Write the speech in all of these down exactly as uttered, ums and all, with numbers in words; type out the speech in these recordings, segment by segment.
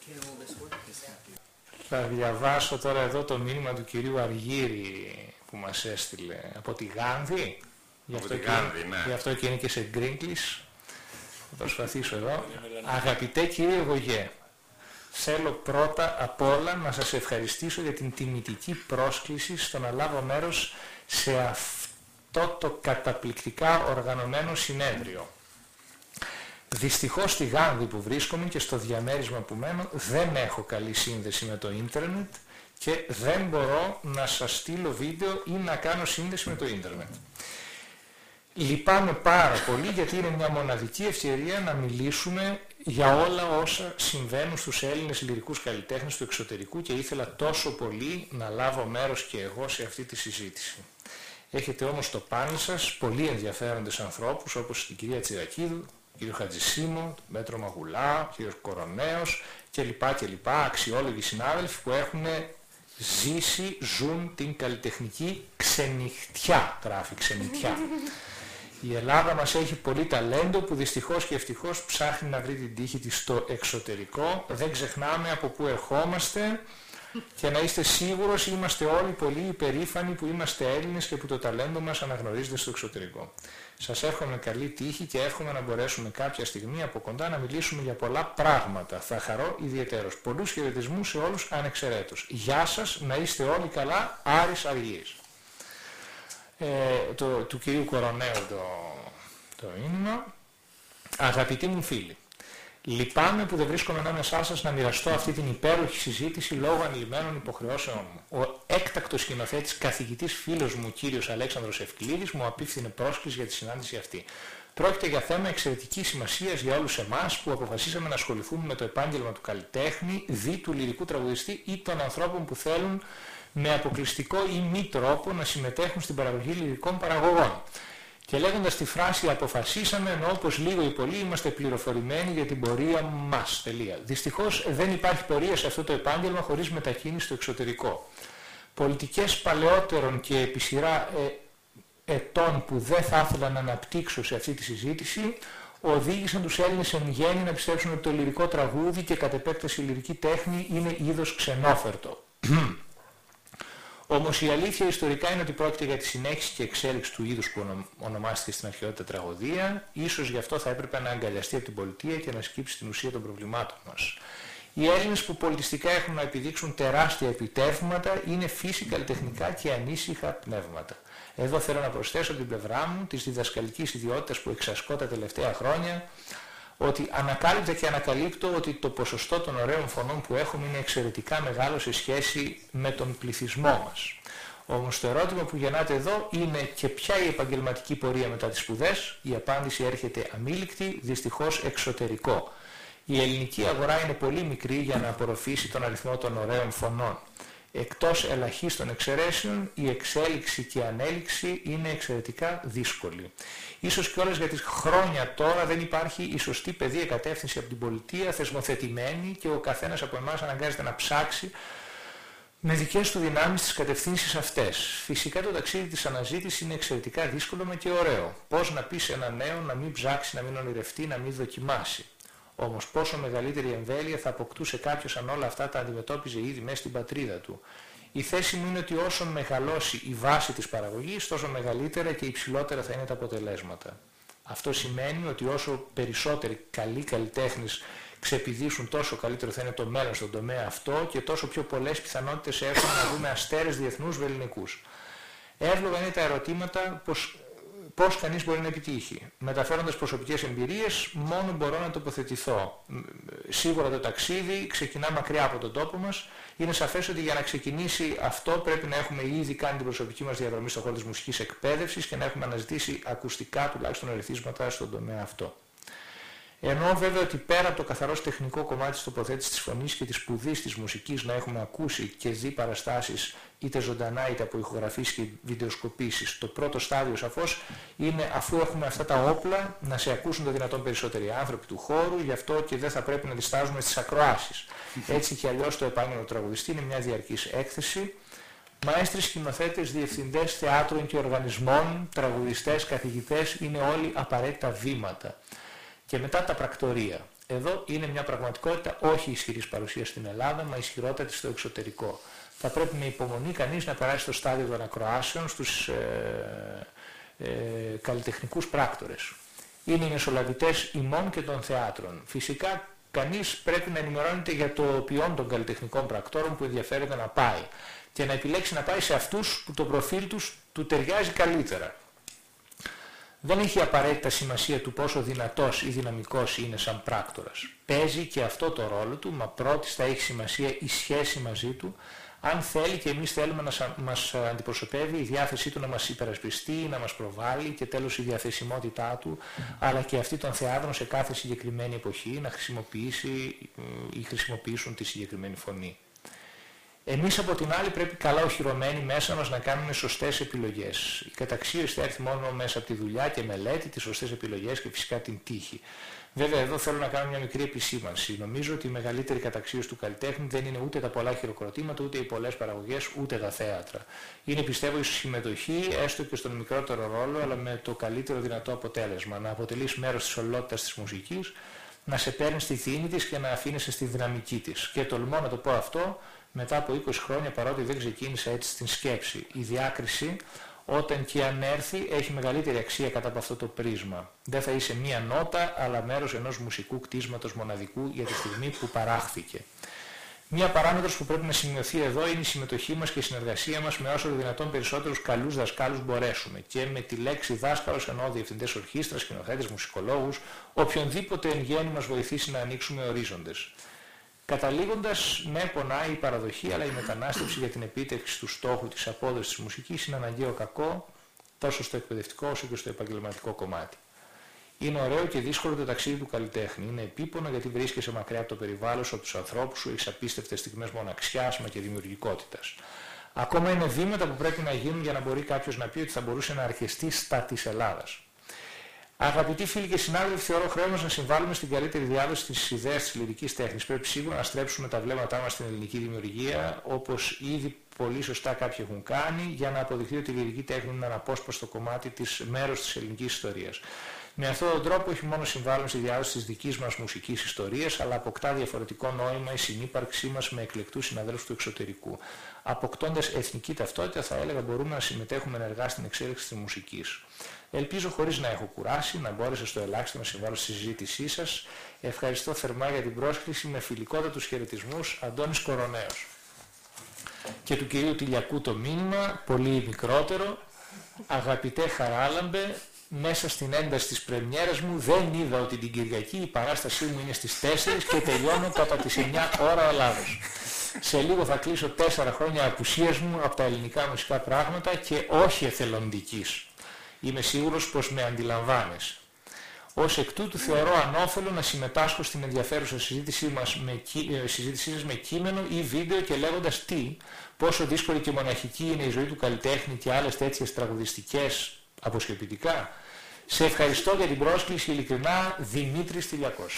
Θα διαβάσω τώρα εδώ το μήνυμα του κυρίου Αργύρη που μας έστειλε από τη Γάνδη. Γι' αυτό, και, Γάνδη, ναι. Γι' αυτό και είναι και σε γκρίνκλις. Θα προσπαθήσω εδώ. Αγαπητέ κύριε Γωγέ, θέλω πρώτα απ' όλα να σας ευχαριστήσω για την τιμητική πρόσκληση στο να λάβω μέρος σε αυτό το καταπληκτικά οργανωμένο συνέδριο. Δυστυχώς στη Γάνδη που βρίσκομαι και στο διαμέρισμα που μένω δεν έχω καλή σύνδεση με το ίντερνετ και δεν μπορώ να σας στείλω βίντεο ή να κάνω σύνδεση με το ίντερνετ. Λυπάμαι πάρα πολύ γιατί είναι μια μοναδική ευκαιρία να μιλήσουμε για όλα όσα συμβαίνουν στους Έλληνες λυρικούς καλλιτέχνες του εξωτερικού και ήθελα τόσο πολύ να λάβω μέρος και εγώ σε αυτή τη συζήτηση. Έχετε όμως στο πάνελ σας πολύ ενδιαφέροντες ανθρώπους όπως την κυρία Τσιρακίδου, κύριο Χατζησίμο, τον Πέτρο Μαγουλά, κύριο Κοροναίος κλπ. κλπ. Αξιόλογοι συνάδελφοι που έχουν ζήσει, ζουν την καλλιτεχνική ξενυχτιά, τράφη ξενυχτιά. Η Ελλάδα μας έχει πολύ ταλέντο που δυστυχώς και ευτυχώς ψάχνει να βρει την τύχη της στο εξωτερικό. Δεν ξεχνάμε από πού ερχόμαστε και να είστε σίγουρος είμαστε όλοι πολύ υπερήφανοι που είμαστε Έλληνες και που το ταλέντο μας αναγνωρίζεται στο εξωτερικό. Σας εύχομαι καλή τύχη και εύχομαι να μπορέσουμε κάποια στιγμή από κοντά να μιλήσουμε για πολλά πράγματα. Θα χαρώ ιδιαιτέρως. Πολλούς χαιρετισμούς σε όλους ανεξαιρέτως. Γεια σας, να είστε όλοι καλά. Άρης Αργύρης. Ε, το, του κυρίου Κοροναίου το, το μήνυμα. Αγαπητοί μου φίλοι, λυπάμαι που δεν βρίσκομαι ανάμεσά σας να μοιραστώ αυτή την υπέροχη συζήτηση λόγω ανηλυμένων υποχρεώσεών μου. Ο έκτακτος σκηνοθέτης καθηγητής φίλος μου, κύριος Αλέξανδρος Ευκλήδης, μου απίφθινε πρόσκληση για τη συνάντηση αυτή. Πρόκειται για θέμα εξαιρετικής σημασίας για όλους εμάς που αποφασίσαμε να ασχοληθούμε με το επάγγελμα του καλλιτέχνη, δι του λυρικού τραγουδιστή ή των ανθρώπων που θέλουν με αποκλειστικό ή μη τρόπο να συμμετέχουν στην παραγωγή λυρικών παραγωγών. Και λέγοντας τη φράση αποφασίσαμε, εννοώ πως λίγο ή πολύ είμαστε πληροφορημένοι για την πορεία μας. Τελεία. Δυστυχώς δεν υπάρχει πορεία σε αυτό το επάγγελμα χωρίς μετακίνηση στο εξωτερικό. Πολιτικές παλαιότερων και επί σειρά ε, ετών που δεν θα ήθελα να αναπτύξω σε αυτή τη συζήτηση, οδήγησαν τους Έλληνες εν γέννη να πιστέψουν ότι το λυρικό τραγούδι και κατ' επέκταση η λυρική τέχνη είναι είδος ξενόφερτο. Όμως η αλήθεια ιστορικά είναι ότι πρόκειται για τη συνέχιση και εξέλιξη του είδους που ονομάστηκε στην αρχαιότητα τραγωδία. Ίσως γι' αυτό θα έπρεπε να αγκαλιαστεί από την πολιτεία και να σκύψει την ουσία των προβλημάτων μας. Οι Έλληνες που πολιτιστικά έχουν να επιδείξουν τεράστια επιτεύγματα είναι φύση καλλιτεχνικά και ανήσυχα πνεύματα. Εδώ θέλω να προσθέσω από την πλευρά μου της διδασκαλικής ιδιότητας που εξασκώ τα τελευταία χρόνια, ότι ανακάλυπτα και ανακαλύπτω ότι το ποσοστό των ωραίων φωνών που έχουμε είναι εξαιρετικά μεγάλο σε σχέση με τον πληθυσμό μας. Όμως το ερώτημα που γεννάται εδώ είναι και ποια η επαγγελματική πορεία μετά τις σπουδές. Η απάντηση έρχεται αμήλικτη, δυστυχώς εξωτερικό. Η ελληνική αγορά είναι πολύ μικρή για να απορροφήσει τον αριθμό των ωραίων φωνών. Εκτός ελαχίστων εξαιρέσεων, η εξέλιξη και η ανέλυξη είναι εξαιρετικά δύσκολη. Ίσως και όλες γιατί χρόνια τώρα δεν υπάρχει η σωστή παιδεία κατεύθυνση από την πολιτεία, θεσμοθετημένη και ο καθένας από εμάς αναγκάζεται να ψάξει με δικές του δυνάμεις τις κατευθύνσεις αυτές. Φυσικά το ταξίδι της αναζήτησης είναι εξαιρετικά δύσκολο με και ωραίο. Πώς να πει σε ένα νέο να μην ψάξει, να μην ονειρευτεί, να μην δοκιμάσει. Όμως πόσο μεγαλύτερη εμβέλεια θα αποκτούσε κάποιος αν όλα αυτά τα αντιμετώπιζε ήδη μέσα στην πατρίδα του. Η θέση μου είναι ότι όσο μεγαλώσει η βάση της παραγωγής, τόσο μεγαλύτερα και υψηλότερα θα είναι τα αποτελέσματα. Αυτό σημαίνει ότι όσο περισσότεροι καλοί καλλιτέχνες ξεπηδήσουν, τόσο καλύτερο θα είναι το μέλλον στον τομέα αυτό και τόσο πιο πολλές πιθανότητες έχουμε να δούμε αστέρες διεθνούς βελληνικούς. Εύλογα είναι τα ερωτήματα πως πώς κανείς μπορεί να επιτύχει. Μεταφέροντας προσωπικές εμπειρίες, μόνο μπορώ να τοποθετηθώ. Σίγουρα το ταξίδι ξεκινά μακριά από τον τόπο μας. Είναι σαφές ότι για να ξεκινήσει αυτό πρέπει να έχουμε ήδη κάνει την προσωπική μας διαδρομή στον χώρο της μουσικής εκπαίδευσης και να έχουμε αναζητήσει ακουστικά τουλάχιστον ερεθίσματα στον τομέα αυτό. Ενώ βέβαια ότι πέρα από το καθαρός τεχνικό κομμάτι της τοποθέτησης της φωνής και της σπουδής της μουσικής να έχουμε ακούσει και δει παραστάσεις είτε ζωντανά είτε από ηχογραφήσεις και βιντεοσκοπήσεις, το πρώτο στάδιο σαφώς είναι αφού έχουμε αυτά τα όπλα να σε ακούσουν το δυνατόν περισσότεροι άνθρωποι του χώρου, γι' αυτό και δεν θα πρέπει να διστάζουμε στις ακροάσεις. Έτσι και αλλιώς το επάγγελμα του τραγουδιστή είναι μια διαρκής έκθεση. Μαέστροι, σκηνοθέτες, διευθυντές θεάτρων και οργανισμών, τραγουδιστές, καθηγητές είναι όλοι απαραίτητα βήματα. Και μετά τα πρακτορία. Εδώ είναι μια πραγματικότητα όχι ισχυρής παρουσίας στην Ελλάδα, μα ισχυρότατη στο εξωτερικό. Θα πρέπει με υπομονή κανείς να περάσει στο στάδιο των ακροάσεων στους ε, ε, καλλιτεχνικούς πράκτορες. Είναι οι μεσολαβητές ημών και των θεάτρων. Φυσικά κανείς πρέπει να ενημερώνεται για το ποιόν των καλλιτεχνικών πρακτόρων που ενδιαφέρεται να πάει και να επιλέξει να πάει σε αυτούς που το προφίλ τους του ταιριάζει καλύτερα. Δεν έχει απαραίτητα σημασία του πόσο δυνατός ή δυναμικός είναι σαν πράκτορας. Παίζει και αυτό το ρόλο του, μα πρώτης θα έχει σημασία η σχέση μαζί του, αν θέλει και εμείς θέλουμε να μας αντιπροσωπεύει η διάθεσή του να μας υπερασπιστεί, να μας προβάλλει και τέλος η διαθεσιμότητά του, αλλά και αυτή των θεάτρων σε κάθε συγκεκριμένη εποχή να χρησιμοποιήσει ή χρησιμοποιήσουν τη συγκεκριμένη φωνή. Εμείς από την άλλη πρέπει καλά οχυρωμένοι μέσα μας να κάνουμε σωστές επιλογές. Η καταξίωση θα έρθει μόνο μέσα από τη δουλειά και μελέτη, τις σωστές επιλογές και φυσικά την τύχη. Βέβαια εδώ θέλω να κάνω μια μικρή επισήμανση. Νομίζω ότι η μεγαλύτερη καταξίωση του καλλιτέχνη δεν είναι ούτε τα πολλά χειροκροτήματα, ούτε οι πολλές παραγωγές, ούτε τα θέατρα. Είναι πιστεύω η συμμετοχή, έστω και στον μικρότερο ρόλο, αλλά με το καλύτερο δυνατό αποτέλεσμα. Να αποτελείς μέρος της ολότητας της μουσικής, να σε παίρνει στη θύμη της και να αφήνεσαι στη δυναμική της. Και τολμώ να το πω αυτό μετά από είκοσι χρόνια, παρότι δεν ξεκίνησα έτσι στην σκέψη. Η διάκριση, όταν και αν έρθει, έχει μεγαλύτερη αξία κατά από αυτό το πρίσμα. Δεν θα είσαι μία νότα, αλλά μέρος ενός μουσικού κτίσματος μοναδικού για τη στιγμή που παράχθηκε. Μία παράμετρος που πρέπει να σημειωθεί εδώ είναι η συμμετοχή μας και η συνεργασία μας με όσο το δυνατόν περισσότερους καλούς δασκάλους μπορέσουμε. Και με τη λέξη δάσκαλος εννοώ διευθυντές ορχήστρας, σκηνοθέτες, μουσικολόγους, οποιονδήποτε εν γέννη μας βοηθήσει να ανοίξουμε ορίζοντες. Καταλήγοντας, ναι, πονάει η παραδοχή, αλλά η μετανάστευση για την επίτευξη του στόχου της απόδοσης της μουσικής είναι αναγκαίο κακό, τόσο στο εκπαιδευτικό όσο και στο επαγγελματικό κομμάτι. Είναι ωραίο και δύσκολο το ταξίδι του καλλιτέχνη. Είναι επίπονο γιατί βρίσκεσαι μακριά από το περιβάλλον σου, από τους ανθρώπους σου, έχεις απίστευτες στιγμές μοναξιάς μα και δημιουργικότητας. Ακόμα είναι βήματα που πρέπει να γίνουν για να μπορεί κάποιος να πει ότι θα μπορούσε να αρκεστεί στα της Ελλάδας. Αγαπητοί φίλοι και συνάδελφοι, θεωρώ χρέο μας να συμβάλλουμε στην καλύτερη διάδοση της ιδέας της λυρικής τέχνης. Πρέπει σίγουρα να στρέψουμε τα βλέμματά μας στην ελληνική δημιουργία, όπως ήδη πολύ σωστά κάποιοι έχουν κάνει, για να αποδειχθεί ότι η λυρική τέχνη είναι ένα απόσπαστο κομμάτι της μέρος της ελληνικής ιστορίας. Με αυτόν τον τρόπο όχι μόνο συμβάλλουμε στη διάδοση της δικής μας μουσικής ιστορίας, αλλά αποκτά διαφορετικό νόημα η συνύπαρξή μας με εκλεκτούς συναδέλφους του εξωτερικού. Αποκτώντας εθνική ταυτότητα, θα έλεγα, μπορούμε να συμμετέχουμε ενεργά στην εξέλιξη της μουσικής. Ελπίζω χωρίς να έχω κουράσει, να μπόρεσα στο ελάχιστο να συμβάλλω στη συζήτησή σας. Ευχαριστώ θερμά για την πρόσκληση, με φιλικότατους χαιρετισμούς, Αντώνης Κοροναίος. Και του κυρίου Τηλιακού το μήνυμα, πολύ μικρότερο, αγαπητέ Χαράλαμπε, μέσα στην ένταση της πρεμιέρας μου δεν είδα ότι την Κυριακή η παράστασή μου είναι στις τέσσερις και τελειώνω κατά τις εννιά ώρα Ελλάδος. Σε λίγο θα κλείσω τέσσερα χρόνια απουσίας μου από τα ελληνικά μουσικά πράγματα και όχι εθελοντικής. Είμαι σίγουρος πως με αντιλαμβάνεσαι. Ως εκ τούτου θεωρώ ανώφελο να συμμετάσχω στην ενδιαφέρουσα συζήτησή μας με, συζήτησή σας με κείμενο ή βίντεο και λέγοντας τι, πόσο δύσκολη και μοναχική είναι η ζωή του καλλιτέχνη και άλλες τέτοιες τραγουδιστικές αποσκεπητικά. Σε ευχαριστώ για την πρόσκληση, ειλικρινά, Δημήτρης Τηλιακός.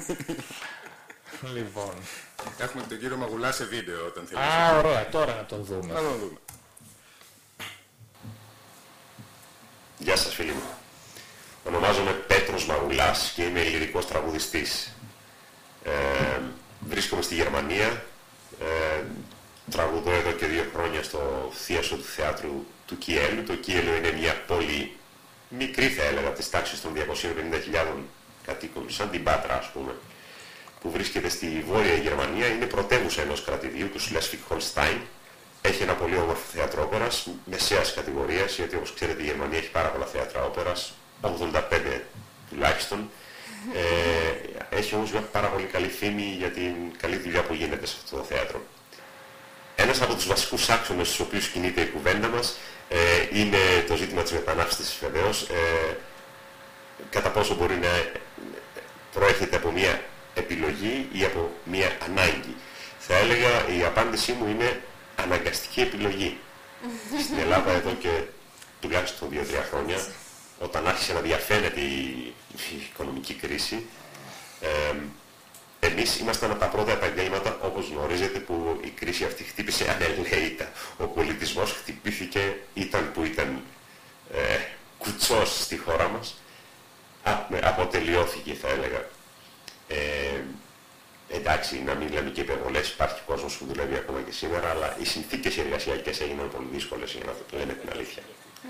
Λοιπόν. Έχουμε τον κύριο Μαγουλά σε βίντεο όταν θέλει. Α, ωραία, τώρα να τον δούμε. Να τον δούμε. Γεια σας φίλοι μου. Ονομάζομαι Πέτρος Μαγουλάς και είμαι λυρικός τραγουδιστής. Ε, βρίσκομαι στη Γερμανία. Ε, τραγουδώ εδώ και δύο χρόνια στο θίασο του θεάτρου του Κιέλου. Το Κιέλου είναι μια πόλη μικρή, θα έλεγα, της τάξης των διακοσίων πενήντα χιλιάδων κατοίκων, σαν την Πάτρα ας πούμε, που βρίσκεται στη Βόρεια Γερμανία. Είναι πρωτεύουσα ενός κρατηδίου του Σλέσβιγ-Χολστάιν. Έχει ένα πολύ όμορφο θέατρο όπερας, μεσαίας κατηγορίας, γιατί όπως ξέρετε η Γερμανία έχει πάρα πολλά θέατρα όπερας, ογδόντα πέντε τουλάχιστον. Ε, έχει όμως μια πάρα πολύ καλή φήμη για την καλή δουλειά που γίνεται σε αυτό το θέατρο. Ένας από τους βασικούς άξονες στους οποίους κινείται η κουβέντα μας ε, είναι το ζήτημα της μετανάστευσης βεβαίως. Ε, κατά πόσο μπορεί να προέρχεται από μια επιλογή ή από μια ανάγκη. Θα έλεγα η απάντησή μου είναι αναγκαστική επιλογή. Στην Ελλάδα εδώ και τουλάχιστον δύο τρία χρόνια, όταν άρχισε να διαφαίνεται η, η οικονομική κρίση, ε, εμείς ήμασταν από τα πρώτα επαγγέλματα, όπως γνωρίζετε, που η κρίση αυτή χτύπησε ανελαίητα. Ο πολιτισμός χτυπήθηκε, ήταν που ήταν ε, κουτσός στη χώρα μας, α, αποτελειώθηκε θα έλεγα. Ε, εντάξει, να μην λέμε και υπερβολές, υπάρχει κόσμος που δουλεύει ακόμα και σήμερα, αλλά οι συνθήκες εργασιακές έγιναν πολύ δύσκολες, για να το λέμε την αλήθεια.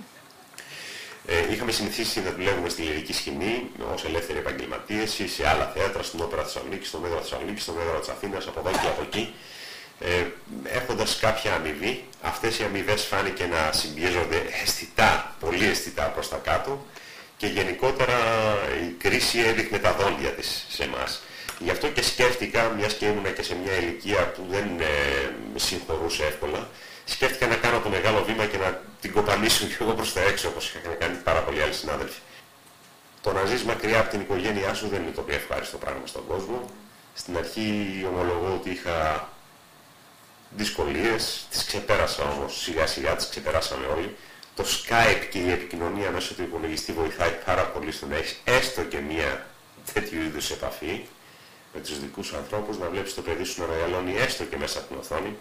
Ε, είχαμε συνηθίσει να δουλεύουμε στη λυρική σκηνή ως ελεύθεροι επαγγελματίες ή σε άλλα θέατρα, στην Όπερα Θεσσαλονίκη, στο Μέδωρο Θεσσαλονίκη, στο Μέδωρο της Αθήνας, από εδώ και από εκεί, ε, έχοντας κάποια αμοιβή. Αυτές οι αμοιβές φάνηκε να συμπιέζονται αισθητά, πολύ αισθητά προς τα κάτω και γενικότερα η κρίση έδειχνε τα δόντια της σε εμάς. Γι' αυτό και σκέφτηκα, μιας και ήμουνα και σε μια ηλικία που δεν ε, συγχωρούσε εύκολα, σκέφτηκα να κάνω το μεγάλο βήμα και να την κοπανίσω κι εγώ προς τα έξω, όπως είχαν κάνει πάρα πολλοί άλλοι συνάδελφοι. Το να ζεις μακριά από την οικογένειά σου δεν είναι το πιο ευχάριστο πράγμα στον κόσμο. Στην αρχή ομολογώ ότι είχα δυσκολίες, τις ξεπέρασα όμως, σιγά σιγά τις ξεπεράσαμε όλοι. Το Skype και η επικοινωνία μέσω του υπολογιστή βοηθάει πάρα πολύ στο να έχεις έστω και μία τέτοιου είδους επαφή με τους δικούς σου ανθρώπους, να βλέπεις το παιδί σου να μεγαλώνει έστω και μέσα από την οθόνη.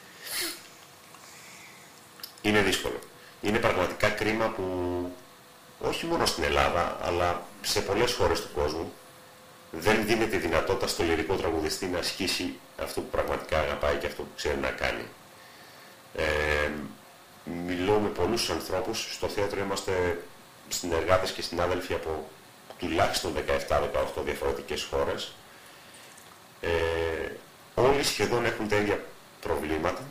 Είναι δύσκολο. Είναι πραγματικά κρίμα που όχι μόνο στην Ελλάδα, αλλά σε πολλές χώρες του κόσμου δεν δίνεται δυνατότητα στο λυρικό τραγουδιστή να ασκήσει αυτό που πραγματικά αγαπάει και αυτό που ξέρει να κάνει. Ε, μιλώ με πολλούς ανθρώπους, στο θέατρο είμαστε συνεργάτες και συνάδελφοι από τουλάχιστον δεκαεπτά δεκαοκτώ διαφορετικές χώρες. Ε, όλοι σχεδόν έχουν τα ίδια προβλήματα.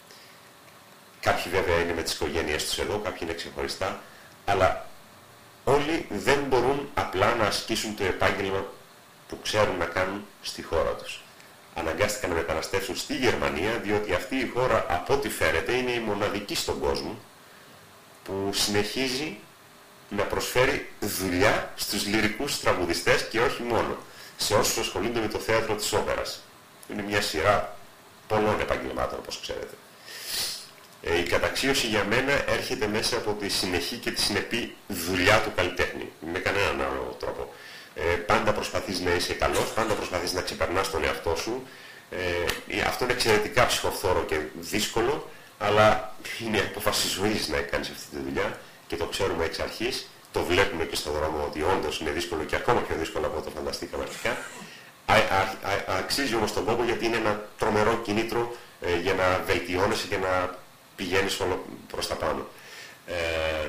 Κάποιοι βέβαια είναι με τις οικογένειές τους εδώ, κάποιοι είναι ξεχωριστά, αλλά όλοι δεν μπορούν απλά να ασκήσουν το επάγγελμα που ξέρουν να κάνουν στη χώρα τους. Αναγκάστηκαν να μεταναστεύσουν στη Γερμανία, διότι αυτή η χώρα, από ό,τι φαίνεται, είναι η μοναδική στον κόσμο που συνεχίζει να προσφέρει δουλειά στους λυρικούς τραγουδιστές και όχι μόνο, σε όσους ασχολούνται με το θέατρο της όπερας. Είναι μια σειρά πολλών επαγγελμάτων, όπως ξέρετε. Ε, η καταξίωση για μένα έρχεται μέσα από τη συνεχή και τη συνεπή δουλειά του καλλιτέχνη, με κανέναν άλλο τρόπο. Ε, πάντα προσπαθείς να είσαι καλός, πάντα προσπαθείς να ξεπερνάς τον εαυτό σου. Ε, αυτό είναι εξαιρετικά ψυχοφθόρο και δύσκολο, αλλά είναι η απόφαση ζωής να κάνεις αυτή τη δουλειά και το ξέρουμε εξ αρχής. Το βλέπουμε και στον δρόμο ότι όντως είναι δύσκολο και ακόμα πιο δύσκολο από ό,τι φανταστήκαμε αρχικά. Α, α, α, αξίζει όμως τον κόπο γιατί είναι ένα τρομερό κινήτρο ε, για να βελτιώνεσαι και να πηγαίνεις όλο προς τα πάνω. Ε,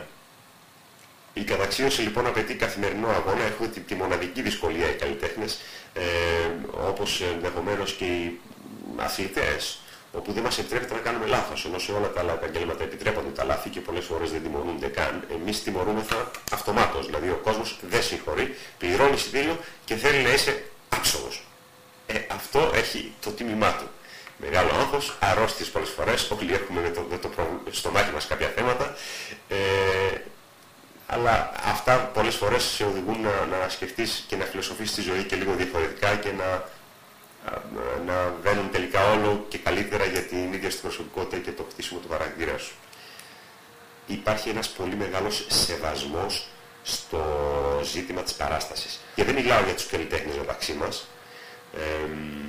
η καταξίωση λοιπόν απαιτεί καθημερινό αγώνα. Έχουμε τη, τη μοναδική δυσκολία οι καλλιτέχνες, ε, όπως ενδεχομένως και οι αθλητές, όπου δεν μας επιτρέπεται να κάνουμε λάθος, ενώ σε όλα τα άλλα επαγγέλματα επιτρέπονται τα λάθη και πολλές φορές δεν τιμωρούνται καν. Εμείς τιμωρούμεθα αυτομάτως, δηλαδή ο κόσμος δεν συγχωρεί, πληρώνει εισιτήριο και θέλει να είσαι άψογος. Ε, αυτό έχει το τίμημά του. Μεγάλο άγχος, αρρώστιες πολλές φορές, όλοι έχουμε με το, με το στομάχι μας κάποια θέματα, ε, αλλά αυτά πολλές φορές σε οδηγούν να, να σκεφτείς και να φιλοσοφείς τη ζωή και λίγο διαφορετικά και να, να βαίνουν τελικά όλο και καλύτερα για την ίδια στην προσωπικότητα και το χτίσιμο του χαρακτήρα σου. Υπάρχει ένας πολύ μεγάλος σεβασμός στο ζήτημα της παράστασης. Και δεν μιλάω για τους καλλιτέχνες μεταξύ μας. Ε,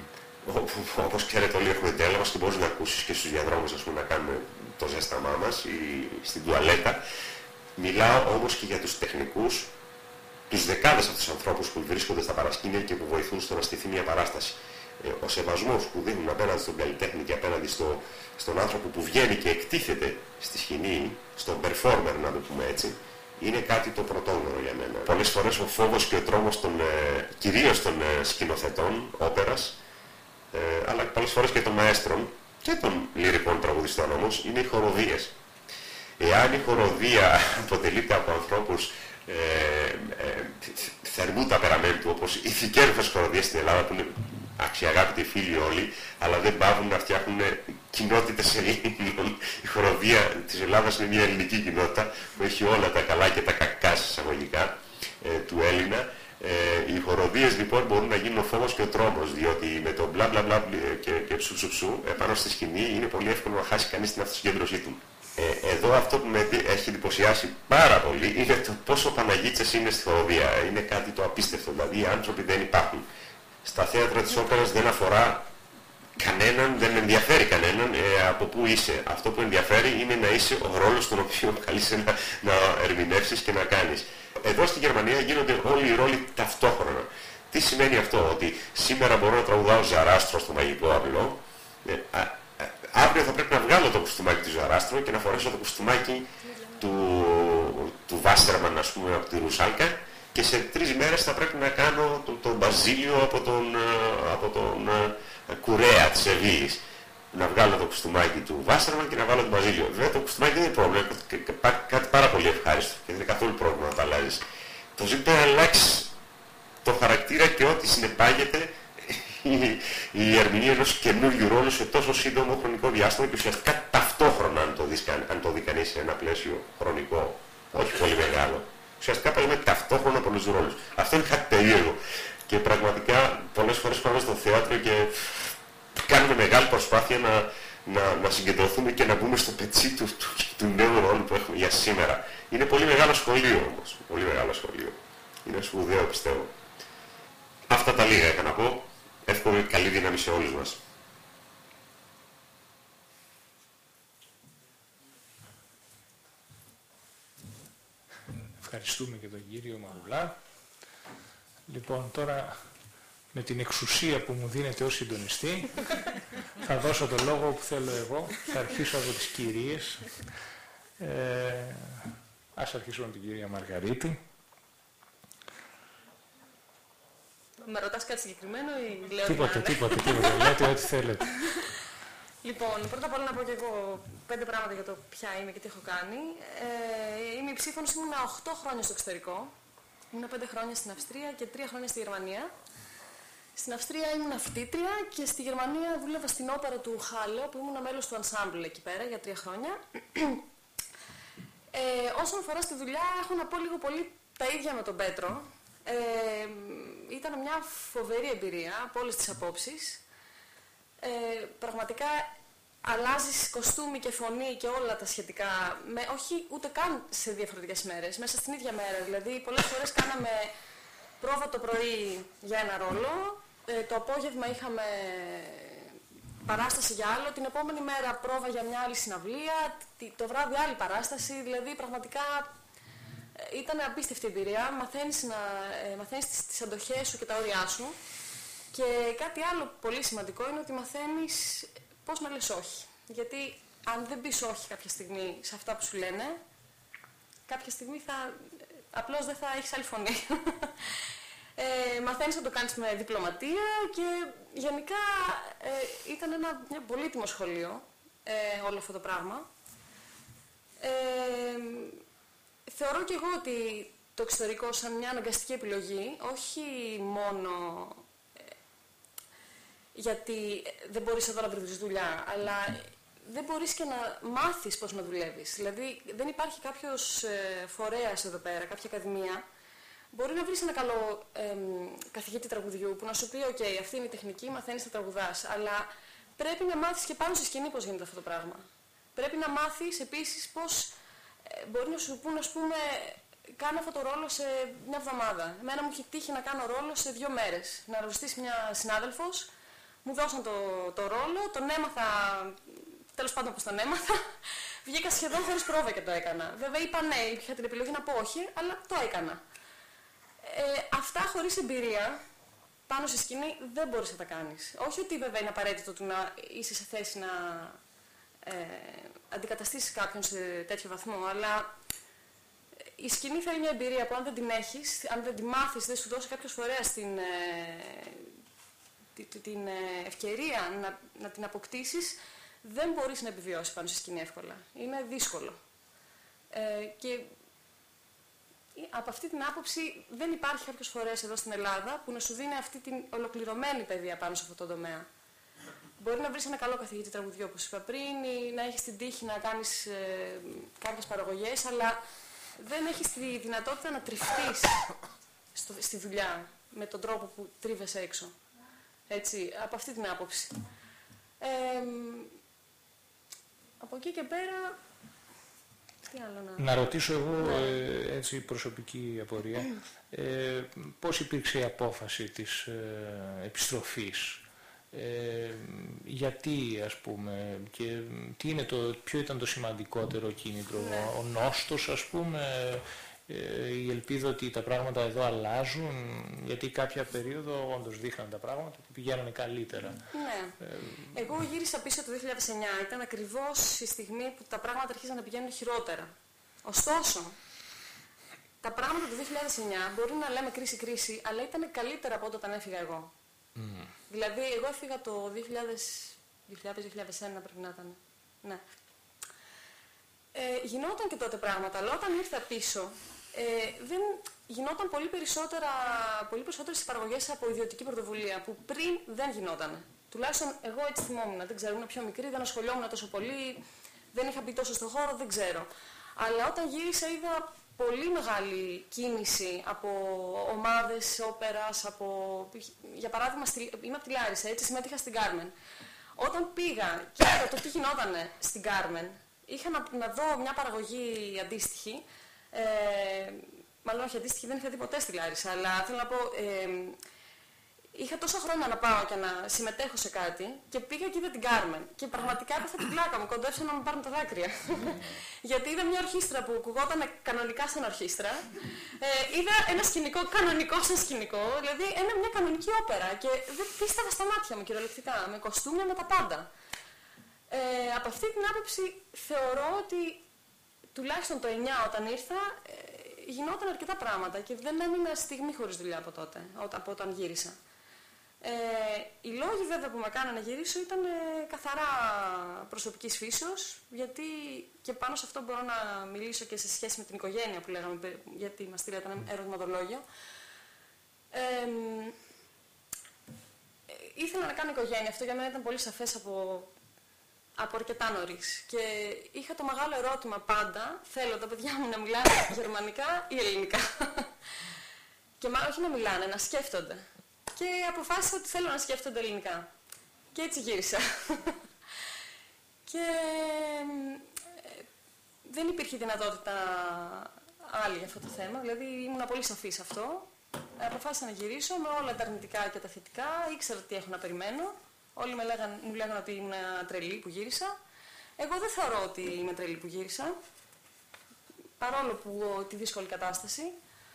όπως ξέρετε όλοι έχουμε τέλα μας και μπορείς να ακούσεις και στους διαδρόμους, ας πούμε, να κάνουμε το ζέσταμά μας ή στην τουαλέτα. Μιλάω όμως και για τους τεχνικούς, τους δεκάδες αυτούς τους ανθρώπους που βρίσκονται στα παρασκήνια και που βοηθούν στο να στηθεί μια παράσταση. Ε, ο σεβασμός που δίνουν απέναντι στον καλλιτέχνη και απέναντι στο, στον άνθρωπο που βγαίνει και εκτίθεται στη σκηνή, στον performer να το πούμε έτσι, είναι κάτι το πρωτόγνωρο για μένα. Πολλές φορές ο φόβος και ο τρόμος των, ε, κυρίως των ε, σκηνοθετών όπερας, ε, αλλά πολλές φορές και των μαέστρων και των λυρικών τραγουδιστών όμως, είναι οι χοροδίες. Εάν η χοροδία αποτελείται από ανθρώπους ε, ε, θερμού ταπεραμέντου, όπως οι θικέρυφες χοροδίες στην Ελλάδα, που είναι αξιαγάπητοι φίλοι όλοι, αλλά δεν πάβουν να φτιάχνουν κοινότητες Ελλήνων. Η χοροδία της Ελλάδας είναι μια ελληνική κοινότητα που έχει όλα τα καλά και τα κακά εισαγωγικά ε, του Έλληνα. Ε, οι χοροδίες λοιπόν μπορούν να γίνουν ο φόβος και ο τρόμος, διότι με το μπλα μπλα μπλα και, και ψου ψου ψου επάνω στη σκηνή είναι πολύ εύκολο να χάσει κανείς την αυτοσυγκέντρωσή του. Ε, εδώ αυτό που με έχει εντυπωσιάσει πάρα πολύ είναι το πόσο Παναγίτσες είναι στη χοροδία. Είναι κάτι το απίστευτο, δηλαδή οι άνθρωποι δεν υπάρχουν. Στα θέατρα της όπερας δεν αφορά κανέναν, δεν ενδιαφέρει κανέναν ε, από πού είσαι. Αυτό που ενδιαφέρει είναι να είσαι ο ρόλος τον οποίο καλείσαι να, να ερμηνεύσεις και να κάνεις. Εδώ στη Γερμανία γίνονται όλοι οι ρόλοι ταυτόχρονα. Τι σημαίνει αυτό? Ότι σήμερα μπορώ να τραγουδάω Ζαράστρο στο Μαγικό Αυλό, ε, α, α, αύριο θα πρέπει να βγάλω το κουστούμάκι του Ζαράστρο και να φορέσω το κουστούμάκι του, του Βάστερμαν, ας πούμε, από τη Ρουσάλκα, και σε τρεις μέρες θα πρέπει να κάνω τον το Μπαζίλιο από τον, από τον uh, Κουρέα της Σεβίλης. Να βγάλω το κουστούμάκι του Βάστερμαν και να βάλω τον Μπαζίλιο. Βέβαια το κουστούμάκι δεν είναι πρόβλημα, είναι κάτι πάρα πολύ ευχάριστο και δεν είναι καθόλου πρόβλημα να τα αλλάζεις. Το ζήτημα είναι να αλλάξεις το χαρακτήρα και ό,τι συνεπάγεται η, η ερμηνεία ενός καινούριου ρόλου σε τόσο σύντομο χρονικό διάστημα και ουσιαστικά ταυτόχρονα, αν το, δεις, αν το δει κανείς σε ένα πλαίσιο χρονικό όχι πολύ μεγάλο. Ουσιαστικά παίρνουμε ταυτόχρονα πολλούς ρόλους. Αυτό είναι κάτι περίεργο. Και πραγματικά πολλές φορές πάμε στο θέατρο και κάνουμε μεγάλη προσπάθεια να, να, να συγκεντρωθούμε και να μπούμε στο πετσί του, του, του νέου ρόλου που έχουμε για σήμερα. Είναι πολύ μεγάλο σχολείο όμως. Πολύ μεγάλο σχολείο. Είναι σπουδαίο, πιστεύω. Αυτά τα λίγα είχα να πω. Εύχομαι καλή δύναμη σε όλους μας. Ευχαριστούμε και τον κύριο Μαγουλά. Λοιπόν, τώρα με την εξουσία που μου δίνεται ως συντονιστή θα δώσω το λόγο που θέλω εγώ. Θα αρχίσω από τις κυρίες. Ε, ας αρχίσουμε με την κυρία Μαργαρίτη. Με ρωτάς κάτι συγκεκριμένο ή λέω τίποτε, τίποτε, τίποτε. Λέτε ό,τι θέλετε. Λοιπόν, πρώτα απ' όλα να πω και εγώ πέντε πράγματα για το ποια είμαι και τι έχω κάνει. Ε, είμαι υψήφωνος, ήμουνα οκτώ χρόνια στο εξωτερικό. Ήμουνα πέντε χρόνια στην Αυστρία και τρία χρόνια στη Γερμανία. Στην Αυστρία ήμουνα φοιτήτρια και στη Γερμανία δούλευα στην όπερα του Χάλε, που ήμουνα μέλος του ensemble εκεί πέρα για τρία χρόνια. Ε, όσον αφορά στη δουλειά, έχω να πω λίγο πολύ τα ίδια με τον Πέτρο. Ε, ήταν μια φοβερή εμπειρία από όλες τις απόψεις. Ε, πραγματικά αλλάζεις κοστούμι και φωνή και όλα τα σχετικά, με, όχι ούτε καν σε διαφορετικές μέρες, μέσα στην ίδια μέρα. Δηλαδή, πολλές φορές κάναμε πρόβα το πρωί για ένα ρόλο, ε, το απόγευμα είχαμε παράσταση για άλλο, την επόμενη μέρα πρόβα για μια άλλη συναυλία, το βράδυ άλλη παράσταση, δηλαδή πραγματικά ε, ήταν απίστευτη εμπειρία, μαθαίνεις, να, ε, μαθαίνεις τις, τις αντοχές σου και τα όρια σου. Και κάτι άλλο πολύ σημαντικό είναι ότι μαθαίνεις πώς να λες όχι. Γιατί αν δεν πεις όχι κάποια στιγμή σε αυτά που σου λένε, κάποια στιγμή θα, απλώς δεν θα έχεις άλλη φωνή. ε, μαθαίνεις να το κάνεις με διπλωματία και γενικά ε, ήταν ένα μια πολύτιμο σχολείο ε, όλο αυτό το πράγμα. Ε, θεωρώ και εγώ ότι το εξωτερικό σαν μια αναγκαστική επιλογή, όχι μόνο γιατί δεν μπορείς εδώ να βρεις δουλειά, αλλά δεν μπορείς και να μάθεις πώς να δουλεύεις. Δηλαδή δεν υπάρχει κάποιος ε, φορέας εδώ πέρα, κάποια ακαδημία. Μπορεί να βρεις ένα καλό ε, καθηγητή τραγουδιού που να σου πει «ΟΚ, okay, αυτή είναι η τεχνική, μαθαίνεις να τραγουδάς», αλλά πρέπει να μάθεις και πάνω στη σκηνή πώς γίνεται αυτό το πράγμα. Πρέπει να μάθεις επίσης πώς ε, μπορεί να σου πούν, ας πούμε, κάνω αυτό το ρόλο σε μια εβδομάδα. Εμένα μου έχει τύχει να κάνω ρόλο σε δύο μέρες. Να αρρωστήσει μια συνάδελφος, μου δώσαν το, το ρόλο, τον έμαθα, τέλος πάντων πώς τον έμαθα, βγήκα σχεδόν χωρίς πρόβα και το έκανα. Βέβαια είπα ναι, είχα την επιλογή να πω όχι, αλλά το έκανα. Ε, αυτά χωρίς εμπειρία, πάνω στη σκηνή, δεν μπορείς να τα κάνεις. Όχι ότι βέβαια είναι απαραίτητο του να είσαι σε θέση να ε, αντικαταστήσεις κάποιον σε τέτοιο βαθμό, αλλά η σκηνή θέλει μια εμπειρία που αν δεν την έχεις, αν δεν τη μάθεις, δεν σου δώσει κάποιος φορέας την... Ε, την ευκαιρία να, να την αποκτήσεις, δεν μπορείς να επιβιώσεις πάνω στη σκηνή εύκολα. Είναι δύσκολο. Ε, και από αυτή την άποψη δεν υπάρχει κάποιος φορέας εδώ στην Ελλάδα που να σου δίνει αυτή την ολοκληρωμένη παιδεία πάνω σε αυτό το τομέα. Μπορεί να βρεις ένα καλό καθηγητή τραγουδιού, όπως είπα πριν, ή να έχεις την τύχη να κάνεις ε, κάποιες παραγωγές, αλλά δεν έχεις τη δυνατότητα να τριφτείς στο, στη δουλειά με τον τρόπο που τρίβεσαι έξω. Έτσι, από αυτή την άποψη. Ε, από εκεί και πέρα, τι άλλο να... Να ρωτήσω εγώ, ε, έτσι, προσωπική απορία, ε, πώς υπήρξε η απόφαση της ε, επιστροφής, ε, γιατί, ας πούμε, και τι είναι το, ποιο ήταν το σημαντικότερο κίνητρο, ναι. ο νόστος, ας πούμε, ε, η ελπίδα ότι τα πράγματα εδώ αλλάζουν, γιατί κάποια περίοδο όντως δείχναν τα πράγματα ότι πηγαίνανε καλύτερα. Ναι. Ε, Εγώ γύρισα πίσω το δύο χιλιάδες εννιά, ήταν ακριβώς η στιγμή που τα πράγματα αρχίζαν να πηγαίνουν χειρότερα. Ωστόσο, τα πράγματα του δύο χιλιάδες εννιά μπορεί να λέμε κρίση-κρίση, αλλά ήταν καλύτερα από όταν έφυγα εγώ. Mm. Δηλαδή, εγώ έφυγα το δύο χιλιάδες, δύο χιλιάδες, δύο χιλιάδες ένα πρέπει να ήταν. Ναι. Ε, γινόταν και τότε πράγματα, αλλά όταν ήρθα πίσω, ε, δεν γινόταν πολύ, περισσότερα, πολύ περισσότερες παραγωγές από ιδιωτική πρωτοβουλία, που πριν δεν γινόταν. Τουλάχιστον εγώ έτσι θυμόμουν, δεν ξέρω, ήμουν πιο μικρή, δεν ασχολιόμουν τόσο πολύ, δεν είχα μπει τόσο στον χώρο, δεν ξέρω. Αλλά όταν γύρισα είδα πολύ μεγάλη κίνηση από ομάδες όπερας, από... για παράδειγμα είμαι από τη Λάρισα, έτσι συμμετείχα στην Κάρμεν. Όταν πήγα και είδα το τι γινόταν στην Κάρμεν, είχα να, να δω μια παραγωγή αντίστοιχη, ε, μάλλον όχι αντίστοιχη, δεν είχα δει ποτέ στη Λάρισα, αλλά θέλω να πω, ε, είχα τόσα χρόνια να πάω και να συμμετέχω σε κάτι και πήγα και είδα την Κάρμεν. Και πραγματικά έπαθα την πλάκα μου, κοντεύσα να μου πάρουν τα δάκρυα. Γιατί είδα μια ορχήστρα που ακουγόταν κανονικά σαν ορχήστρα, ε, είδα ένα σκηνικό κανονικό σαν σκηνικό, δηλαδή ένα, μια κανονική όπερα. Και δεν πίστευα στα μάτια μου κυριολεκτικά, με κοστούμια, με τα πάντα. Ε, από αυτή την άποψη θεωρώ ότι τουλάχιστον το εννιά όταν ήρθα, ε, γινόταν αρκετά πράγματα και δεν έμεινα στιγμή χωρίς δουλειά από τότε, από όταν γύρισα. Ε, οι λόγοι βέβαια που με κάνανε να γυρίσω ήταν ε, καθαρά προσωπικής φύσεως, γιατί και πάνω σε αυτό μπορώ να μιλήσω και σε σχέση με την οικογένεια που λέγαμε, γιατί μας στείλατε ένα ερωτηματολόγιο. Ε, ε, ήθελα να κάνω οικογένεια, αυτό για μένα ήταν πολύ σαφές από, από αρκετά νωρίς. Και είχα το μεγάλο ερώτημα πάντα, θέλω τα παιδιά μου να μιλάνε γερμανικά ή ελληνικά. Και μάλλον όχι να μιλάνε, να σκέφτονται. Και αποφάσισα ότι θέλω να σκέφτονται ελληνικά. Και έτσι γύρισα. Και ε, δεν υπήρχε δυνατότητα άλλη για αυτό το θέμα, δηλαδή ήμουν πολύ σαφή σε αυτό. Ε, αποφάσισα να γυρίσω με όλα τα αρνητικά και τα θετικά, ήξερα τι έχω να περιμένω. Όλοι με λέγαν, μου λέγανε ότι ήμουν τρελή που γύρισα. Εγώ δεν θεωρώ ότι είμαι τρελή που γύρισα, παρόλο που τη δύσκολη κατάσταση.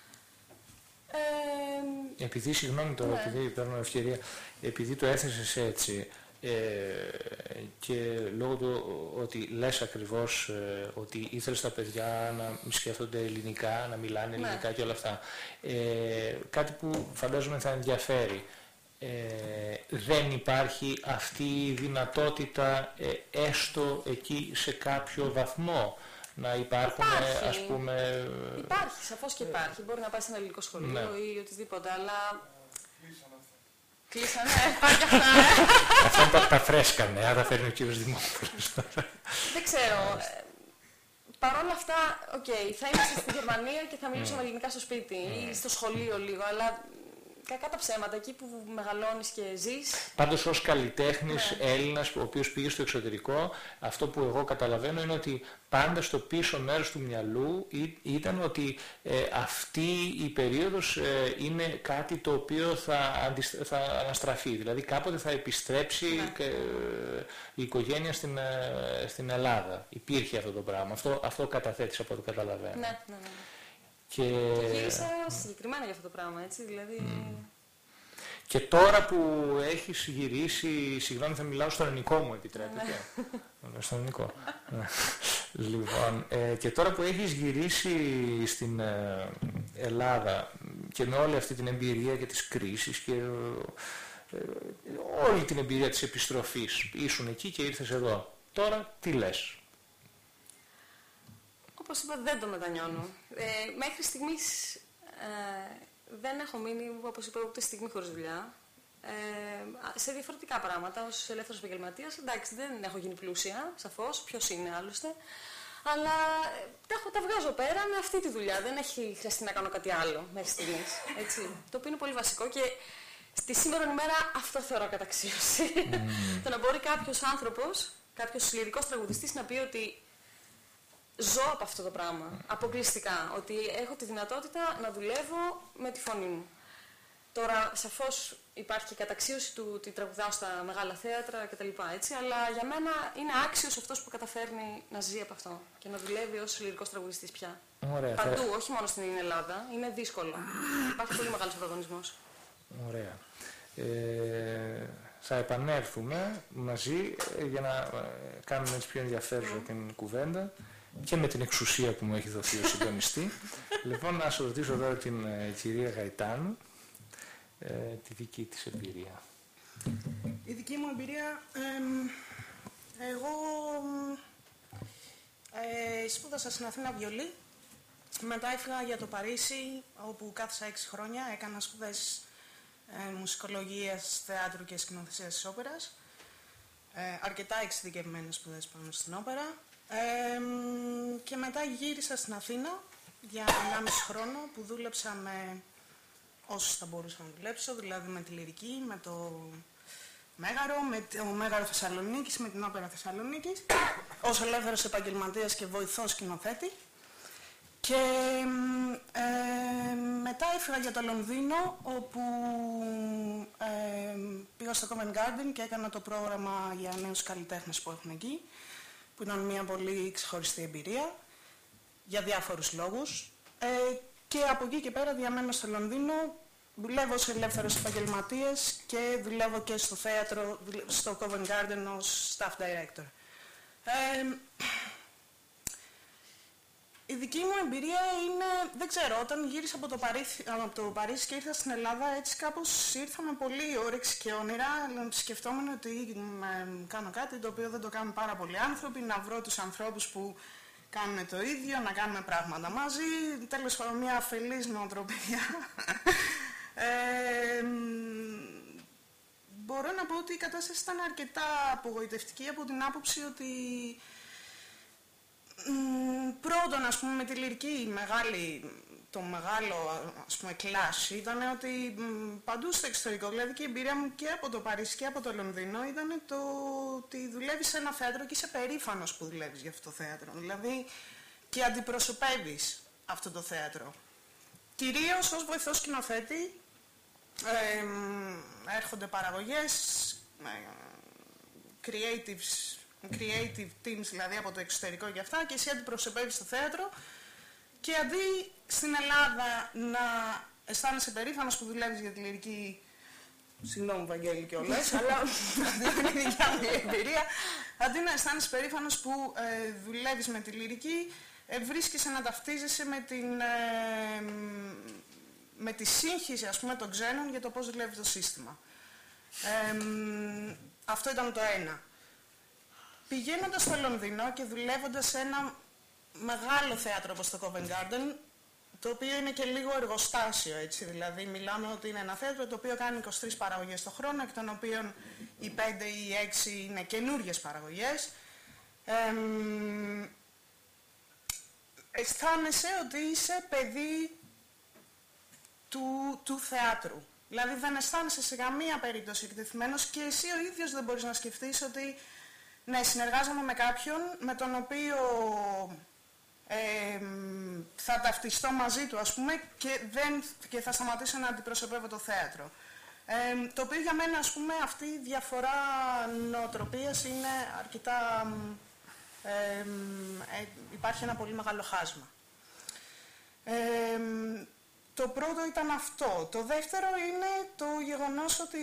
Ε, επειδή, συγγνώμη τώρα, ναι. επειδή παίρνω ευκαιρία, επειδή το έθεσες έτσι ε, και λόγω του ότι λες ακριβώς ε, ότι ήθελες τα παιδιά να σκέφτονται ελληνικά, να μιλάνε ελληνικά, ναι. και όλα αυτά, ε, κάτι που φαντάζομαι θα ενδιαφέρει, ε, δεν υπάρχει αυτή η δυνατότητα ε, έστω εκεί σε κάποιο βαθμό να υπάρχουν, υπάρχει. ας πούμε... Υπάρχει, σαφώς και υπάρχει. Μπορεί να πάει σε ένα ελληνικό σχολείο, ναι. ή οτιδήποτε, αλλά... Κλείσανε, πάει και αυτά. Αυτά τα, τα φρέσκανε, άρα φέρνει ο κύριος Δημόπουλος. Δεν ξέρω. Παρ' όλα αυτά, οκ, okay, θα είμαστε στη Γερμανία και θα μιλήσουμε ελληνικά στο σπίτι ή στο σχολείο λίγο, αλλά... Κακά τα ψέματα, εκεί που μεγαλώνεις και ζεις. Πάντως ως καλλιτέχνης, ναι. Έλληνας, ο οποίος πήγε στο εξωτερικό, αυτό που εγώ καταλαβαίνω είναι ότι πάντα στο πίσω μέρος του μυαλού ήταν ότι ε, αυτή η περίοδος ε, είναι κάτι το οποίο θα, αντισ... θα αναστραφεί. Δηλαδή κάποτε θα επιστρέψει, ναι. ε, η οικογένεια στην, ε, στην Ελλάδα. Υπήρχε αυτό το πράγμα. Αυτό, αυτό καταθέτεις από ό,τι καταλαβαίνω. Ναι, ναι, ναι. Και... και γύρισα συγκεκριμένα για αυτό το πράγμα, έτσι, δηλαδή... Mm. Και τώρα που έχεις γυρίσει, συγγνώμη θα μιλάω στο ελληνικό μου, επιτρέπετε. Ναι. Στο ελληνικό. Λοιπόν, ε, και τώρα που έχεις γυρίσει στην ε, Ελλάδα και με όλη αυτή την εμπειρία και τις κρίσεις και ε, όλη την εμπειρία της επιστροφής, ήσουν εκεί και ήρθες εδώ. Τώρα τι λες? Όπως είπα, δεν το μετανιώνω. Ε, μέχρι στιγμής ε, δεν έχω μείνει, όπως είπα, ούτε στιγμή χωρίς δουλειά. Ε, σε διαφορετικά πράγματα, ως ελεύθερος επαγγελματίας. Εντάξει, δεν έχω γίνει πλούσια, σαφώς, ποιος είναι άλλωστε. Αλλά τα, έχω, τα βγάζω πέρα με αυτή τη δουλειά. Δεν έχει χρειαστεί να κάνω κάτι άλλο μέχρι στιγμής. Έτσι. Το οποίο είναι πολύ βασικό και στη σήμερα ημέρα αυτό θεωρώ καταξίωση. Mm. Το να μπορεί κάποιος άνθρωπος, κάποιος λυρικός τραγουδιστής να πει ότι ζω από αυτό το πράγμα, mm. αποκλειστικά, ότι έχω τη δυνατότητα να δουλεύω με τη φωνή μου. Τώρα, σαφώς, υπάρχει και καταξίωση του ότι τραγουδάω στα μεγάλα θέατρα κτλ. Έτσι, αλλά για μένα είναι άξιος αυτός που καταφέρνει να ζει από αυτό και να δουλεύει ως λυρικός τραγουδιστής πια. Ωραία, παντού, θα... όχι μόνο στην Ελλάδα, είναι δύσκολο. Υπάρχει πολύ μεγάλος ανταγωνισμός. Ωραία. Ε, θα επανέλθουμε μαζί ε, για να ε, κάνουμε έτσι πιο ενδιαφέρουσα mm. την κουβέντα και με την εξουσία που μου έχει δοθεί ο συντονιστή. Λοιπόν, να σας ρωτήσω τώρα την ε, κυρία Γαϊτάνου ε, τη δική της εμπειρία. Η δική μου εμπειρία, ε, εγώ ε, σπούδασα στην Αθήνα βιολί, μετά έφυγα για το Παρίσι, όπου κάθισα έξι χρόνια, έκανα σπουδές ε, μουσικολογίας, θεάτρου και σκηνοθεσίας της όπερας, ε, αρκετά εξειδικευμένες σπουδές πάνω στην όπερα, ε, και μετά γύρισα στην Αθήνα για ενάμιση χρόνο που δούλεψα με όσους θα μπορούσα να δουλέψω, δηλαδή με τη λυρική, με το Μέγαρο, με το Μέγαρο Θεσσαλονίκης, με την Όπερα Θεσσαλονίκης, ως ελεύθερος επαγγελματίας και βοηθός σκηνοθέτη. Και ε, μετά έφυγα για το Λονδίνο, όπου ε, πήγα στο Covent Garden και έκανα το πρόγραμμα για νέους καλλιτέχνες που έχουν εκεί, που ήταν μια πολύ ξεχωριστή εμπειρία, για διάφορους λόγους. Ε, και από εκεί και πέρα διαμένω στο Λονδίνο, δουλεύω ως ελεύθερος επαγγελματίας και δουλεύω και στο θέατρο, στο Covent Garden ως staff director. Ε, η δική μου εμπειρία είναι, δεν ξέρω, όταν γύρισα από το, Παρίσι, από το Παρίσι και ήρθα στην Ελλάδα, έτσι κάπως ήρθα με πολύ όρεξη και όνειρα, σκεφτόμουν ότι ε, κάνω κάτι το οποίο δεν το κάνουν πάρα πολλοί άνθρωποι, να βρω τους ανθρώπους που κάνουν το ίδιο, να κάνουμε πράγματα μαζί, τέλος πάντων μια αφελής νοοτροπία. ε, μπορώ να πω ότι η κατάσταση ήταν αρκετά απογοητευτική από την άποψη ότι μ, πρώτον, ας πούμε, με τη λυρική μεγάλη, το μεγάλο, ας πούμε, κλάσ ήταν ότι μ, παντού στο εξωτερικό, δηλαδή και η εμπειρία μου και από το Παρίσι και από το Λονδίνο ήταν το ότι δουλεύεις σε ένα θέατρο και είσαι περήφανος που δουλεύεις για αυτό το θέατρο, δηλαδή και αντιπροσωπεύεις αυτό το θέατρο. Κυρίως ως βοηθός σκηνοθέτη ε, έρχονται παραγωγές, ε, creatives, creative teams δηλαδή από το εξωτερικό και αυτά, και εσύ αντιπροσωπεύεις το θέατρο και αντί στην Ελλάδα να αισθάνεσαι περήφανος που δουλεύεις για τη λυρική, συγγνώμη Βαγγέλη κιόλας, αλλά δεν είναι η δικιά μου εμπειρία, αντί να αισθάνεσαι περήφανος που ε, δουλεύεις με τη λυρική, ε, βρίσκεσαι να ταυτίζεσαι με την, ε, με τη σύγχυση, ας πούμε, των ξένων για το πώς δουλεύει το σύστημα. Ε, αυτό ήταν το ένα. Πηγαίνοντας στο Λονδίνο και δουλεύοντας σε ένα μεγάλο θέατρο όπως το Covent Garden, το οποίο είναι και λίγο εργοστάσιο, έτσι, δηλαδή μιλάμε ότι είναι ένα θέατρο το οποίο κάνει είκοσι τρεις παραγωγές το χρόνο, εκ των οποίων οι πέντε ή οι έξι είναι καινούριες παραγωγές. Ε, αισθάνεσαι ότι είσαι παιδί του, του θεάτρου. Δηλαδή δεν αισθάνεσαι σε καμία περίπτωση εκτεθειμένος και εσύ ο ίδιος δεν μπορείς να σκεφτείς ότι ναι, συνεργάζομαι με κάποιον με τον οποίο ε, θα ταυτιστώ μαζί του, ας πούμε, και, δεν, και θα σταματήσω να αντιπροσωπεύω το θέατρο. Ε, το οποίο για μένα, ας πούμε, αυτή η διαφορά νοοτροπίας είναι αρκετά... Ε, ε, υπάρχει ένα πολύ μεγάλο χάσμα. Ε, το πρώτο ήταν αυτό. Το δεύτερο είναι το γεγονός ότι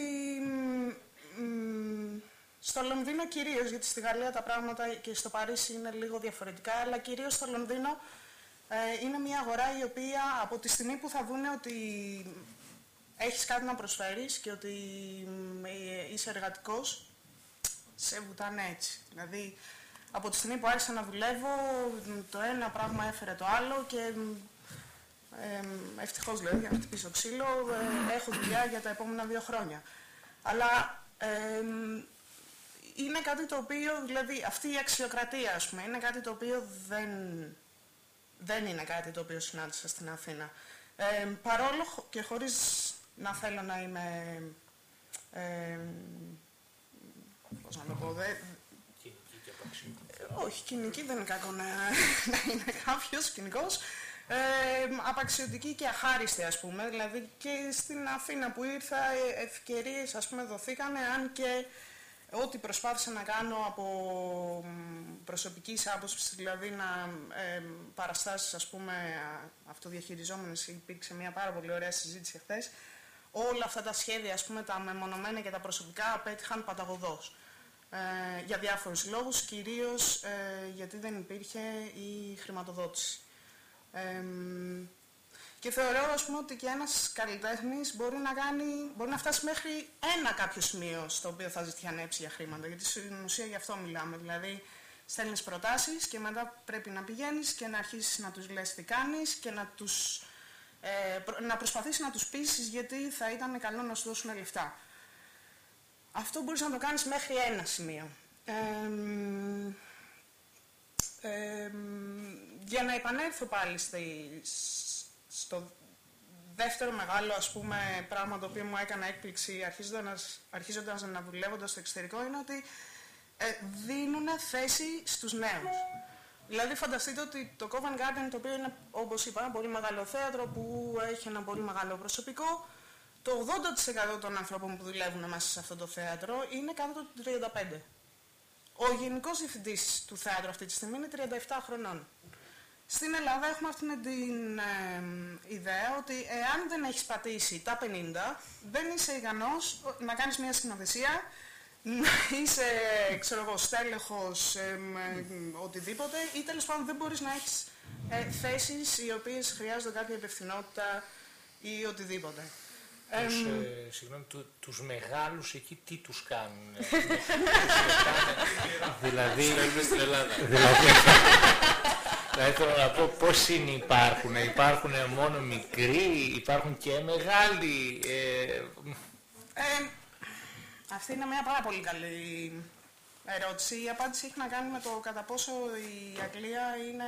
μ, στο Λονδίνο κυρίως, γιατί στη Γαλλία τα πράγματα και στο Παρίσι είναι λίγο διαφορετικά, αλλά κυρίως στο Λονδίνο ε, είναι μια αγορά η οποία από τη στιγμή που θα δούνε ότι έχεις κάτι να προσφέρεις και ότι ε, είσαι εργατικός, σε βουτάνε έτσι. Δηλαδή, από τη στιγμή που άρχισα να δουλεύω, το ένα πράγμα έφερε το άλλο και ε, ευτυχώς, δηλαδή, για να χτυπήσω ξύλο, ε, έχω δουλειά για τα επόμενα δύο χρόνια. Αλλά ε, είναι κάτι το οποίο, δηλαδή, αυτή η αξιοκρατία, ας πούμε, είναι κάτι το οποίο δεν, δεν είναι κάτι το οποίο συνάντησα στην Αθήνα. Ε, παρόλο και χωρίς να θέλω να είμαι, ε, πώς να το πω, δε, όχι, κοινική δεν είναι κακό να, να είναι κάποιος κοινικός. ε, απαξιωτική και αχάριστη, ας πούμε. Δηλαδή και στην Αθήνα που ήρθα ευκαιρίες, ας πούμε, δοθήκανε, αν και ό,τι προσπάθησα να κάνω από προσωπικής άποψης, δηλαδή να ε, παραστάσεις, ας πούμε, αυτοδιαχειριζόμενες, υπήρξε μια πάρα πολύ ωραία συζήτηση χθες. Όλα αυτά τα σχέδια, ας πούμε, τα μεμονωμένα και τα προσωπικά απέτυχαν παταγωδώς. Ε, για διάφορους λόγους, κυρίως ε, γιατί δεν υπήρχε η χρηματοδότηση. Ε, και θεωρώ, ας πούμε, ότι και ένας καλλιτέχνης μπορεί να, κάνει, μπορεί να φτάσει μέχρι ένα κάποιο σημείο στο οποίο θα ζητιανέψει για χρήματα, γιατί στην ουσία γι' αυτό μιλάμε. Δηλαδή, στέλνεις προτάσεις και μετά πρέπει να πηγαίνεις και να αρχίσεις να τους λες τι κάνεις και να, τους, ε, να προσπαθήσεις να τους πείσεις γιατί θα ήταν καλό να σου δώσουν λεφτά. Αυτό μπορείς να το κάνεις μέχρι ένα σημείο. Ε, ε, για να επανέλθω πάλι στη, στο δεύτερο μεγάλο, ας πούμε, πράγμα το οποίο μου έκανε έκπληξη αρχίζοντας, αρχίζοντας να δουλεύοντας στο εξωτερικό είναι ότι ε, δίνουν θέση στους νέους. Δηλαδή φανταστείτε ότι το Covent Garden, το οποίο είναι, όπως είπα, ένα πολύ μεγάλο θέατρο που έχει ένα πολύ μεγάλο προσωπικό, το ογδόντα τοις εκατό των ανθρώπων που δουλεύουν μέσα σε αυτό το θέατρο είναι κάτω των τριάντα πέντε. Ο γενικός διευθυντής του θέατρου αυτή τη στιγμή είναι τριάντα επτά χρονών. Στην Ελλάδα έχουμε αυτή την ε, ιδέα ότι εάν δεν έχεις πατήσει τα πενήντα, δεν είσαι ικανός να κάνεις μια σκηνοθεσία, να είσαι, ξέρω εγώ, στέλεχος, ε, ε, οτιδήποτε, ή τέλος πάντων δεν μπορείς να έχεις ε, θέσεις οι οποίες χρειάζονται κάποια υπευθυνότητα ή οτιδήποτε. Τους, ε, συγγνώμη, του, τους μεγάλους εκεί τι τους κάνουν. δηλαδή, στην Ελλάδα. δηλαδή, δηλαδή θέλω να πω πώς είναι υπάρχουν. Υπάρχουν μόνο μικροί, υπάρχουν και μεγάλοι. Ε, ε, αυτή είναι μια πάρα πολύ καλή ερώτηση. Η απάντηση έχει να κάνει με το κατά πόσο η Αγγλία είναι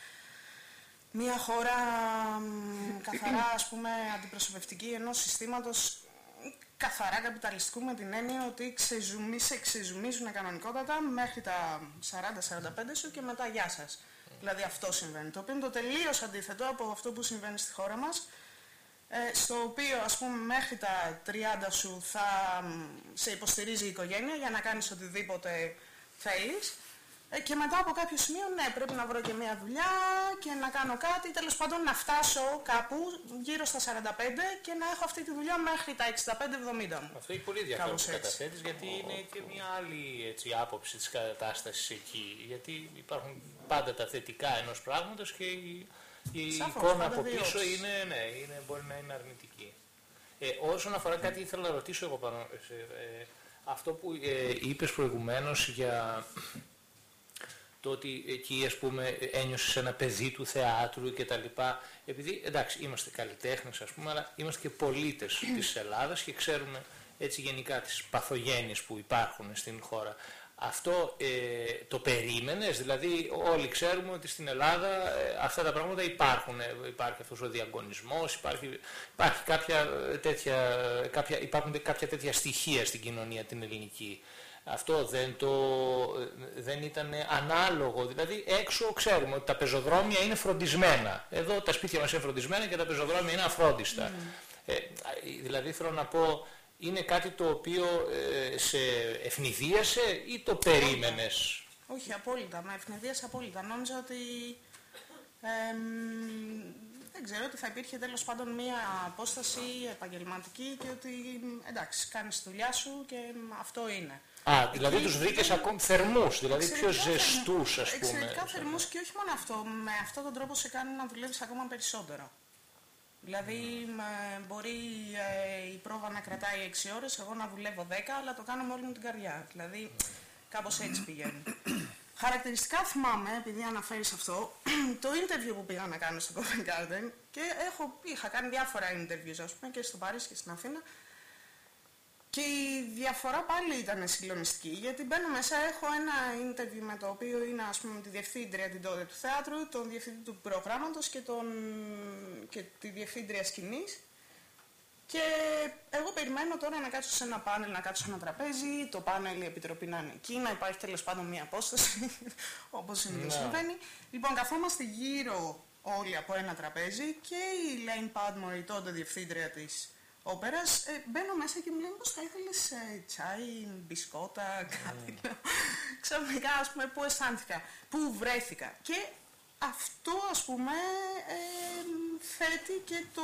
μια χώρα καθαρά, ας πούμε, αντιπροσωπευτική ενός συστήματος καθαρά καπιταλιστικού, με την έννοια ότι ξεζουμί, σε ξεζουμίζουν κανονικότατα μέχρι τα σαράντα σαράντα πέντε σου και μετά γεια σας. Δηλαδή αυτό συμβαίνει. Το οποίο είναι το τελείως αντίθετο από αυτό που συμβαίνει στη χώρα μας, ε, στο οποίο, ας πούμε, μέχρι τα τριάντα σου θα σε υποστηρίζει η οικογένεια για να κάνεις οτιδήποτε θέλεις. Ε, και μετά από κάποιο σημείο, ναι, πρέπει να βρω και μια δουλειά και να κάνω κάτι, τέλος πάντων να φτάσω κάπου γύρω στα σαράντα πέντε και να έχω αυτή τη δουλειά μέχρι τα εξήντα πέντε εβδομήντα μου. Αυτό έχει πολύ ενδιαφέρον που καταθέτεις, γιατί είναι και μια άλλη, έτσι, άποψη της κατάστασης εκεί. Γιατί υπάρχουν πάντα τα θετικά ενός πράγματος και η, η Σαφώς, εικόνα από πίσω είναι, ναι, είναι, μπορεί να είναι αρνητική. Ε, όσον αφορά κάτι, ήθελα να ρωτήσω εγώ πάνω σε, ε, αυτό που ε, είπες προηγουμένως για το ότι εκεί, ας πούμε, ένιωσες ένα παιδί του θεάτρου και τα λοιπά. Επειδή, εντάξει, είμαστε καλλιτέχνες, ας πούμε, αλλά είμαστε και πολίτες της Ελλάδας και ξέρουμε έτσι γενικά τις παθογένειες που υπάρχουν στην χώρα. Αυτό ε, το περίμενες? Δηλαδή όλοι ξέρουμε ότι στην Ελλάδα ε, αυτά τα πράγματα υπάρχουν. Ε, υπάρχει αυτός ο διαγωνισμός, υπάρχει, υπάρχει κάποια τέτοια, κάποια, υπάρχουν κάποια τέτοια στοιχεία στην κοινωνία την ελληνική. Αυτό δεν, το, δεν ήταν ανάλογο? Δηλαδή έξω ξέρουμε ότι τα πεζοδρόμια είναι φροντισμένα. Εδώ τα σπίτια μας είναι φροντισμένα και τα πεζοδρόμια είναι αφρόντιστα. Mm. Ε, δηλαδή θέλω να πω, είναι κάτι το οποίο ε, σε ευνηδίασε ή το περίμενες? Όχι, απόλυτα. Με ευνηδίασε απόλυτα. Νόμιζα ότι ε, δεν ξέρω, ότι θα υπήρχε τέλος πάντων μία απόσταση επαγγελματική και ότι εντάξει, κάνεις τη δουλειά σου και αυτό είναι. Α, δηλαδή τους βρήκες ακόμη θερμούς, δηλαδή πιο ζεστούς, ας πούμε. Εξαιρετικά θερμούς και όχι μόνο αυτό. Με αυτόν τον τρόπο σε κάνει να δουλεύεις ακόμα περισσότερο. Δηλαδή mm. μπορεί ε, η πρόβα να κρατάει έξι ώρες, εγώ να δουλεύω δέκα, αλλά το κάνω με όλη μου την καρδιά. Δηλαδή κάπως έτσι πηγαίνει. Χαρακτηριστικά θυμάμαι, επειδή αναφέρεις αυτό, το interview που πήγα να κάνω στο Covent Garden, και έχω, είχα κάνει διάφορα interviews, ας πούμε, και στο Παρίσι και στην Αθήνα, και η διαφορά πάλι ήταν συγκλονιστική, γιατί μπαίνω μέσα, έχω ένα interview με το οποίο είναι, ας πούμε, τη διευθύντρια την τότε του θέατρου, τον διευθυντή του προγράμματος και, τον, και τη διευθύντρια σκηνής. Και εγώ περιμένω τώρα να κάτσω σε ένα πάνελ, να κάτσω σε ένα τραπέζι, το πάνελ, η επιτροπή να είναι εκεί, να υπάρχει τέλος πάντων μία απόσταση, όπως συνήθως συμβαίνει. Λοιπόν, καθόμαστε γύρω όλοι από ένα τραπέζι και η Lane Padmore, η τότε διευθύντρια της όπερας, ε, μπαίνω μέσα και μου λένε πως θα ήθελες ε, τσάι, μπισκότα, κάτι. Mm. Ξαφνικά, ας πούμε, πού αισθάνθηκα, πού βρέθηκα. Και αυτό, ας πούμε, ε, θέτει και το...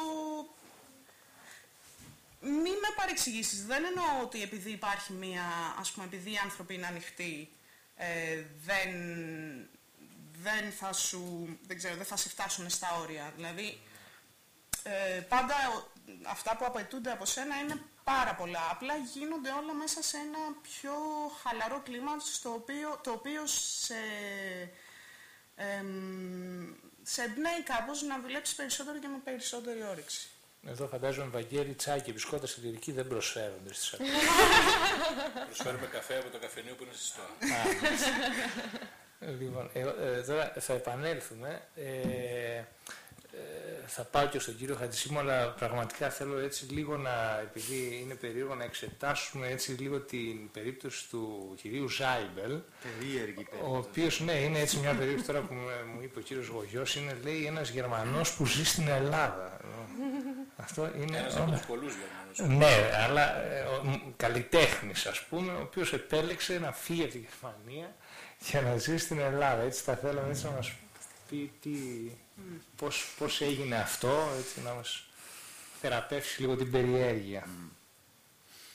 Μη με παρεξηγήσεις, δεν εννοώ ότι επειδή υπάρχει μία, ας πούμε, επειδή οι άνθρωποι είναι ανοιχτοί, ε, δεν, δεν θα σου, δεν ξέρω, δεν θα σε φτάσουν στα όρια. Δηλαδή, ε, πάντα αυτά που απαιτούνται από σένα είναι πάρα πολλά. Απλά γίνονται όλα μέσα σε ένα πιο χαλαρό κλίμα, στο οποίο, το οποίο σε, ε, σε εμπνέει κάπως να δουλέψεις περισσότερο και με περισσότερη όρεξη. Εδώ φαντάζομαι Βαγγέλη, τσάι και μπισκότα στη Λυρική δεν προσφέρονται στις ατομικές. Προσφέρουμε καφέ από το καφενείο που είναι στη Στόα. Λοιπόν, ε, ε, τώρα θα επανέλθουμε. Ε, ε, θα πάω και στον κύριο Χατζησίμου, αλλά πραγματικά θέλω έτσι λίγο να, επειδή είναι περίεργο, να εξετάσουμε έτσι λίγο την περίπτωση του κυρίου Ζάιμπελ. Περίεργη περίπτωση. Ο οποίος, ναι, είναι έτσι μια περίπτωση τώρα που μου είπε ο κύριος Γογιός, είναι, λέει, ένας Γερμανός που ζει στην Ελλάδα. Αυτό είναι ένας από τους πολλούς Γερμανούς. Ναι, αλλά ε, καλλιτέχνης, ας πούμε, ο οποίος επέλεξε να φύγει από τη Γερμανία για να ζει στην Ελλάδα. Έτσι θα θέλαμε έτσι να μας πει τι, mm. πώς, πώς έγινε αυτό, έτσι να μας θεραπεύσει λίγο την περιέργεια. Mm.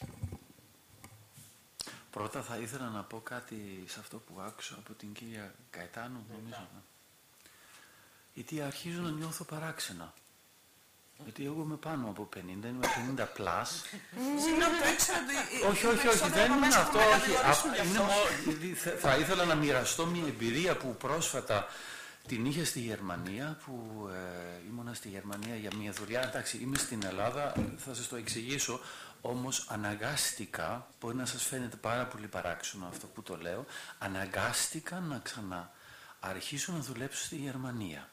Πρώτα θα ήθελα να πω κάτι σε αυτό που άκουσα από την κυρία Καετάνου, νομίζω. Γιατί αρχίζω να νιώθω παράξενα. Γιατί εγώ είμαι πάνω από πενήντα, είμαι πενήντα πλας. Συγγνώμη, το ήξερα ότι... Όχι, όχι, όχι, δεν είναι αυτό, όχι. Θα ήθελα να μοιραστώ μια εμπειρία που πρόσφατα την είχε στη Γερμανία, που ε, ήμουνα στη Γερμανία για μια δουλειά. Εντάξει, είμαι στην Ελλάδα, θα σας το εξηγήσω, όμως αναγκάστηκα, μπορεί να σας φαίνεται πάρα πολύ παράξενο αυτό που το λέω, αναγκάστηκα να ξανααρχίσω να δουλέψω στη Γερμανία.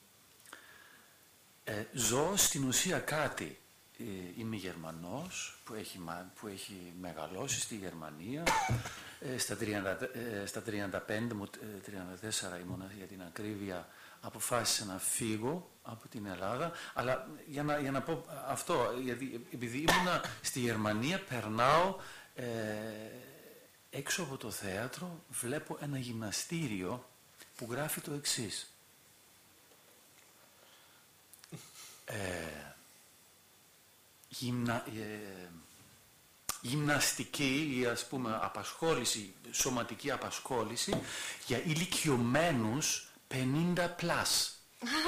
Ε, ζω στην ουσία κάτι. Ε, είμαι Γερμανός που έχει, που έχει μεγαλώσει στη Γερμανία. Ε, στα, τριάντα, ε, στα τριάντα πέντε μου, ε, τριάντα τέσσερα ήμουνα για την ακρίβεια, αποφάσισα να φύγω από την Ελλάδα. Αλλά για να, για να πω αυτό, γιατί επειδή ήμουνα στη Γερμανία, περνάω ε, έξω από το θέατρο, βλέπω ένα γυμναστήριο που γράφει το εξής. Ε, γυμνα, ε, γυμναστική ή ας πούμε απασχόληση, σωματική απασχόληση για ηλικιωμένους πενήντα πλας.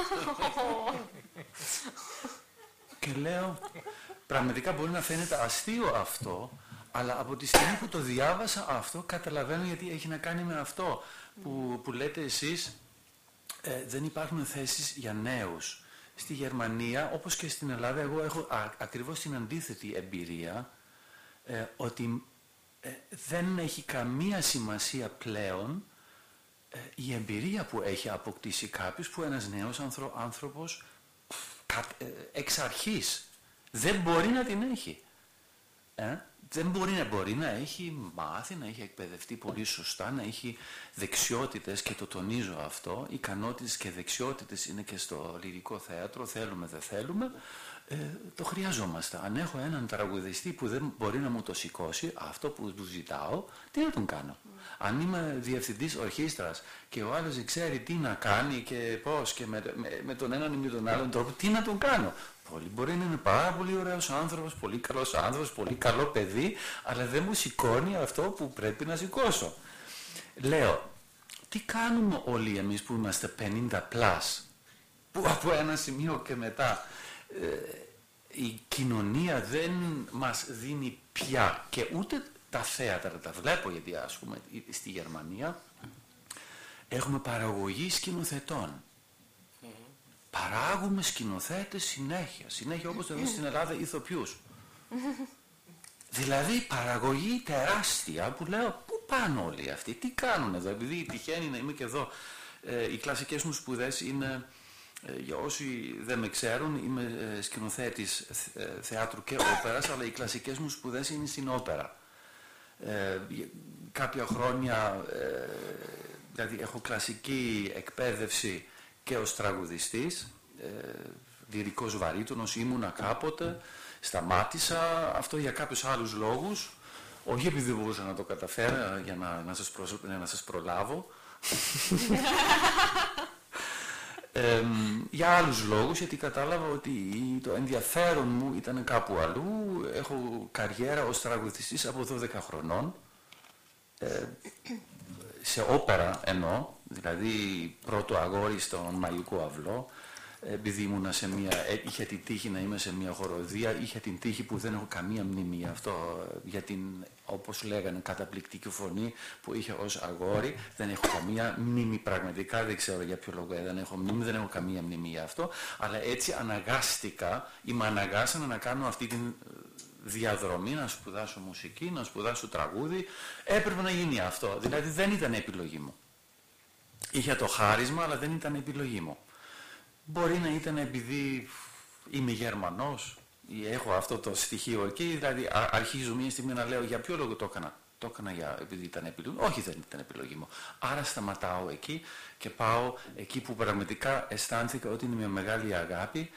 Και λέω, πραγματικά μπορεί να φαίνεται αστείο αυτό, αλλά από τη στιγμή που το διάβασα αυτό καταλαβαίνω γιατί έχει να κάνει με αυτό που, που λέτε εσείς, ε, δεν υπάρχουν θέσεις για νέους. Στη Γερμανία, όπως και στην Ελλάδα, εγώ έχω α, ακριβώς την αντίθετη εμπειρία, ε, ότι ε, δεν έχει καμία σημασία πλέον ε, η εμπειρία που έχει αποκτήσει κάποιος, που ένας νέος άνθρω, άνθρωπος κα, ε, εξ αρχής δεν μπορεί να την έχει. Ε? Δεν μπορεί να, μπορεί να έχει μάθει, να έχει εκπαιδευτεί πολύ σωστά, να έχει δεξιότητες, και το τονίζω αυτό, ικανότητες και δεξιότητες είναι και στο λυρικό θέατρο, θέλουμε δεν θέλουμε, ε, το χρειαζόμαστε. Αν έχω έναν τραγουδιστή που δεν μπορεί να μου το σηκώσει, αυτό που του ζητάω, τι να τον κάνω. Mm. Αν είμαι διευθυντής ορχήστρας και ο άλλος δεν ξέρει τι να κάνει και πώς και με, με, με τον έναν ή με τον άλλον τρόπο, τι να τον κάνω. Πολύ μπορεί να είναι πάρα πολύ ωραίος άνθρωπος, πολύ καλός άνθρωπος, πολύ καλό παιδί, αλλά δεν μου σηκώνει αυτό που πρέπει να σηκώσω. Λέω, τι κάνουμε όλοι εμείς που είμαστε πενήντα πλας, που από ένα σημείο και μετά ε, η κοινωνία δεν μας δίνει πια, και ούτε τα θέατρα τα βλέπω, γιατί ας πούμε στη Γερμανία έχουμε παραγωγή σκηνοθετών. Παράγουμε σκηνοθέτες συνέχεια, συνέχεια όπως εδώ στην Ελλάδα ηθοποιούς. Δηλαδή παραγωγή τεράστια που λέω, πού πάνε όλοι αυτοί, τι κάνουν εδώ, επειδή τυχαίνει να είμαι και εδώ. Ε, οι κλασικές μου σπουδές είναι, ε, για όσοι δεν με ξέρουν, είμαι ε, σκηνοθέτης ε, θεάτρου και όπερας, αλλά οι κλασικές μου σπουδές είναι στην όπερα. Ε, κάποια χρόνια, ε, δηλαδή έχω κλασική εκπαίδευση και ως τραγουδιστής, ε, λυρικός βαρύτονος ήμουνα κάποτε, σταμάτησα αυτό για κάποιους άλλους λόγους, όχι επειδή δεν μπορούσα να το καταφέρω για να, να, σας, προ, να σας προλάβω, ε, για άλλους λόγους, γιατί κατάλαβα ότι το ενδιαφέρον μου ήταν κάπου αλλού. Έχω καριέρα ως τραγουδιστής από δώδεκα χρονών, ε, σε όπερα εννοώ, δηλαδή πρώτο αγόρι στον Μαγικό Αυλό, επειδή ήμουνα σε μια, είχα την τύχη να είμαι σε μια χοροδία, είχα την τύχη που δεν έχω καμία μνήμη για αυτό, για την, όπως λέγανε, καταπληκτική φωνή που είχα ως αγόρι, δεν έχω καμία μνήμη πραγματικά, δεν ξέρω για ποιο λόγο δεν έχω μνήμη, δεν έχω καμία μνήμη για αυτό, αλλά έτσι αναγκάστηκα ή με αναγκάσανε να κάνω αυτή την διαδρομή, να σπουδάσω μουσική, να σπουδάσω τραγούδι, έπρεπε να γίνει αυτό, δηλαδή δεν ήταν επιλογή μου. Είχα το χάρισμα, αλλά δεν ήταν επιλογή μου. Μπορεί να ήταν επειδή είμαι Γερμανός ή έχω αυτό το στοιχείο εκεί, δηλαδή αρχίζω μια στιγμή να λέω για ποιο λόγο το έκανα. Το έκανα για, επειδή ήταν επιλογή μου. Όχι, δεν ήταν επιλογή μου. Άρα σταματάω εκεί και πάω εκεί που πραγματικά αισθάνθηκα ότι είναι μια μεγάλη αγάπη,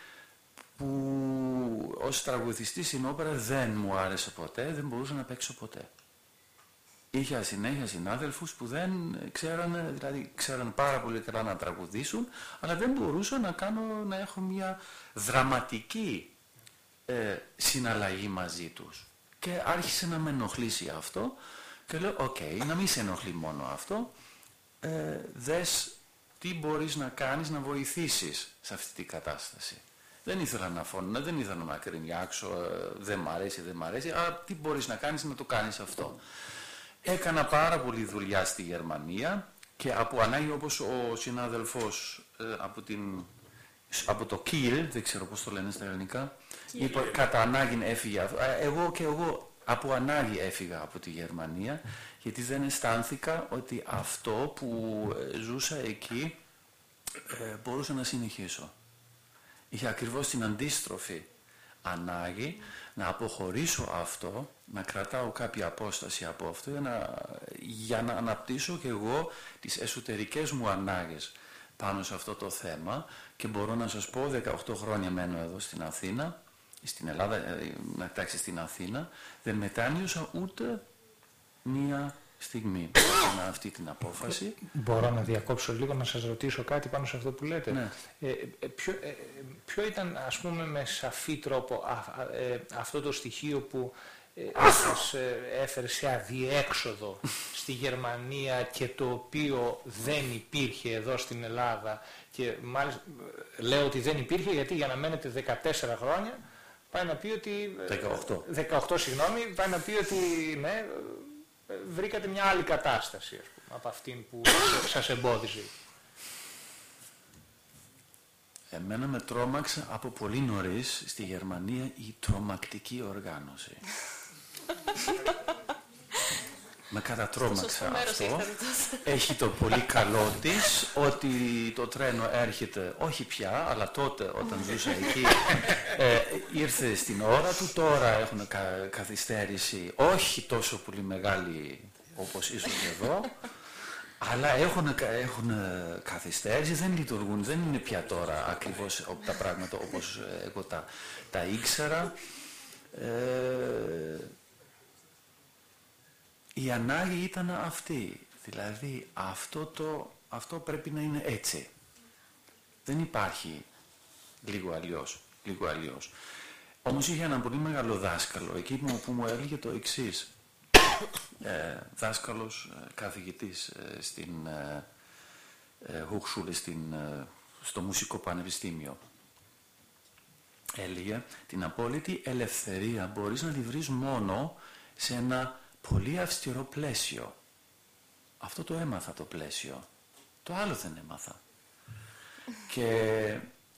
που ως τραγουδιστής στην όπερα δεν μου άρεσε ποτέ, δεν μπορούσα να παίξω ποτέ. Είχα συνέχεια συνάδελφους που δεν ξέρανε, δηλαδή ξέραν πάρα πολύ καλά να τραγουδήσουν, αλλά δεν μπορούσαν να κάνω, να έχω μια δραματική ε, συναλλαγή μαζί τους. Και άρχισε να με ενοχλήσει αυτό και λέω, οκ, okay, να μην σε ενοχλεί μόνο αυτό, ε, δες τι μπορείς να κάνεις να βοηθήσεις σε αυτή την κατάσταση. Δεν ήθελα να φωνώ, δεν ήθελα να κρινιάξω, ε, δεν μ' αρέσει, δεν μ' αρέσει, αλλά τι μπορείς να κάνεις να το κάνεις αυτό. Έκανα πάρα πολλή δουλειά στη Γερμανία και από ανάγκη, όπως ο συνάδελφος ε, από, την, από το Kiel, δεν ξέρω πώς το λένε στα ελληνικά, είπα, κατά ανάγκη έφυγε. Εγώ και εγώ από ανάγκη έφυγα από τη Γερμανία, γιατί δεν αισθάνθηκα ότι αυτό που ζούσα εκεί ε, μπορούσα να συνεχίσω. Είχα ακριβώς την αντίστροφη ανάγκη να αποχωρήσω αυτό, να κρατάω κάποια απόσταση από αυτό για να, για να αναπτύσσω και εγώ τις εσωτερικές μου ανάγκες πάνω σε αυτό το θέμα. Και μπορώ να σας πω, δεκαοκτώ χρόνια μένω εδώ στην Αθήνα, στην Ελλάδα, να τάξει στην Αθήνα, δεν μετάνιωσα ούτε μία στιγμή να αυτή την απόφαση. Μπορώ να διακόψω λίγο, να σας ρωτήσω κάτι πάνω σε αυτό που λέτε. Ναι. Ε, ε, ποιο, ε, ποιο ήταν, ας πούμε, με σαφή τρόπο α, α, ε, αυτό το στοιχείο που ε, σας ε, έφερε σε αδιέξοδο στη Γερμανία και το οποίο δεν υπήρχε εδώ στην Ελλάδα, και μάλιστα λέω ότι δεν υπήρχε γιατί για να μένετε δεκατέσσερα χρόνια πάει να πει ότι... δεκαοκτώ. δεκαοκτώ, συγγνώμη, πάει να πει ότι ναι, βρήκατε μια άλλη κατάσταση, ας πούμε, από αυτήν που σας εμπόδιζε. Εμένα με τρόμαξε από πολύ νωρίς στη Γερμανία η τρομακτική οργάνωση. Με κατατρώμαξε αυτό. Έχει το πολύ καλό της ότι το τρένο έρχεται, όχι πια, αλλά τότε όταν ζούσα εκεί ε, ήρθε στην ώρα του. Τώρα έχουν κα, καθυστέρηση, όχι τόσο πολύ μεγάλη όπως ίσως εδώ, αλλά έχουν, έχουν καθυστέρηση, δεν λειτουργούν, δεν είναι πια τώρα ακριβώς τα πράγματα όπως εγώ τα, τα ήξερα. Ε, η ανάγκη ήταν αυτή, δηλαδή αυτό, το, αυτό πρέπει να είναι έτσι. Δεν υπάρχει λίγο αλλιώς, λίγο αλλιώς. Όμως είχε ένα πολύ μεγάλο δάσκαλο εκεί που, που μου έλεγε το εξής. Ε, δάσκαλος, καθηγητής ε, στην ε, ε, Hochschule, στην, ε, στο Μουσικό Πανεπιστήμιο. Έλεγε, την απόλυτη ελευθερία μπορείς να τη βρεις μόνο σε ένα πολύ αυστηρό πλαίσιο. Αυτό το έμαθα το πλαίσιο. Το άλλο δεν έμαθα. Και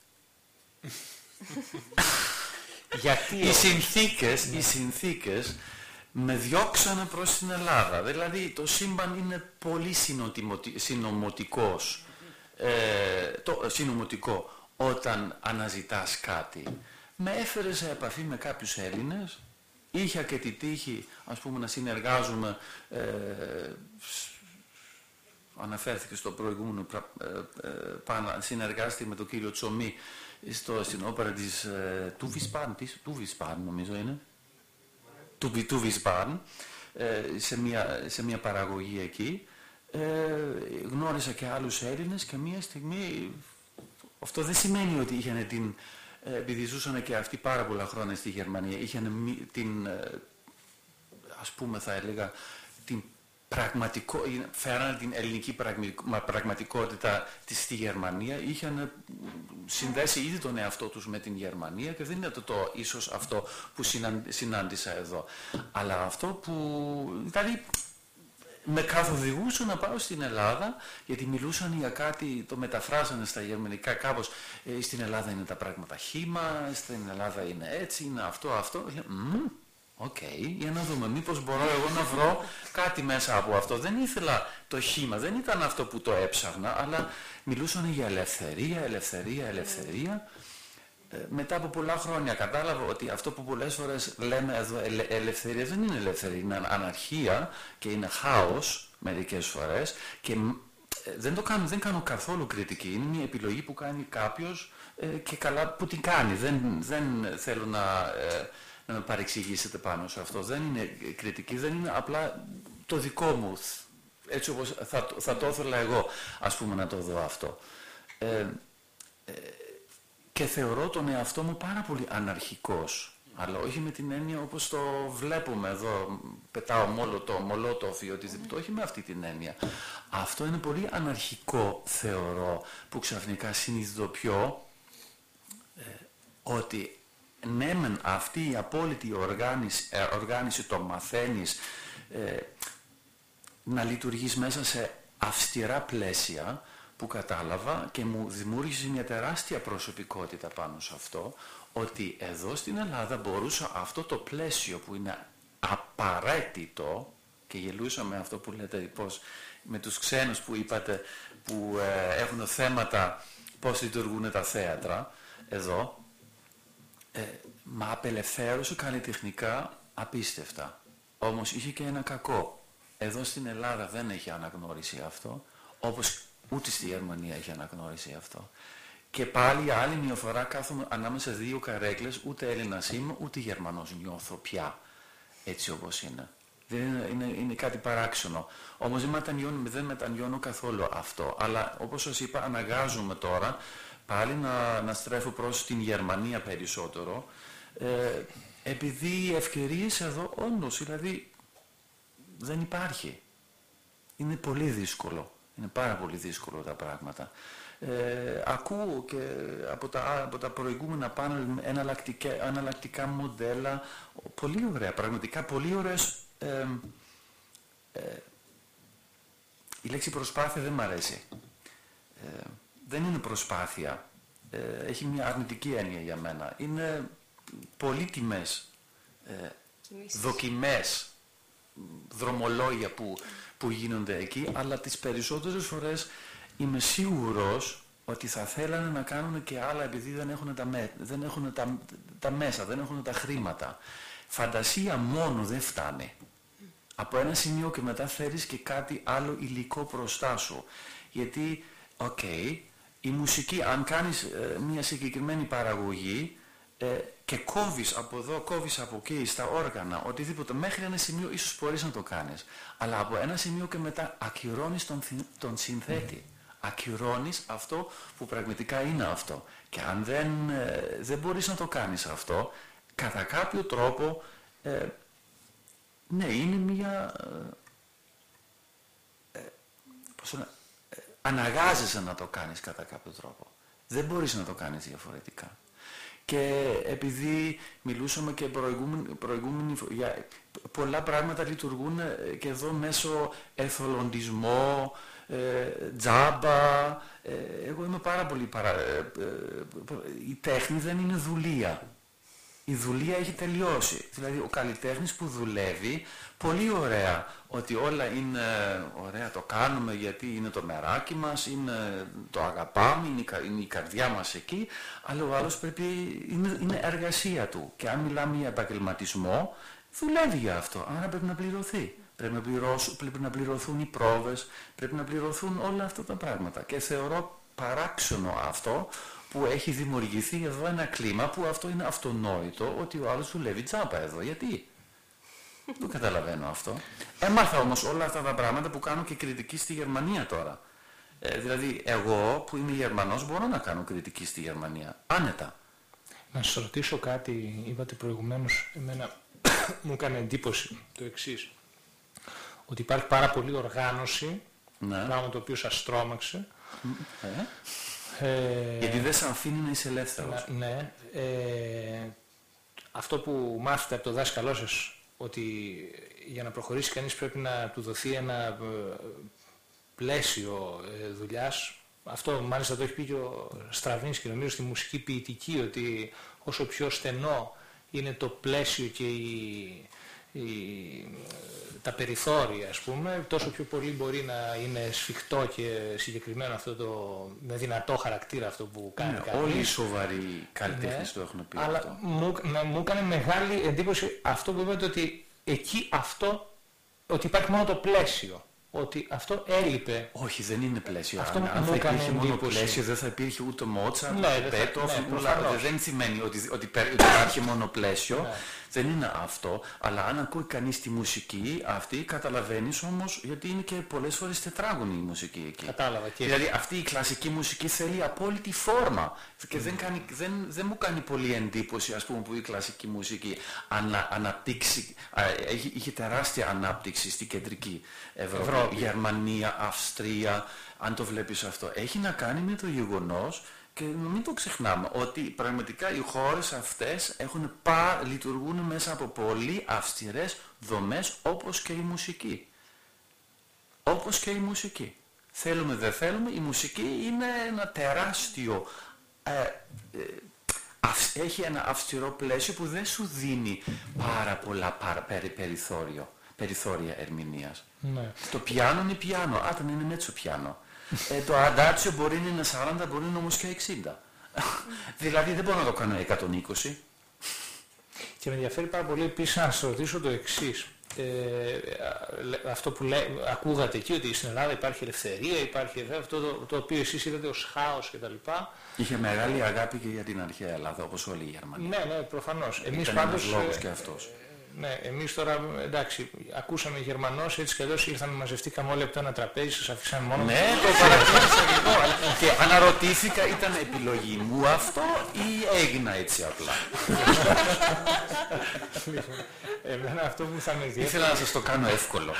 γιατί οι συνθήκες, οι συνθήκες με διώξανε προς την Ελλάδα. Δηλαδή το σύμπαν είναι πολύ συνωμοτικός, ε, το, συνωμοτικό όταν αναζητάς κάτι. Με έφερε σε επαφή με κάποιους Έλληνες. Είχα και τη τύχη, ας πούμε, να συνεργάζομαι ε, αναφέρθηκε στο προηγούμενο πάνω, συνεργάστηκε με τον κύριο Τσομή στο, στην όπερα της ε, του Βισπάν, της, του Βισπάν νομίζω είναι, του, του Βισπάν, ε, σε, μια, σε μια παραγωγή εκεί. Ε, γνώρισα και άλλους Έλληνες και μια στιγμή, αυτό δεν σημαίνει ότι είχαν την, ε, επειδή ζούσαν και αυτοί πάρα πολλά χρόνια στη Γερμανία, είχαν την, ε, ας πούμε θα έλεγα, την πραγματικό, φέρανε την ελληνική πραγματικότητα της στη Γερμανία, είχαν συνδέσει ήδη τον εαυτό τους με την Γερμανία και δεν είναι το, το ίσως αυτό που συνάντησα εδώ. Αλλά αυτό που, δηλαδή, με καθοδηγούσαν να πάω στην Ελλάδα, γιατί μιλούσαν για κάτι, το μεταφράζανε στα γερμανικά κάπως, ε, στην Ελλάδα είναι τα πράγματα χήμα, στην Ελλάδα είναι έτσι, είναι αυτό, αυτό. Οκ, okay, για να δούμε, μήπως μπορώ εγώ να βρω κάτι μέσα από αυτό. Δεν ήθελα το χήμα, δεν ήταν αυτό που το έψαχνα, αλλά μιλούσαν για ελευθερία, ελευθερία, ελευθερία. Ε, μετά από πολλά χρόνια κατάλαβα ότι αυτό που πολλές φορές λέμε εδώ ελε, ελευθερία δεν είναι ελευθερία, είναι αναρχία και είναι χάος μερικές φορές και ε, δεν το κάνω, δεν κάνω καθόλου κριτική, είναι μια επιλογή που κάνει κάποιος ε, και καλά που την κάνει, δεν, δεν θέλω να... Ε, να με παρεξηγήσετε πάνω σε αυτό. Δεν είναι κριτική, δεν είναι απλά το δικό μου, έτσι όπως θα, θα το ήθελα εγώ, ας πούμε, να το δω αυτό. Ε, ε, και θεωρώ τον εαυτό μου πάρα πολύ αναρχικός, αλλά όχι με την έννοια όπως το βλέπουμε εδώ, πετάω μόλοτο, μολότοφ ή οτιδήποτε, όχι με αυτή την έννοια. Αυτό είναι πολύ αναρχικό, θεωρώ, που ξαφνικά συνειδητοποιώ ε, ότι ναι μεν αυτή η απόλυτη οργάνωση, ε, οργάνωση το μαθαίνεις ε, να λειτουργείς μέσα σε αυστηρά πλαίσια που κατάλαβα και μου δημιούργησε μια τεράστια προσωπικότητα πάνω σε αυτό, ότι εδώ στην Ελλάδα μπορούσα αυτό το πλαίσιο που είναι απαραίτητο, και γελούσα με αυτό που λέτε πώς, με τους ξένους που είπατε που ε, έχουν θέματα πώς λειτουργούν τα θέατρα εδώ, Ε, μα απελευθέρωσε καλλιτεχνικά απίστευτα. Όμως είχε και ένα κακό. Εδώ στην Ελλάδα δεν έχει αναγνώρισει αυτό, όπως ούτε στη Γερμανία έχει αναγνώρισει αυτό. Και πάλι άλλη μια φορά κάθομαι ανάμεσα σε δύο καρέκλες, ούτε Έλληνας είμαι, ούτε Γερμανός νιώθω πια, έτσι όπως είναι. Δεν είναι, είναι, είναι κάτι παράξενο. Όμως δεν μετανιώνω, δεν μετανιώνω καθόλου αυτό. Αλλά όπως σας είπα, αναγκάζομαι τώρα πάλι να, να στρέφω προς την Γερμανία περισσότερο, ε, επειδή οι ευκαιρίες εδώ όντως, δηλαδή, δεν υπάρχει. Είναι πολύ δύσκολο. Είναι πάρα πολύ δύσκολο τα πράγματα. Ε, ακούω και από τα, από τα προηγούμενα πάνελ εναλλακτικά, εναλλακτικά μοντέλα, πολύ ωραία, πραγματικά πολύ ωραίες. Ε, ε, η λέξη προσπάθεια δεν μ' αρέσει. Ε, δεν είναι προσπάθεια. Ε, έχει μια αρνητική έννοια για μένα. Είναι πολύτιμες ε, δοκιμές, δρομολόγια που, που γίνονται εκεί, αλλά τις περισσότερες φορές είμαι σίγουρος ότι θα θέλανε να κάνουν και άλλα επειδή δεν έχουν τα, με, δεν έχουν τα, τα μέσα, δεν έχουν τα χρήματα. Φαντασία μόνο δεν φτάνει. Από ένα σημείο και μετά θέλεις και κάτι άλλο υλικό μπροστά σου. Γιατί, οκ, okay, η μουσική, αν κάνεις ε, μια συγκεκριμένη παραγωγή ε, και κόβεις από εδώ, κόβεις από εκεί, στα όργανα, οτιδήποτε, μέχρι ένα σημείο ίσως μπορείς να το κάνεις. Αλλά από ένα σημείο και μετά ακυρώνεις τον, τον συνθέτη. Ακυρώνεις αυτό που πραγματικά είναι αυτό. Και αν δεν, ε, δεν μπορείς να το κάνεις αυτό, κατά κάποιο τρόπο, ε, ναι, είναι μια... Ε, πώς να, ε, αναγκάζεσαι να το κάνεις κατά κάποιο τρόπο. Δεν μπορείς να το κάνεις διαφορετικά. Και επειδή μιλούσαμε και προηγούμενη, προηγούμενη για πολλά πράγματα λειτουργούν και εδώ μέσω εθελοντισμό, ε, τζάμπα. Ε, εγώ είμαι πάρα πολύ παρα... Ε, ε, η τέχνη δεν είναι δουλεία. Η δουλεία έχει τελειώσει. Δηλαδή ο καλλιτέχνης που δουλεύει, πολύ ωραία, ότι όλα είναι ωραία, το κάνουμε γιατί είναι το μεράκι μας, είναι, το αγαπάμε, είναι η, είναι η καρδιά μας εκεί, αλλά ο άλλος πρέπει, είναι, είναι εργασία του. Και αν μιλάμε για επαγγελματισμό, δουλεύει για αυτό, άρα πρέπει να πληρωθεί. πρέπει να, πληρώσουν, πρέπει να πληρωθούν οι πρόβες, πρέπει να πληρωθούν όλα αυτά τα πράγματα. Και θεωρώ παράξενο αυτό που έχει δημιουργηθεί εδώ ένα κλίμα που αυτό είναι αυτονόητο ότι ο άλλος δουλεύει τσάπα εδώ. Γιατί? Δεν καταλαβαίνω αυτό. Έμαθα όμως όλα αυτά τα πράγματα που κάνω και κριτική στη Γερμανία τώρα. Ε, δηλαδή εγώ που είμαι Γερμανός μπορώ να κάνω κριτική στη Γερμανία. Άνετα. Να σας ρωτήσω κάτι, είπατε προηγουμένως, εμένα μου έκανε εντύπωση το εξής. Ότι υπάρχει πάρα πολλή οργάνωση, Ναι. πράγμα το οποίο σας τρόμαξε. Ε, Ε, γιατί δεν σε αφήνει να είσαι ελεύθερος. να- ναι. Ε, αυτό που μάθετε από το δάσκαλό σας, ότι για να προχωρήσει κανείς πρέπει να του δοθεί ένα ε, πλαίσιο ε, δουλειάς. Αυτό μάλιστα το έχει πει και ο Στραβίνσκι, νομίζω, στη μουσική ποιητική, ότι όσο πιο στενό είναι το πλαίσιο και η, η, τα περιθώρια, ας πούμε, τόσο πιο πολύ μπορεί να είναι σφιχτό και συγκεκριμένο αυτό το, με δυνατό χαρακτήρα αυτό που κάνει Ναι, κανείς. όλοι οι σοβαροί καλλιτέχνες Ναι, το έχουν πει αλλά αυτό. μου, να- μου έκανε μεγάλη εντύπωση αυτό που είπατε, ότι εκεί αυτό, ότι υπάρχει μόνο το πλαίσιο, ότι αυτό έλειπε. Όχι, δεν είναι πλαίσιο. Αυτό αν μου αν θα έκανε υπήρχε μόνο εντύπωση. πλαίσιο, δεν θα υπήρχε ούτε Μότσαρτ, Ναι, ούτε δεν θα- Πέτοφ, ναι, ούτε προφανώς. δεν σημαίνει ότι, ότι, πε- ότι υπάρχει μόνο πλαίσιο. Ναι. Δεν είναι αυτό. Αλλά αν ακούει κανείς τη μουσική αυτή, καταλαβαίνεις όμως, γιατί είναι και πολλές φορές τετράγωνη η μουσική εκεί. Κατάλαβα. Και Δηλαδή αυτή η κλασική μουσική θέλει απόλυτη φόρμα και δεν, κάνει, δεν, δεν μου κάνει πολύ εντύπωση, ας πούμε, που η κλασική μουσική ανα, αναπτύξει, α, έχει, είχε τεράστια ανάπτυξη στην κεντρική Ευρώπη, Ευρώπη. Γερμανία, Αυστρία, αν το βλέπεις αυτό. Έχει να κάνει με το γεγονός, και μην το ξεχνάμε, ότι πραγματικά οι χώρες αυτές έχουν πά, λειτουργούν μέσα από πολύ αυστηρές δομές, όπως και η μουσική. Όπως και η μουσική. Θέλουμε δεν θέλουμε, η μουσική είναι ένα τεράστιο, ε, ε, αυ- έχει ένα αυστηρό πλαίσιο που δεν σου δίνει πάρα πολλά παρα, περι, περιθώριο, περιθώρια ερμηνείας. ναι. Το πιάνο είναι πιάνο, άταν είναι μέτσο πιάνο. Ε, το αντάτσιο μπορεί να είναι σαράντα, μπορεί να είναι όμως και εξήντα. Δηλαδή δεν μπορώ να το κάνω εκατόν είκοσι. Και με ενδιαφέρει πάρα πολύ επίσης να σας ρωτήσω το εξής. Ε, λέ- αυτό που λέ, ακούγατε εκεί, ότι στην Ελλάδα υπάρχει ελευθερία, υπάρχει εδώ, αυτό το, το οποίο εσείς είδατε ως χάος κτλ. Είχε μεγάλη αγάπη και για την αρχαία Ελλάδα, όπως όλοι οι Γερμανοί. Ναι, ναι, προφανώς. Εμείς Ήταν πάντως, ένας λόγος ε, και αυτός. ναι, εμείς τώρα, εντάξει, ακούσαμε Γερμανός, έτσι και αλλιώς ήρθαμε, μαζευτήκαμε όλοι από το ένα τραπέζι, σας αφήσαμε μόνο. Ναι, το παρατήρησα και εγώ. αλλά- Και αναρωτήθηκα, ήταν επιλογή μου αυτό ή έγινα έτσι απλά. Εμένα αυτό που θα με ενδιαφέρει, Ήθελα να σας το κάνω εύκολο.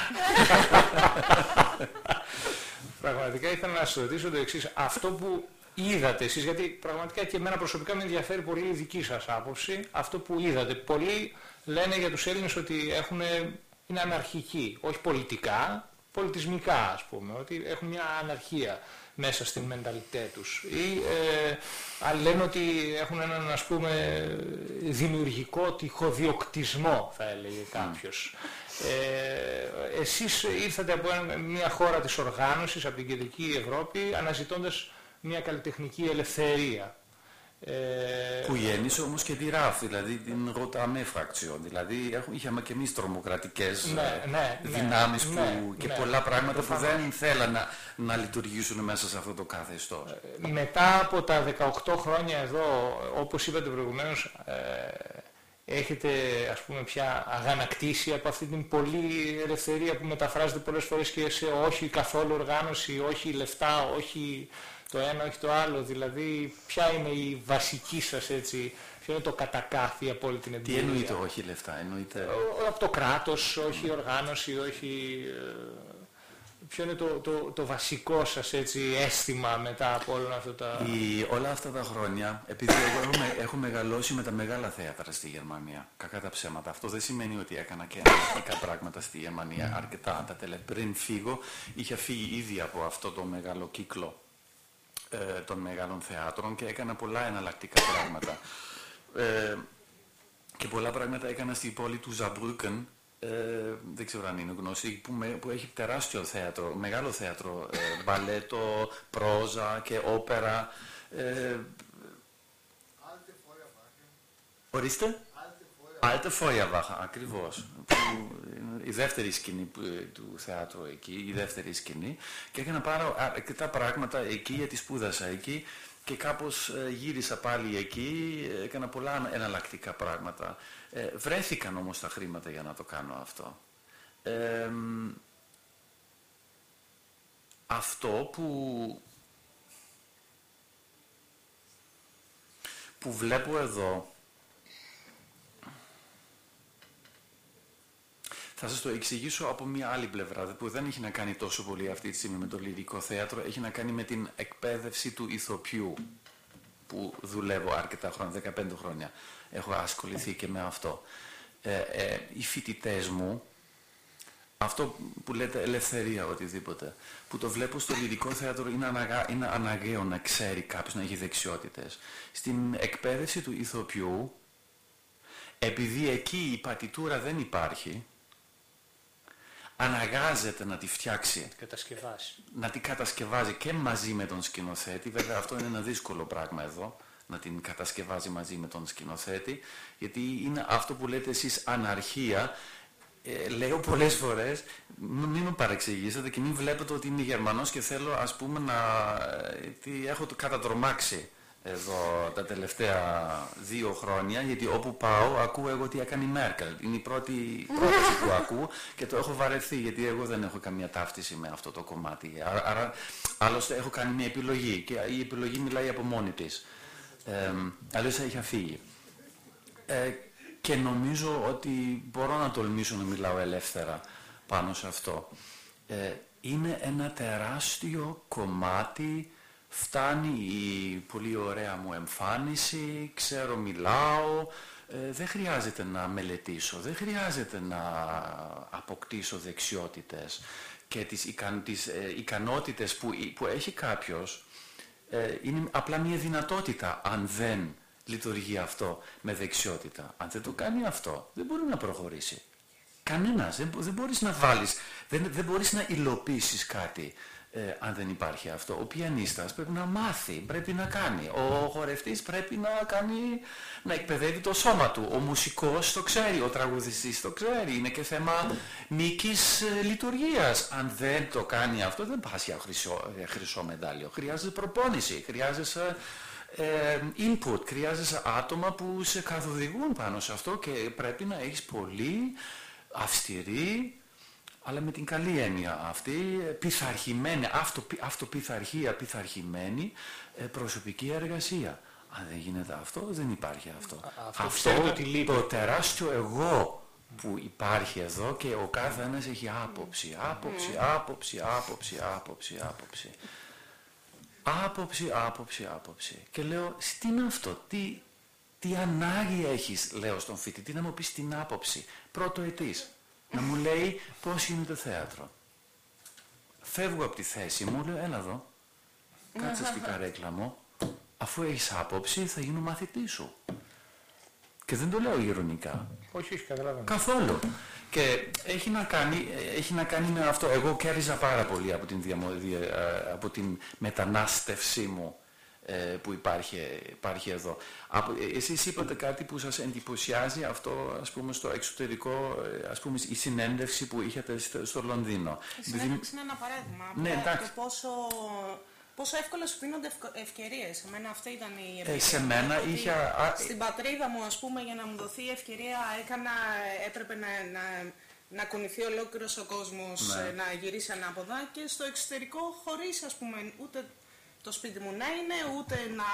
πραγματικά ήθελα να σας ρωτήσω το εξής. Αυτό που είδατε εσείς, γιατί πραγματικά και εμένα προσωπικά με ενδιαφέρει πολύ η δική σας άποψη, αυτό που είδατε. Πολλοί λένε για τους Έλληνες ότι έχουν, είναι αναρχικοί, όχι πολιτικά, πολιτισμικά ας πούμε, ότι έχουν μια αναρχία μέσα στην μενταλιτέ τους. Ή ε, άλλοι λένε ότι έχουν έναν, ας πούμε, δημιουργικό τυχοδιοκτισμό, θα έλεγε κάποιος. Ε, εσείς ήρθατε από ένα- μια χώρα της οργάνωσης, από την κεντρική Ευρώπη, αναζητώντας μια καλλιτεχνική ελευθερία. Ε, Που γέννησε όμως και τη ΡΑΦ, δηλαδή την Ροταμέ φραξιόν. Δηλαδή έχουμε- είχαμε και εμείς τρομοκρατικές Ναι, ε, ναι, ναι, δυνάμεις ναι, που, και ναι, πολλά πράγματα προφανώς. που δεν θέλαν να, να λειτουργήσουν μέσα σε αυτό το καθεστώς. μετά από τα δεκαοκτώ χρόνια εδώ, όπως είπατε προηγουμένως, ε, έχετε, ας πούμε, πια αγανακτήσει από αυτή την πολλή ελευθερία που μεταφράζεται πολλές φορές και σε όχι καθόλου οργάνωση, όχι λεφτά, όχι το ένα, όχι το άλλο. Δηλαδή, ποια είναι η βασική σας, έτσι, ποιο είναι το κατακάθι από όλη την Τι εμπειρία. εννοείται όχι λεφτά, εννοείται... Ο- Από το κράτος, όχι οργάνωση, όχι... ε, ποιο είναι το, το, το βασικό σας, έτσι, αίσθημα μετά από όλα αυτά τα... Η, όλα αυτά τα χρόνια, επειδή εγώ έχω, με- έχω μεγαλώσει με τα μεγάλα θέατρα στη Γερμανία, κακά τα ψέματα, αυτό δεν σημαίνει ότι έκανα και αναρχικά πράγματα στη Γερμανία αρκετά. Τα τελε... Πριν φύγω, είχα φύγει ήδη από αυτό το μεγάλο κύκλο ε, των μεγάλων θεάτρων και έκανα πολλά εναλλακτικά πράγματα. Ε, και πολλά πράγματα έκανα στη πόλη του Ζαμπρούκεν, ε, δεν ξέρω αν είναι γνωστή, που, με, που έχει τεράστιο θέατρο, μεγάλο θέατρο, ε, μπαλέτο, πρόζα και όπερα. Ε, ορίστε. Alte Feuerwache, ακριβώς. Που η δεύτερη σκηνή του θεάτρου εκεί, η δεύτερη σκηνή, και έκανα πάρα αρκετά πράγματα εκεί γιατί σπούδασα εκεί και κάπως γύρισα πάλι εκεί, έκανα πολλά εναλλακτικά πράγματα. Ε, βρέθηκαν όμως τα χρήματα για να το κάνω αυτό. Ε, αυτό που, που βλέπω εδώ, θα σας το εξηγήσω από μια άλλη πλευρά που δεν έχει να κάνει τόσο πολύ αυτή τη στιγμή με το λυρικό θέατρο, έχει να κάνει με την εκπαίδευση του ηθοποιού που δουλεύω αρκετά χρόνια, δεκαπέντε χρόνια έχω ασχοληθεί και με αυτό. Ε, ε, οι φοιτητές μου, αυτό που λέτε ελευθερία οτιδήποτε, που το βλέπω στο λυρικό θέατρο είναι, αναγα, είναι αναγκαίο να ξέρει κάποιος, να έχει δεξιότητες. Στην εκπαίδευση του ηθοποιού, επειδή εκεί η πατιτούρα δεν υπάρχει, αναγκάζεται να τη φτιάξει, να την κατασκευάζει και μαζί με τον σκηνοθέτη. Βέβαια αυτό είναι ένα δύσκολο πράγμα εδώ, να την κατασκευάζει μαζί με τον σκηνοθέτη, γιατί είναι αυτό που λέτε εσείς αναρχία. Ε, λέω πολλές φορές, μην με παρεξηγήσετε και μην βλέπετε ότι είμαι Γερμανός και θέλω ας πούμε να τι, έχω το κατατρομάξει εδώ τα τελευταία δύο χρόνια, γιατί όπου πάω ακούω εγώ τι έκανε η Μέρκελ. Είναι η πρώτη πρόταση που ακούω και το έχω βαρεθεί, γιατί εγώ δεν έχω καμία ταύτιση με αυτό το κομμάτι. Άρα, άρα άλλωστε έχω κάνει μια επιλογή και η επιλογή μιλάει από μόνη της. Ε, αλλιώς θα είχα φύγει. Ε, και νομίζω ότι μπορώ να τολμήσω να μιλάω ελεύθερα πάνω σε αυτό. Ε, είναι ένα τεράστιο κομμάτι. Φτάνει η πολύ ωραία μου εμφάνιση, ξέρω, μιλάω, ε, δεν χρειάζεται να μελετήσω, δεν χρειάζεται να αποκτήσω δεξιότητες και τις, ικαν, τις ε, ικανότητες που, που έχει κάποιος ε, είναι απλά μια δυνατότητα αν δεν λειτουργεί αυτό με δεξιότητα. Αν δεν το κάνει αυτό, δεν μπορεί να προχωρήσει. Κανένας, δεν, δεν μπορείς να βάλεις, δεν, δεν μπορείς να υλοποιήσεις κάτι. Ε, αν δεν υπάρχει αυτό. Ο πιανίστας πρέπει να μάθει, πρέπει να κάνει. Ο χορευτής πρέπει να κάνει, να εκπαιδεύει το σώμα του. Ο μουσικός το ξέρει, ο τραγουδιστής το ξέρει. Είναι και θέμα μυϊκής ε, λειτουργίας. Αν δεν το κάνει αυτό, δεν πας για χρυσό, χρυσό μετάλλιο. Χρειάζεται προπόνηση, χρειάζεσαι ε, input, χρειάζεσαι άτομα που σε καθοδηγούν πάνω σε αυτό και πρέπει να έχεις πολύ αυστηρή, αλλά με την καλή έννοια αυτή, πειθαρχημένη, αυτο, αυτοπειθαρχία, πειθαρχημένη προσωπική εργασία. Αν δεν γίνεται αυτό, δεν υπάρχει αυτό. Α, αυτό αυτό το τεράστιο εγώ που υπάρχει εδώ και ο κάθε ένας έχει άποψη, άποψη, άποψη, άποψη, άποψη, άποψη. Άποψη, άποψη, άποψη. Και λέω, τι είναι αυτό, τι, τι ανάγκη έχεις, λέω στον φοιτητή, να μου πεις την άποψη, πρώτο ετής. Να μου λέει πώς γίνεται θέατρο. Φεύγω από τη θέση μου, λέω έλα εδώ, κάτσε στην καρέκλα μου, αφού έχεις άποψη θα γίνω μαθητή σου. Και δεν το λέω ειρωνικά. Όχι, όχι, καταλαβαίνω. Καθόλου. Και έχει να κάνει, έχει να κάνει με αυτό. Εγώ κέρδιζα πάρα πολύ από την, διαμο, από την μετανάστευσή μου που υπάρχει, υπάρχει εδώ. Εσείς είπατε κάτι που σας εντυπωσιάζει αυτό, ας πούμε, στο εξωτερικό, ας πούμε, η συνέντευξη που είχατε στο Λονδίνο. Η συνέντευξη είναι ένα παράδειγμα. Ναι, το πόσο, πόσο εύκολα σου δίνονται ευκαιρίες. Εμένα αυτή ήταν η ευκαιρία. Ε, σε μένα είχε... Στην πατρίδα μου, ας πούμε, για να μου δοθεί η ευκαιρία, έκανα, έπρεπε να... να να κουνηθεί ολόκληρος ο κόσμος, ναι. να γυρίσει ανάποδα, και στο εξωτερικό χωρίς, ας πούμε, ούτε το σπίτι μου να είναι, ούτε να,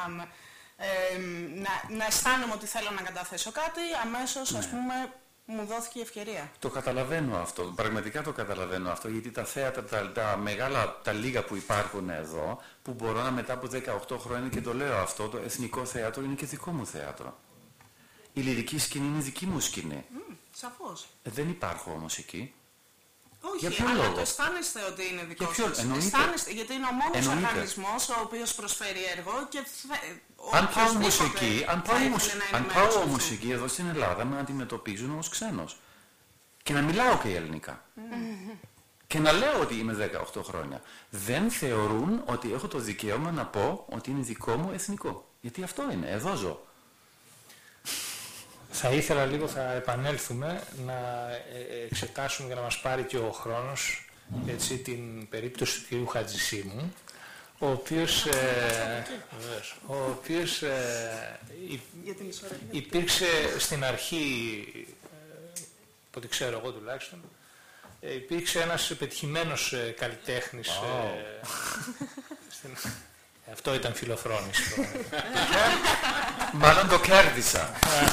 ε, να, να αισθάνομαι ότι θέλω να καταθέσω κάτι, αμέσως, ναι. ας πούμε, μου δόθηκε η ευκαιρία. Το καταλαβαίνω αυτό, πραγματικά το καταλαβαίνω αυτό, γιατί τα θέατρα, τα, τα μεγάλα, τα λίγα που υπάρχουν εδώ, που μπορώ να μετά από δεκαοκτώ χρόνια, και το λέω αυτό, το Εθνικό Θέατρο είναι και δικό μου θέατρο. Η λυρική σκηνή είναι δική μου σκηνή. Mm, σαφώς. Ε, δεν υπάρχω όμως εκεί. Όχι, αλλά λόγο? Το αισθάνεστε ότι είναι δικό σας. Αισθάνεστε, γιατί είναι ο μόνος εννοείται. Οργανισμός ο οποίος προσφέρει έργο και θε... αν πάω όμως εκεί, αν πάω όμως, αν πάω όμως εκεί εδώ στην Ελλάδα, με αντιμετωπίζουν ως ξένος. Και να μιλάω και ελληνικά. Mm. Και να λέω ότι είμαι δεκαοκτώ χρόνια. Δεν θεωρούν ότι έχω το δικαίωμα να πω ότι είναι δικό μου εθνικό. Γιατί αυτό είναι, εδώ ζω. Θα ήθελα λίγο, θα επανέλθουμε, να εξετάσουμε για να μας πάρει και ο χρόνος, έτσι, την περίπτωση του κ. Χατζησίμου, ο οποίος, ε, ο οποίος ε, υ, υπήρξε στην αρχή, ε, από ό,τι ξέρω εγώ τουλάχιστον, ε, υπήρξε ένας πετυχημένος ε, καλλιτέχνης. Oh. Ε, στην, αυτό ήταν φιλοφρόνηση. Μάλλον το κέρδισα.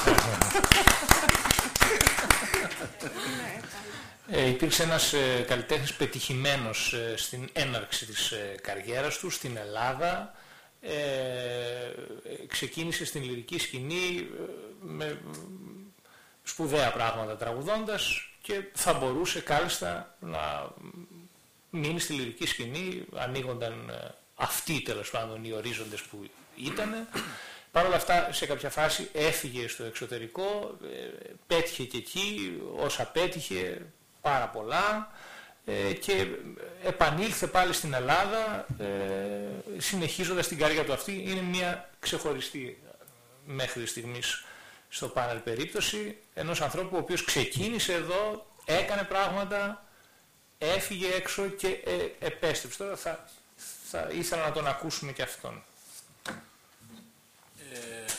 Ε, υπήρξε ένας ε, καλλιτέχνης πετυχημένος ε, στην έναρξη της ε, καριέρας του στην Ελλάδα. Ε, ε, ξεκίνησε στην λυρική σκηνή ε, με σπουδαία πράγματα τραγουδώντας και θα μπορούσε κάλλιστα να μείνει στη λυρική σκηνή, ανοίγονταν ε, αυτοί τέλος πάντων οι ορίζοντες που ήταν. Παρ' όλα αυτά σε κάποια φάση έφυγε στο εξωτερικό, ε, πέτυχε και εκεί όσα πέτυχε, πάρα πολλά, ε, και επανήλθε πάλι στην Ελλάδα ε, συνεχίζοντας την καριέρα του αυτή. Είναι μια ξεχωριστή μέχρι στιγμής στο πάνελ περίπτωση ενός ανθρώπου ο οποίος ξεκίνησε εδώ, έκανε πράγματα, έφυγε έξω και ε, επέστρεψε. Τώρα θα, θα ήθελα να τον ακούσουμε και αυτόν. Ε,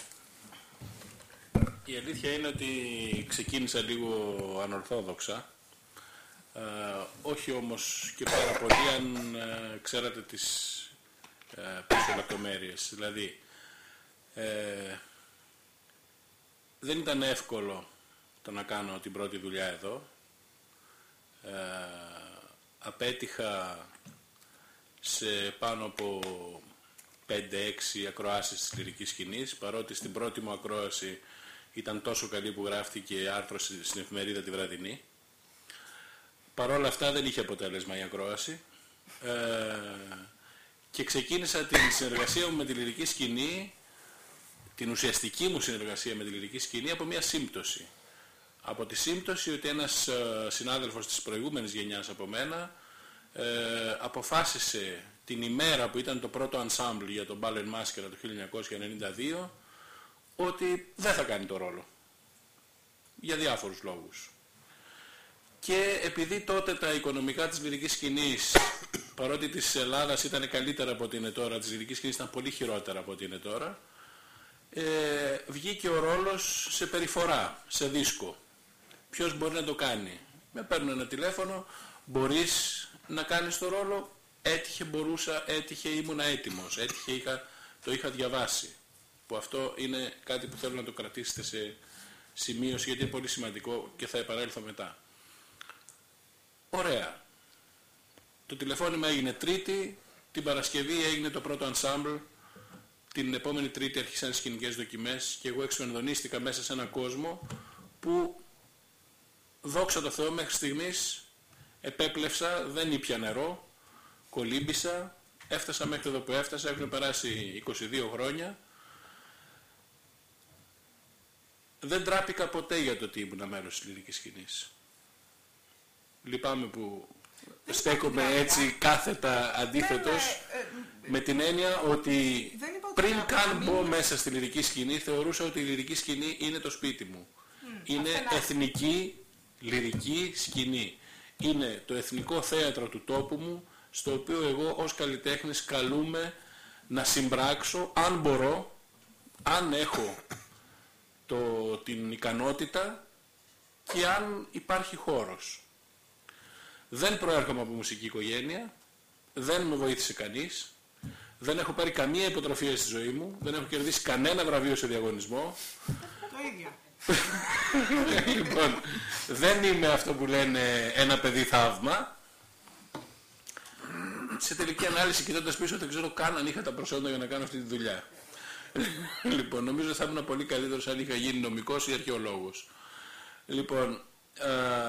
η αλήθεια είναι ότι ξεκίνησα λίγο ανορθόδοξα. Ε, όχι όμως και πάρα πολύ αν ε, ξέρατε τις ε, πίσω λεπτομέρειες. Δηλαδή, ε, δεν ήταν εύκολο το να κάνω την πρώτη δουλειά εδώ. Ε, απέτυχα σε πάνω από πέντε έξι ακροάσεις της λυρικής σκηνής, παρότι στην πρώτη μου ακρόαση ήταν τόσο καλή που γράφτηκε άρθρο στην εφημερίδα τη βραδινή. Παρ' όλα αυτά δεν είχε αποτέλεσμα η ακρόαση ε, και ξεκίνησα την συνεργασία μου με τη λυρική σκηνή, την ουσιαστική μου συνεργασία με τη λυρική σκηνή, από μια σύμπτωση. Από τη σύμπτωση ότι ένας ε, συνάδελφος της προηγούμενης γενιάς από μένα ε, αποφάσισε την ημέρα που ήταν το πρώτο ensemble για τον Μπάλο εν Μάσκερα το χίλια εννιακόσια ενενήντα δύο ότι δεν θα κάνει το ρόλο. Για διάφορους λόγους. Και επειδή τότε τα οικονομικά της λυρικής σκηνής, παρότι της Ελλάδας ήταν καλύτερα από ό,τι είναι τώρα, της λυρικής σκηνής ήταν πολύ χειρότερα από ό,τι είναι τώρα, ε, βγήκε ο ρόλος σε περιφορά, σε δίσκο. Ποιος μπορεί να το κάνει? Με παίρνουν ένα τηλέφωνο, μπορείς να κάνεις το ρόλο? Έτυχε, μπορούσα, έτυχε, ήμουνα έτοιμος, έτυχε, είχα, το είχα διαβάσει. Που αυτό είναι κάτι που θέλω να το κρατήσετε σε σημείωση, γιατί είναι πολύ σημαντικό και θα επανέλθω μετά. Ωραία. Το τηλεφώνημα έγινε Τρίτη, την Παρασκευή έγινε το πρώτο ensemble, την επόμενη Τρίτη άρχισαν οι σκηνικές δοκιμές και εγώ εξφενδονίστηκα μέσα σε έναν κόσμο που, δόξα τω Θεώ, μέχρι στιγμής επέπλευσα, δεν ήπια νερό, κολύμπησα, έφτασα μέχρι εδώ που έφτασα, έχουν περάσει είκοσι δύο χρόνια. Δεν τράπηκα ποτέ για το ότι ήμουν μέρος της λυρικής σκηνής. Λυπάμαι που στέκομαι έτσι κάθετα αντίθετος, με την έννοια ότι πριν καν μπω μέσα στη λυρική σκηνή θεωρούσα ότι η λυρική σκηνή είναι το σπίτι μου. Είναι εθνική λυρική σκηνή. Είναι το εθνικό θέατρο του τόπου μου, στο οποίο εγώ ως καλλιτέχνης καλούμαι να συμπράξω, αν μπορώ, αν έχω το, την ικανότητα και αν υπάρχει χώρος. Δεν προέρχομαι από μουσική οικογένεια, δεν με βοήθησε κανείς, δεν έχω πάρει καμία υποτροφία στη ζωή μου, δεν έχω κερδίσει κανένα βραβείο σε διαγωνισμό. Το ίδιο. Λοιπόν, δεν είμαι αυτό που λένε ένα παιδί θαύμα. Σε τελική ανάλυση, κοιτώντας πίσω, δεν ξέρω καν αν είχα τα προσόντα για να κάνω αυτή τη δουλειά. Λοιπόν, νομίζω θα ήμουν πολύ καλύτερος αν είχα γίνει νομικός ή αρχαιολόγος. Λοιπόν, α,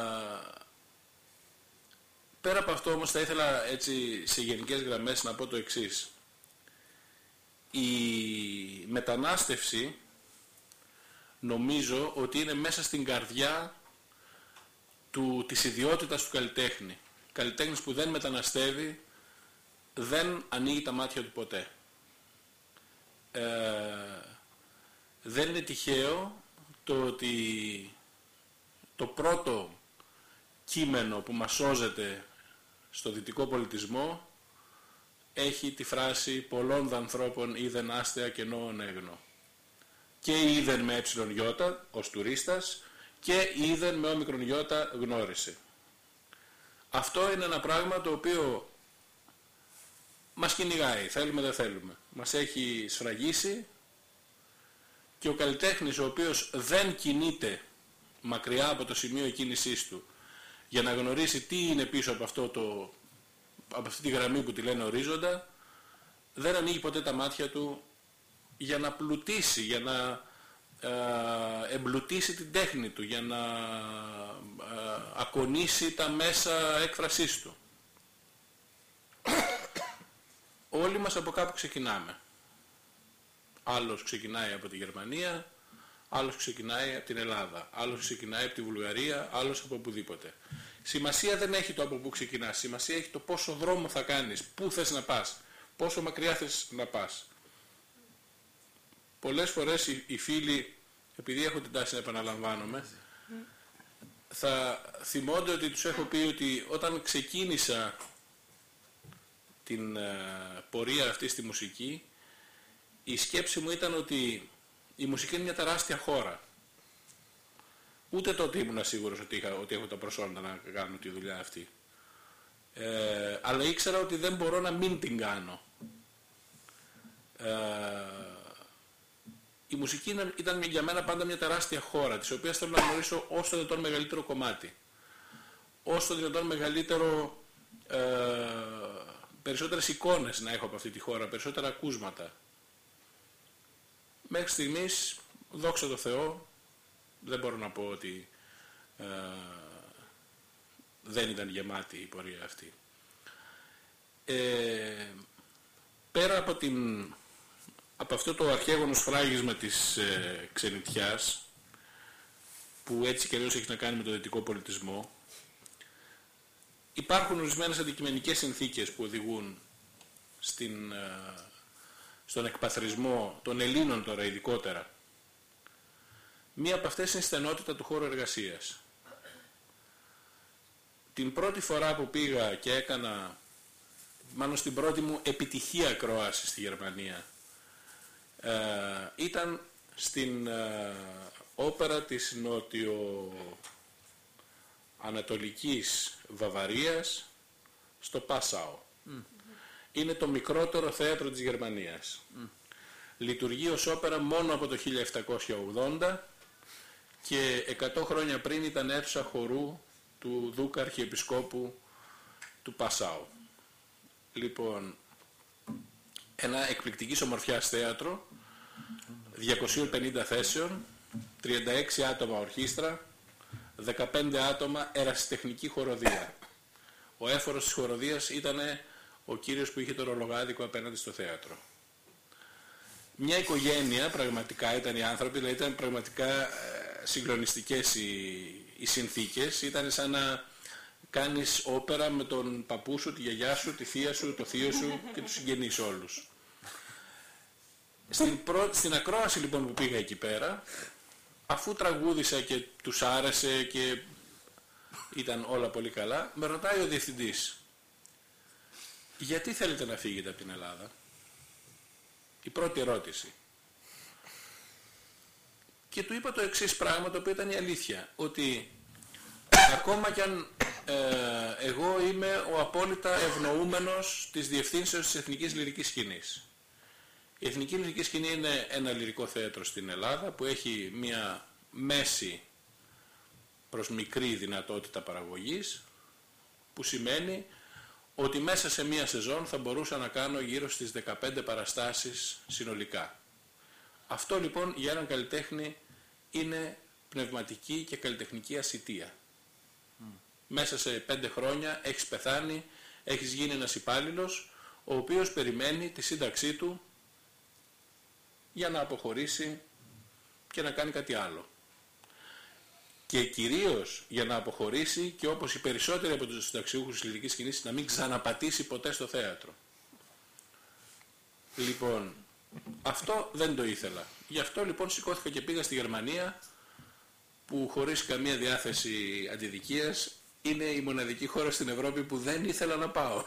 πέρα από αυτό όμως θα ήθελα έτσι σε γενικές γραμμές να πω το εξής. Η μετανάστευση νομίζω ότι είναι μέσα στην καρδιά του, της ιδιότητας του καλλιτέχνη. Καλλιτέχνης που δεν μεταναστεύει δεν ανοίγει τα μάτια του ποτέ. Ε, δεν είναι τυχαίο το ότι το πρώτο κείμενο που μας σώζεται στο δυτικό πολιτισμό έχει τη φράση «πολλών δ' ανθρώπων είδεν άστεα και νόον έγνο». Και είδεν με έψιλον γιώτα ως τουρίστας και είδεν με όμικρον γιώτα γνώρισε. Αυτό είναι ένα πράγμα το οποίο μας κυνηγάει, θέλουμε δεν θέλουμε. Μας έχει σφραγίσει και ο καλλιτέχνης ο οποίος δεν κινείται μακριά από το σημείο κίνησής του για να γνωρίσει τι είναι πίσω από, αυτό το, από αυτή τη γραμμή που τη λένε ορίζοντα, δεν ανοίγει ποτέ τα μάτια του για να πλουτίσει, για να ε, εμπλουτίσει την τέχνη του, για να ε, ακονίσει τα μέσα έκφρασής του. Όλοι μας από κάπου ξεκινάμε. Άλλος ξεκινάει από τη Γερμανία, άλλος ξεκινάει από την Ελλάδα, άλλος ξεκινάει από τη Βουλγαρία, άλλος από οπουδήποτε. Σημασία δεν έχει το από πού ξεκινάς, σημασία έχει το πόσο δρόμο θα κάνεις, πού θες να πας, πόσο μακριά θες να πας. Πολλές φορές οι, οι φίλοι, επειδή έχω την τάση να επαναλαμβάνομαι, θα θυμώνται ότι τους έχω πει ότι όταν ξεκίνησα την uh, πορεία αυτή στη μουσική, η σκέψη μου ήταν ότι η μουσική είναι μια τεράστια χώρα. Ούτε τότε ήμουν σίγουρος ότι, είχα, ότι έχω τα προσόντα να κάνω τη δουλειά αυτή. Ε, αλλά ήξερα ότι δεν μπορώ να μην την κάνω. Ε, η μουσική ήταν για μένα πάντα μια τεράστια χώρα, της οποίας θέλω να γνωρίσω όσο το δυνατόν μεγαλύτερο κομμάτι. Όσο το δυνατόν μεγαλύτερο, ε, περισσότερες εικόνες να έχω από αυτή τη χώρα, περισσότερα ακούσματα. Μέχρι στιγμής, δόξα τω Θεώ, δεν μπορώ να πω ότι ε, δεν ήταν γεμάτη η πορεία αυτή. Ε, πέρα από, την, από αυτό το αρχαίγωνο σφράγισμα της ε, ξενιτιάς, που έτσι και αλλιώς έχει να κάνει με το δυτικό πολιτισμό, υπάρχουν ορισμένες αντικειμενικές συνθήκες που οδηγούν στην, ε, στον εκπαθρισμό των Ελλήνων τώρα ειδικότερα. Μία από αυτές είναι η στενότητα του χώρου εργασίας. Την πρώτη φορά που πήγα και έκανα, μάλλον στην πρώτη μου επιτυχία ακρόαση στη Γερμανία, ε, ήταν στην ε, όπερα της νότιο-ανατολικής Βαβαρίας, στο Πάσαο. Mm. Είναι το μικρότερο θέατρο της Γερμανίας. Mm. Λειτουργεί ως όπερα μόνο από το χίλια επτακόσια ογδόντα και εκατό χρόνια πριν ήταν αίθουσα χορού του Δούκα Αρχιεπισκόπου του Πασάου. Λοιπόν, ένα εκπληκτικής ομορφιάς θέατρο, διακόσιες πενήντα θέσεων, τριάντα έξι άτομα ορχήστρα, δεκαπέντε άτομα ερασιτεχνική χοροδία. Ο έφορος της χοροδίας ήταν ο κύριος που είχε το ρολογάδικο απέναντι στο θέατρο. Μια οικογένεια πραγματικά ήταν οι άνθρωποι, δηλαδή ήταν πραγματικά συγκλονιστικές οι, οι συνθήκες. Ήταν σαν να κάνεις όπερα με τον παππού σου, τη γιαγιά σου, τη θεία σου, το θείο σου και τους συγγενείς όλους. Στην, προ... Στην ακρόαση λοιπόν που πήγα εκεί πέρα, αφού τραγούδισα και τους άρεσε και ήταν όλα πολύ καλά, με ρωτάει ο διευθυντής, γιατί θέλετε να φύγετε από την Ελλάδα? Η πρώτη ερώτηση. Και του είπα το εξής πράγμα, το οποίο ήταν η αλήθεια, ότι ακόμα κι αν ε, εγώ είμαι ο απόλυτα ευνοούμενος της διευθύνσεως της Εθνικής Λυρικής Σκηνής. Η Εθνική Λυρική Σκηνή είναι ένα λυρικό θέατρο στην Ελλάδα που έχει μια μέση προς μικρή δυνατότητα παραγωγής, που σημαίνει ότι μέσα σε μία σεζόν θα μπορούσα να κάνω γύρω στις δεκαπέντε παραστάσεις συνολικά. Αυτό λοιπόν για έναν καλλιτέχνη είναι πνευματική και καλλιτεχνική ασιτεία. Mm. Μέσα σε πέντε χρόνια έχεις πεθάνει, έχεις γίνει ένας υπάλληλος, ο οποίος περιμένει τη σύνταξή του για να αποχωρήσει και να κάνει κάτι άλλο. Και κυρίως για να αποχωρήσει και όπως οι περισσότεροι από τους συνταξιούχους της λυρικής σκηνής να μην ξαναπατήσει ποτέ στο θέατρο. Λοιπόν, αυτό δεν το ήθελα. Γι' αυτό λοιπόν σηκώθηκα και πήγα στη Γερμανία που χωρίς καμία διάθεση αντιδικίας είναι η μοναδική χώρα στην Ευρώπη που δεν ήθελα να πάω.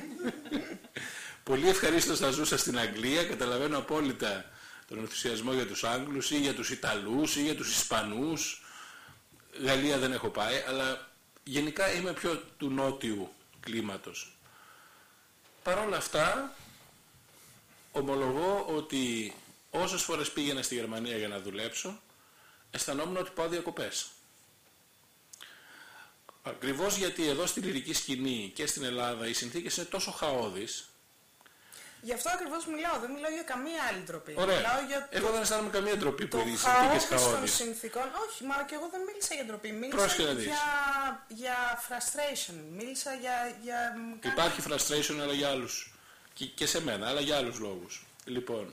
Πολύ ευχαρίστως θα ζούσα στην Αγγλία, καταλαβαίνω απόλυτα τον ενθουσιασμό για τους Άγγλους ή για τους Ιταλούς ή για τους Ισπανούς. Γαλλία δεν έχω πάει, αλλά γενικά είμαι πιο του νότιου κλίματος. Παρ' όλα αυτά, ομολογώ ότι όσες φορές πήγαινα στη Γερμανία για να δουλέψω, αισθανόμουν ότι πάω διακοπές. Ακριβώς γιατί εδώ στη λυρική σκηνή και στην Ελλάδα οι συνθήκες είναι τόσο χαώδεις. Γι' αυτό ακριβώς μιλάω, δεν μιλάω για καμία άλλη ντροπή. Ωραία. Μιλάω για εγώ το... δεν αισθάνομαι καμία ντροπή που το είναι οι συνθήκες χαόδης των χαώδεις. συνθήκων. Όχι, μα και εγώ δεν μίλησα για ντροπή. Μίλησα Πρόσεχε να δεις. για, για frustration. Μίλησα για... για... Υπάρχει frustration αλλά για άλλους. Και, και σε μένα, αλλά για άλλους λόγους. Λοιπόν,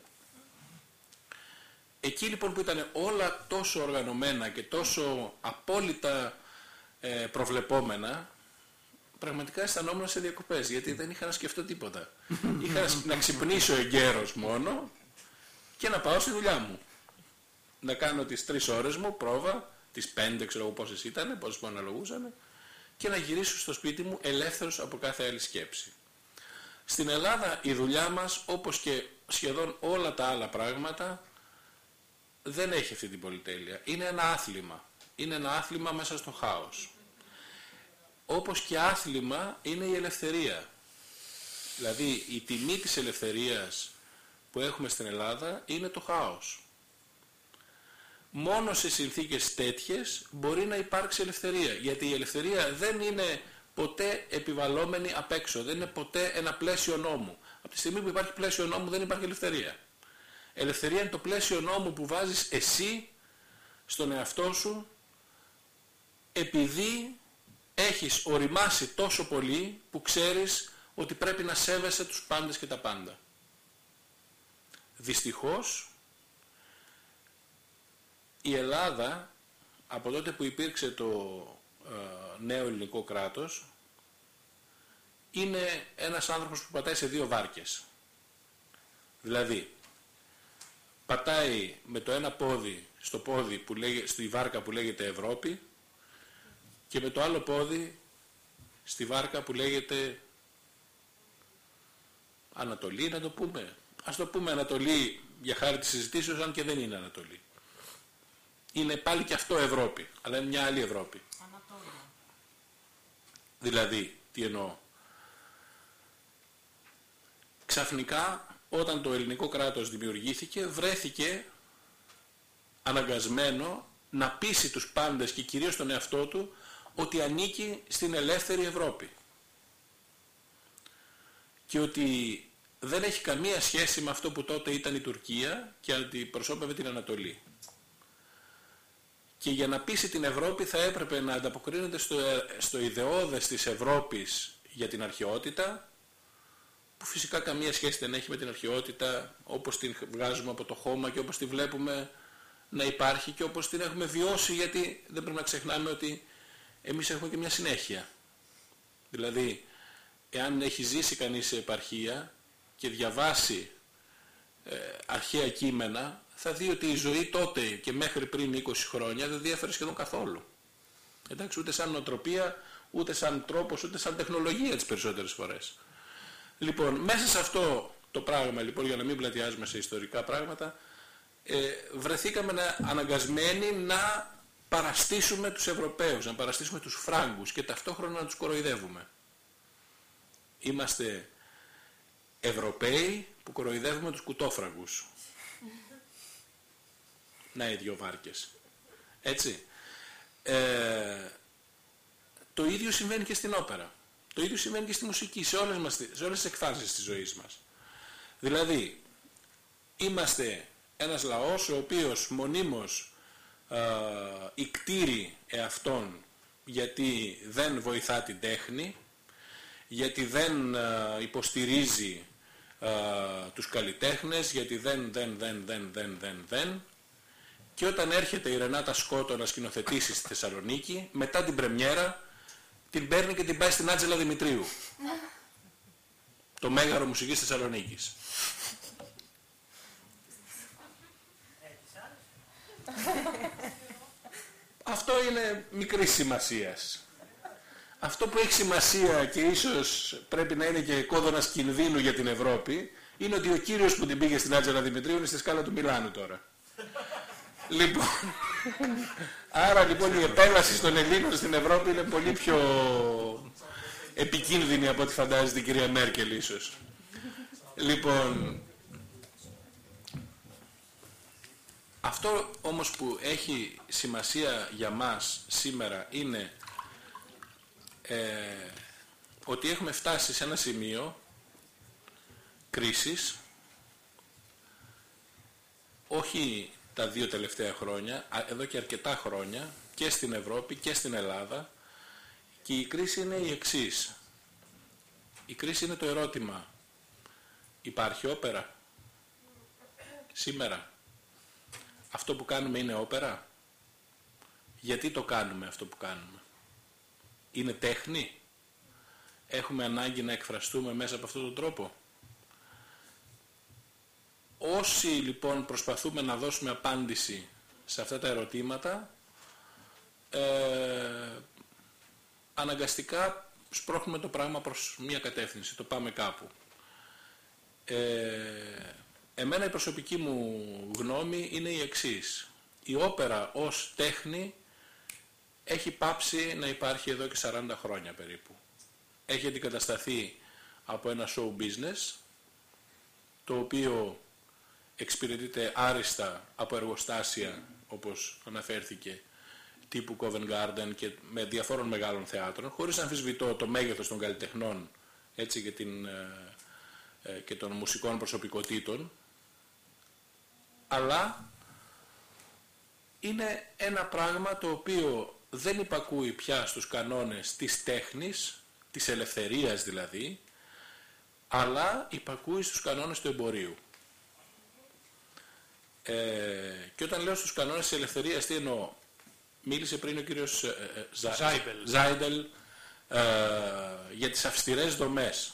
εκεί λοιπόν που ήταν όλα τόσο οργανωμένα και τόσο απόλυτα ε, προβλεπόμενα, πραγματικά αισθανόμουν σε διακοπές, γιατί δεν είχα να σκεφτώ τίποτα. Είχα να ξυπνήσω εγκαίρος μόνο και να πάω στη δουλειά μου. Να κάνω τις τρεις ώρες μου πρόβα, τις πέντε ξέρω εγώ πόσες ήταν, πόσες μου αναλογούσαν, και να γυρίσω στο σπίτι μου ελεύθερος από κάθε άλλη σκέψη. Στην Ελλάδα η δουλειά μας, όπως και σχεδόν όλα τα άλλα πράγματα, δεν έχει αυτή την πολυτέλεια. Είναι ένα άθλημα. Είναι ένα άθλημα μέσα στο χάος. Όπως και άθλημα είναι η ελευθερία. Δηλαδή η τιμή της ελευθερίας που έχουμε στην Ελλάδα είναι το χάος. Μόνο σε συνθήκες τέτοιες μπορεί να υπάρξει ελευθερία. Γιατί η ελευθερία δεν είναι ποτέ επιβαλλόμενη απ' έξω. Δεν είναι ποτέ ένα πλαίσιο νόμου. Από τη στιγμή που υπάρχει πλαίσιο νόμου δεν υπάρχει ελευθερία. Ελευθερία είναι το πλαίσιο νόμου που βάζεις εσύ στον εαυτό σου επειδή έχεις οριμάσει τόσο πολύ που ξέρεις ότι πρέπει να σέβεσαι τους πάντες και τα πάντα. Δυστυχώς η Ελλάδα από τότε που υπήρξε το ε, νέο ελληνικό κράτος είναι ένας άνθρωπος που πατάει σε δύο βάρκες. Δηλαδή πατάει με το ένα πόδι στο πόδι που λέγε, στη βάρκα που λέγεται Ευρώπη και με το άλλο πόδι στη βάρκα που λέγεται Ανατολή, να το πούμε. Ας το πούμε Ανατολή για χάρη της συζητήσεως, αν και δεν είναι Ανατολή. Είναι πάλι και αυτό Ευρώπη, αλλά είναι μια άλλη Ευρώπη. Ανατολή. Δηλαδή, τι εννοώ. Ξαφνικά, όταν το ελληνικό κράτος δημιουργήθηκε, βρέθηκε αναγκασμένο να πείσει τους πάντες και κυρίως τον εαυτό του ότι ανήκει στην ελεύθερη Ευρώπη και ότι δεν έχει καμία σχέση με αυτό που τότε ήταν η Τουρκία και αντιπροσώπευε την Ανατολή. Και για να πείσει την Ευρώπη θα έπρεπε να ανταποκρίνεται στο, στο ιδεώδες της Ευρώπης για την αρχαιότητα, που φυσικά καμία σχέση δεν έχει με την αρχαιότητα όπως την βγάζουμε από το χώμα και όπως τη βλέπουμε να υπάρχει και όπως την έχουμε βιώσει, γιατί δεν πρέπει να ξεχνάμε ότι εμείς έχουμε και μια συνέχεια. Δηλαδή, εάν έχει ζήσει κανείς σε επαρχία και διαβάσει ε, αρχαία κείμενα, θα δει ότι η ζωή τότε και μέχρι πριν είκοσι χρόνια δεν διέφερε σχεδόν καθόλου. Εντάξει, ούτε σαν νοοτροπία, ούτε σαν τρόπος, ούτε σαν τεχνολογία τις περισσότερες φορές. Λοιπόν, μέσα σε αυτό το πράγμα, λοιπόν, για να μην πλατιάζουμε σε ιστορικά πράγματα, ε, βρεθήκαμε να, αναγκασμένοι να παραστήσουμε τους Ευρωπαίους, να παραστήσουμε τους Φράγκους και ταυτόχρονα να τους κοροϊδεύουμε. Είμαστε Ευρωπαίοι που κοροϊδεύουμε τους κουτόφραγκους. Να οι δυο βάρκες. Έτσι. Ε, το ίδιο συμβαίνει και στην όπερα. Το ίδιο συμβαίνει και στη μουσική, σε όλες, μας, σε όλες τις εκφάσεις της ζωής μας. Δηλαδή, είμαστε ένας λαός ο οποίος μονίμως ε, ικτήρει εαυτόν γιατί δεν βοηθά την τέχνη, γιατί δεν ε, υποστηρίζει ε, τους καλλιτέχνες, γιατί δεν, δεν, δεν, δεν, δεν, δεν, δεν. Και όταν έρχεται η Ρενάτα Σκότο να σκηνοθετήσει στη Θεσσαλονίκη, μετά την πρεμιέρα, την παίρνει και την πάει στην Άντζελα Δημητρίου. Το μέγαρο μουσικής Θεσσαλονίκης. Αυτό είναι μικρής σημασίας. Αυτό που έχει σημασία και ίσως πρέπει να είναι και κόδωνας κινδύνου για την Ευρώπη είναι ότι ο κύριος που την πήγε στην Άτζελα Δημητρίου είναι στη σκάλα του Μιλάνου τώρα. Λοιπόν, άρα λοιπόν η επέλαση των Ελλήνων στην Ευρώπη είναι πολύ πιο επικίνδυνη από ό,τι φαντάζεται η κυρία Μέρκελ ίσως. Λοιπόν, αυτό όμως που έχει σημασία για μας σήμερα είναι ε, ότι έχουμε φτάσει σε ένα σημείο κρίσης, όχι τα δύο τελευταία χρόνια, εδώ και αρκετά χρόνια, και στην Ευρώπη και στην Ελλάδα, και η κρίση είναι η εξής. Η κρίση είναι το ερώτημα: υπάρχει όπερα σήμερα? Αυτό που κάνουμε είναι όπερα? Γιατί το κάνουμε αυτό που κάνουμε? Είναι τέχνη? Έχουμε ανάγκη να εκφραστούμε μέσα από αυτόν τον τρόπο? Όσοι λοιπόν προσπαθούμε να δώσουμε απάντηση σε αυτά τα ερωτήματα, ε, αναγκαστικά σπρώχνουμε το πράγμα προς μία κατεύθυνση, το πάμε κάπου. Ε, εμένα η προσωπική μου γνώμη είναι η εξής. Η όπερα ως τέχνη έχει πάψει να υπάρχει εδώ και σαράντα χρόνια περίπου. Έχει αντικατασταθεί από ένα show business, το οποίο εξυπηρετείται άριστα από εργοστάσια, όπως αναφέρθηκε, τύπου Covent Garden και με διαφόρων μεγάλων θεάτρων, χωρίς να αμφισβητώ το μέγεθος των καλλιτεχνών, έτσι, και, την, ε, και των μουσικών προσωπικότητων, αλλά είναι ένα πράγμα το οποίο δεν υπακούει πια στους κανόνες της τέχνης, της ελευθερίας δηλαδή, αλλά υπακούει στους κανόνες του εμπορίου. Ε, και όταν λέω στους κανόνες της ελευθερίας, τι εννοώ? Μίλησε πριν ο κύριος ε, ε, Ζάιντελ ε, για τις αυστηρές δομές.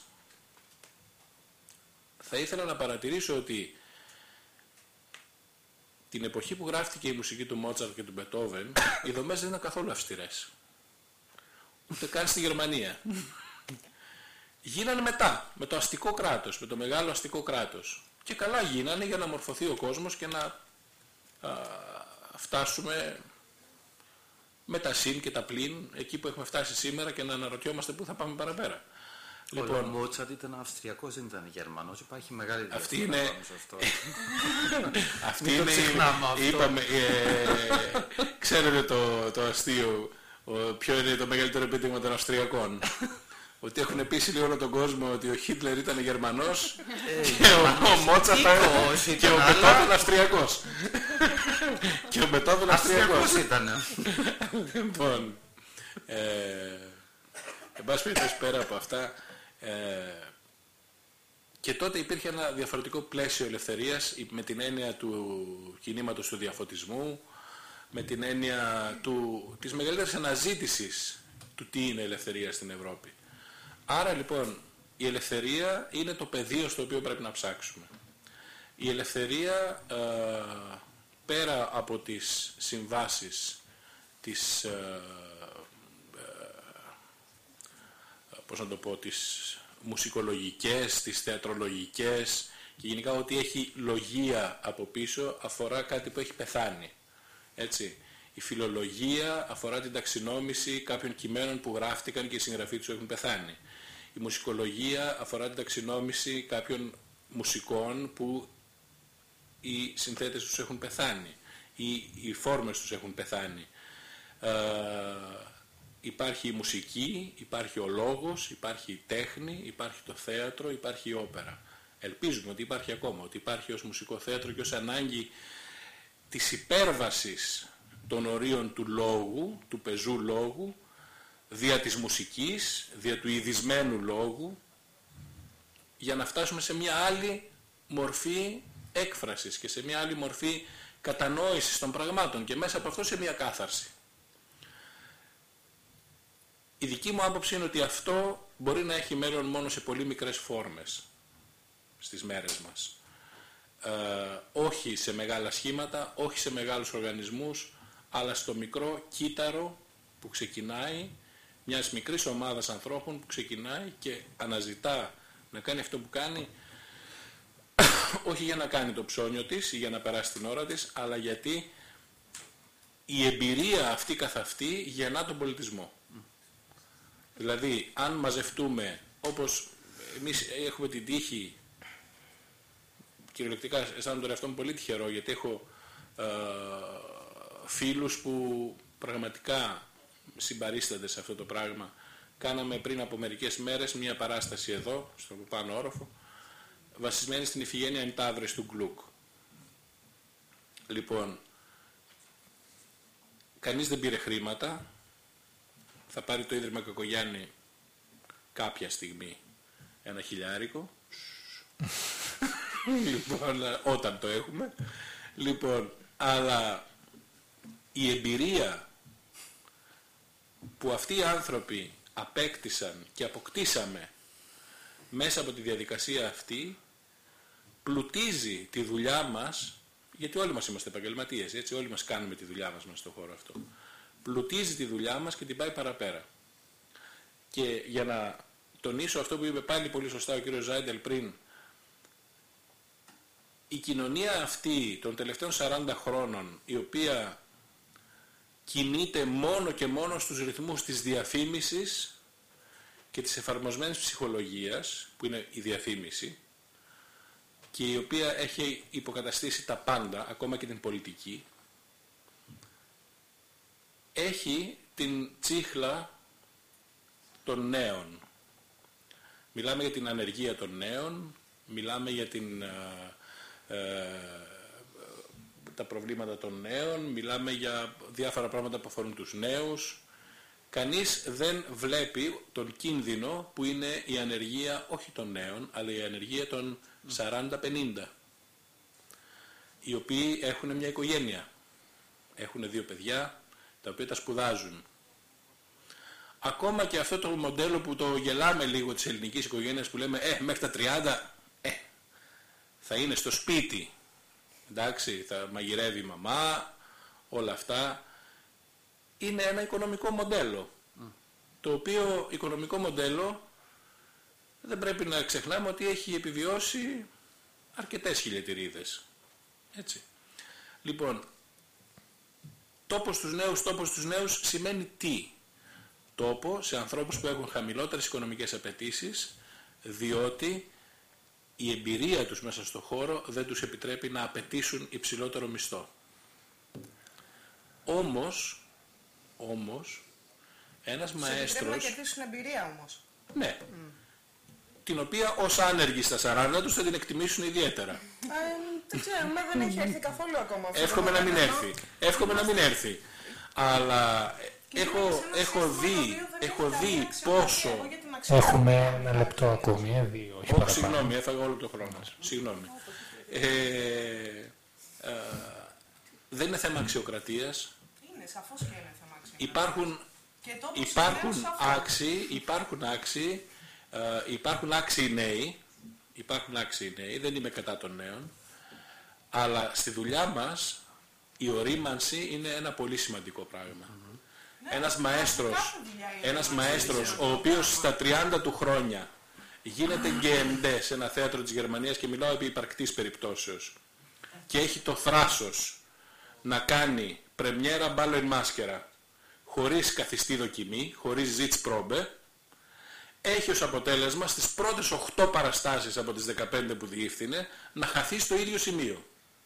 Θα ήθελα να παρατηρήσω ότι την εποχή που γράφτηκε η μουσική του Μότσαρτ και του Μπετόβεν, οι δομές δεν ήταν καθόλου αυστηρές. Ούτε καν στη Γερμανία. Γίνανε μετά, με το αστικό κράτος, με το μεγάλο αστικό κράτος. Και καλά γίνανε για να μορφωθεί ο κόσμος και να α, φτάσουμε με τα συν και τα πλην εκεί που έχουμε φτάσει σήμερα και να αναρωτιόμαστε πού θα πάμε παραπέρα. Λοιπόν, ο Μότσαρτ ήταν Αυστριακός, δεν ήταν Γερμανός. Υπάρχει μεγάλη διαφορά. Αυτή είναι... αυτό. αυτή είναι... η... Είπαμε... Ε... Ξέρετε το, το αστείο, ο... ποιο είναι το μεγαλύτερο επίτευγμα των Αυστριακών? Ότι έχουν πείσει όλο τον κόσμο ότι ο Χίτλερ ήταν Γερμανός και ο Μότσαρτ και ο Μπετόβεν Αυστριακός. Και ο Μπετόβεν Αυστριακός ήταν. Λοιπόν, εν πάση περιπτώσει, πέρα από αυτά, και τότε υπήρχε ένα διαφορετικό πλαίσιο ελευθερίας με την έννοια του κινήματος του διαφωτισμού, με την έννοια του, της μεγαλύτερης αναζήτησης του τι είναι ελευθερία στην Ευρώπη. Άρα λοιπόν η ελευθερία είναι το πεδίο στο οποίο πρέπει να ψάξουμε. Η ελευθερία ε, πέρα από τις συμβάσεις, τις, ε, ε, πώς να το πω, τις μουσικολογικές, τις θεατρολογικές και γενικά ό,τι έχει λογία από πίσω αφορά κάτι που έχει πεθάνει. Έτσι. Η φιλολογία αφορά την ταξινόμηση κάποιων κειμένων που γράφτηκαν και οι συγγραφείς τους έχουν πεθάνει. Η μουσικολογία αφορά την ταξινόμηση κάποιων μουσικών που οι συνθέτες τους έχουν πεθάνει ή οι φόρμες τους έχουν πεθάνει. Ε, υπάρχει η μουσική, υπάρχει ο λόγος, υπάρχει η τέχνη, υπάρχει το θέατρο, υπάρχει η όπερα. Ελπίζουμε ότι υπάρχει ακόμα, ότι υπάρχει ως μουσικό θέατρο και ως ανάγκη της υπέρβασης των ορίων του λόγου, του πεζού λόγου, δια της μουσικής, δια του ειδισμένου λόγου, για να φτάσουμε σε μια άλλη μορφή έκφρασης και σε μια άλλη μορφή κατανόησης των πραγμάτων και μέσα από αυτό σε μια κάθαρση. Η δική μου άποψη είναι ότι αυτό μπορεί να έχει μέλλον μόνο σε πολύ μικρές φόρμες στις μέρες μας. Ε, όχι σε μεγάλα σχήματα, όχι σε μεγάλους οργανισμούς, αλλά στο μικρό κύτταρο που ξεκινάει, μιας μικρής ομάδας ανθρώπων που ξεκινάει και αναζητά να κάνει αυτό που κάνει, όχι για να κάνει το ψώνιο της ή για να περάσει την ώρα της, αλλά γιατί η εμπειρία αυτή καθ' αυτή γεννά τον πολιτισμό. Mm. Δηλαδή, αν μαζευτούμε, όπως εμείς έχουμε την τύχη, κυριολεκτικά αισθάνομαι τον εαυτό μου πολύ τυχερό, γιατί έχω ε, φίλους που πραγματικά συμπαρίστανται σε αυτό το πράγμα. Κάναμε πριν από μερικές μέρες μια παράσταση εδώ, στο πάνω όροφο, βασισμένη στην Ιφηγένεια Ενταύρης του Γκλουκ. Λοιπόν, κανείς δεν πήρε χρήματα, θα πάρει το Ίδρυμα Κακογιάννη κάποια στιγμή ένα χιλιάρικο, λοιπόν, όταν το έχουμε, λοιπόν, αλλά η εμπειρία που αυτοί οι άνθρωποι απέκτησαν και αποκτήσαμε μέσα από τη διαδικασία αυτή πλουτίζει τη δουλειά μας, γιατί όλοι μας είμαστε επαγγελματίες, έτσι, όλοι μας κάνουμε τη δουλειά μας μέσα στον χώρο αυτό. Πλουτίζει τη δουλειά μας και την πάει παραπέρα. Και για να τονίσω αυτό που είπε πάλι πολύ σωστά ο κύριος Ζάιντελ πριν, η κοινωνία αυτή των τελευταίων σαράντα χρόνων, η οποία κινείται μόνο και μόνο στους ρυθμούς της διαφήμισης και της εφαρμοσμένης ψυχολογίας, που είναι η διαφήμιση, και η οποία έχει υποκαταστήσει τα πάντα, ακόμα και την πολιτική, έχει την τσίχλα των νέων. Μιλάμε για την ανεργία των νέων, μιλάμε για την, ε, ε, τα προβλήματα των νέων, μιλάμε για διάφορα πράγματα που αφορούν τους νέους. Κανείς δεν βλέπει τον κίνδυνο που είναι η ανεργία όχι των νέων, αλλά η ανεργία των σαράντα πενήντα, οι οποίοι έχουν μια οικογένεια, έχουν δύο παιδιά τα οποία τα σπουδάζουν. Ακόμα και αυτό το μοντέλο που το γελάμε λίγο της ελληνικής οικογένειας, που λέμε ε, μέχρι τα τριάντα ε, θα είναι στο σπίτι, εντάξει, θα μαγειρεύει η μαμά, όλα αυτά, είναι ένα οικονομικό μοντέλο, mm. το οποίο οικονομικό μοντέλο δεν πρέπει να ξεχνάμε ότι έχει επιβιώσει αρκετές χιλιετηρίδες. Έτσι. Λοιπόν, τόπο στους νέους, τόπο στους νέους σημαίνει τι? Τόπο σε ανθρώπους που έχουν χαμηλότερες οικονομικές απαιτήσεις, διότι η εμπειρία τους μέσα στο χώρο δεν τους επιτρέπει να απαιτήσουν υψηλότερο μισθό. Όμως, όμως, ένας μαέστρος... Πρέπει να κερδίσουν εμπειρία όμως. Ναι. Mm. Την οποία ως άνεργοι στα σαράντα τους θα την εκτιμήσουν ιδιαίτερα. Ε, δεν ξέρω, δεν έχει έρθει καθόλου ακόμα αυτό. Εύχομαι να μην έρθει. Εύχομαι να μην έρθει. Αλλά έχω, έχω δει, έχω δει πόσο... Έχουμε ένα λεπτό ακόμη, ε, δύο, όχι παραπάνω. Συγγνώμη, έφαγα όλο το χρόνο μας. Συγγνώμη. Ε, ε, δεν είναι θέμα αξιοκρατίας. Είναι, σαφώς και είναι θέμα αξιοκρατίας. Υπάρχουν, υπάρχουν άξιοι, υπάρχουν άξιοι, ε, υπάρχουν άξιοι νέοι, υπάρχουν άξιοι νέοι, δεν είμαι κατά των νέων, αλλά στη δουλειά μας η ορίμανση είναι ένα πολύ σημαντικό πράγμα. Mm-hmm. Ένας μαέστρος, ένας μαέστρος ο οποίος στα τριάντα του χρόνια γίνεται γκέεντε σε ένα θέατρο της Γερμανίας, και μιλάω επί υπαρκτής περιπτώσεως, και έχει το θράσος να κάνει πρεμιέρα μπάλο εν μάσκερα χωρίς καθιστή δοκιμή, χωρίς Sitzprobe, έχει ως αποτέλεσμα στις πρώτες οκτώ παραστάσεις από τις δεκαπέντε που διεύθυνε να χαθεί στο ίδιο σημείο.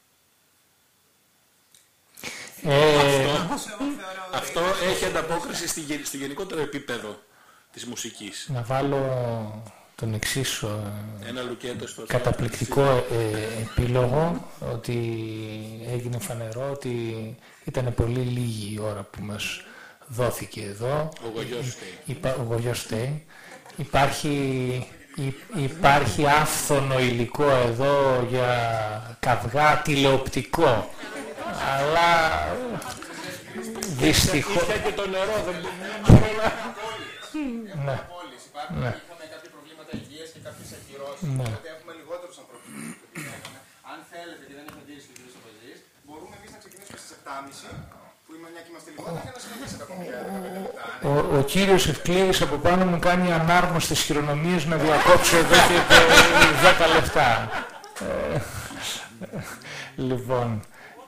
Ε, αυτό, αυτό έχει ανταπόκριση στη, στο γενικότερο επίπεδο της μουσικής. Να βάλω τον εξής Ένα λουκέτο στο καταπληκτικό ε, επίλογο, ότι έγινε φανερό ότι ήταν πολύ λίγη η ώρα που μας δόθηκε εδώ. Ο Γογιός Υπά, ο Γογιός Στέι. Υπάρχει, υ, υπάρχει άφθονο υλικό εδώ για καυγά τηλεοπτικό. Αλλά δυστυχώς... Είχε και το νερό, δεν μπορούμε να... Ναι. Είχαμε κάποια προβλήματα υγείας και κάποιες ακυρώσεις, οπότε έχουμε λιγότερους ανθρώπους που είχαμε. Αν θέλετε και δεν έχουμε τήρηση του κ. Σοπαζής, μπορούμε εμείς να ξεκινήσουμε στις επτά και μισή, που είμαι μια και είμαστε λιγότερα για να συνεχίσετε από μια δεκαπέντε λεπτά. Ο, ο κύριος Ευκλήδης από πάνω μου κάνει ανάρμοστες χειρονομίες να διακόψω εδώ και δέκα λεπτά. Ε, λοιπόν...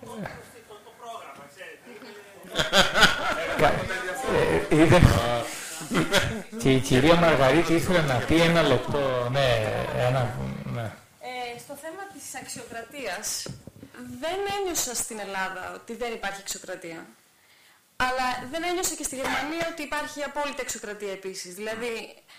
ε, είδε, και η κυρία Μαργαρίτη ήθελε να πει ένα λεπτό. Ναι, ένα... Ναι. Ε, στο θέμα της αξιοκρατίας, δεν ένιωσα στην Ελλάδα ότι δεν υπάρχει αξιοκρατία. Αλλά δεν ένιωσα και στη Γερμανία ότι υπάρχει απόλυτη αξιοκρατία επίσης. Δηλαδή,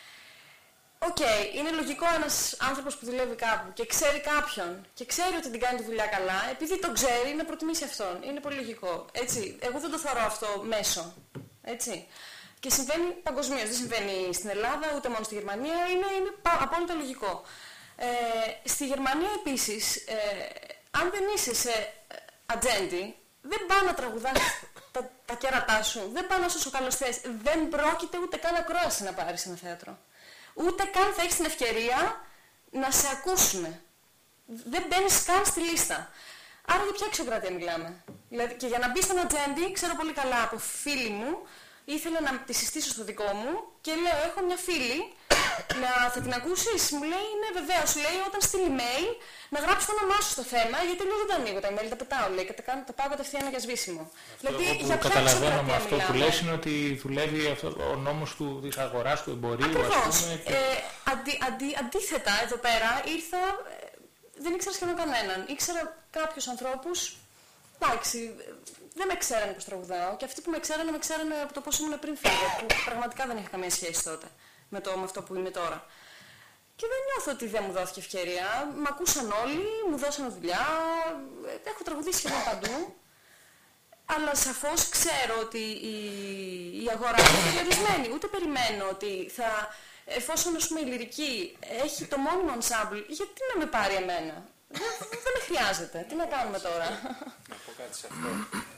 οκ, okay, είναι λογικό ένας άνθρωπος που δουλεύει κάπου και ξέρει κάποιον και ξέρει ότι την κάνει τη δουλειά καλά, επειδή το ξέρει να προτιμήσει αυτόν. Είναι πολύ λογικό. Έτσι, εγώ δεν το θεωρώ αυτό μέσο. Έτσι. Και συμβαίνει παγκοσμίως. Δεν συμβαίνει στην Ελλάδα ούτε μόνο στη Γερμανία. Είναι, είναι απόλυτα λογικό. Ε, στη Γερμανία επίσης, ε, αν δεν είσαι σε ατζέντη, δεν πάνε να τραγουδάς τα, τα κέρατά σου, δεν πάνε όσο καλώς θες. Δεν πρόκειται ούτε καν ακρόαση να πάρεις σε ένα θέατρο. Ούτε καν θα έχεις την ευκαιρία να σε ακούσουν. Δεν μπαίνεις καν στη λίστα. Άρα για ποια αξιοκρατία μιλάμε? Δηλαδή, και για να μπει στον ατζέντη, ξέρω πολύ καλά από φίλοι μου, ήθελα να τη συστήσω στο δικό μου και λέω: έχω μια φίλη, να, θα την ακούσεις? Μου λέει: ναι, βεβαίως. Λέει: όταν στείλει email, να γράψει το όνομά σου στο θέμα, γιατί λέω: δεν τα ανοίγω τα email, τα πετάω. Λέει: και τα, κάνω, τα πάω κατευθείαν για σβήσιμο. Αυτό δηλαδή, που για ποια καταλαβαίνω με αυτό μιλάμε? που λες είναι ότι δουλεύει αυτό, ο νόμος του, της αγοράς, του εμπορίου, Ακριβώς. ας πούμε. Και... Ε, αντί, αντί, αντίθετα, εδώ πέρα ήρθα, ε, δεν ήξερα σχεδόν κανέναν. Ήξερα κάποιους ανθρώπους, εντάξει, δεν με ξέρανε πως τραγουδάω και αυτοί που με ξέρανε, με ξέρανε από το πώς ήμουν πριν φύγω, που πραγματικά δεν είχα καμία σχέση τότε με, το, με αυτό που είμαι τώρα. Και δεν νιώθω ότι δεν μου δόθηκε ευκαιρία. Μ' ακούσαν όλοι, μου δώσανε δουλειά, έχω τραγουδήσει σχεδόν παντού. Αλλά σαφώς ξέρω ότι η, η αγορά είναι περιορισμένη. Ούτε περιμένω ότι θα, εφόσον ας πούμε, η λυρική έχει το μόνιμο ensemble, γιατί να με πάρει εμένα? Δεν, δεν με χρειάζεται. Τι να κάνουμε τώρα? Να πω κάτι σε αυτό.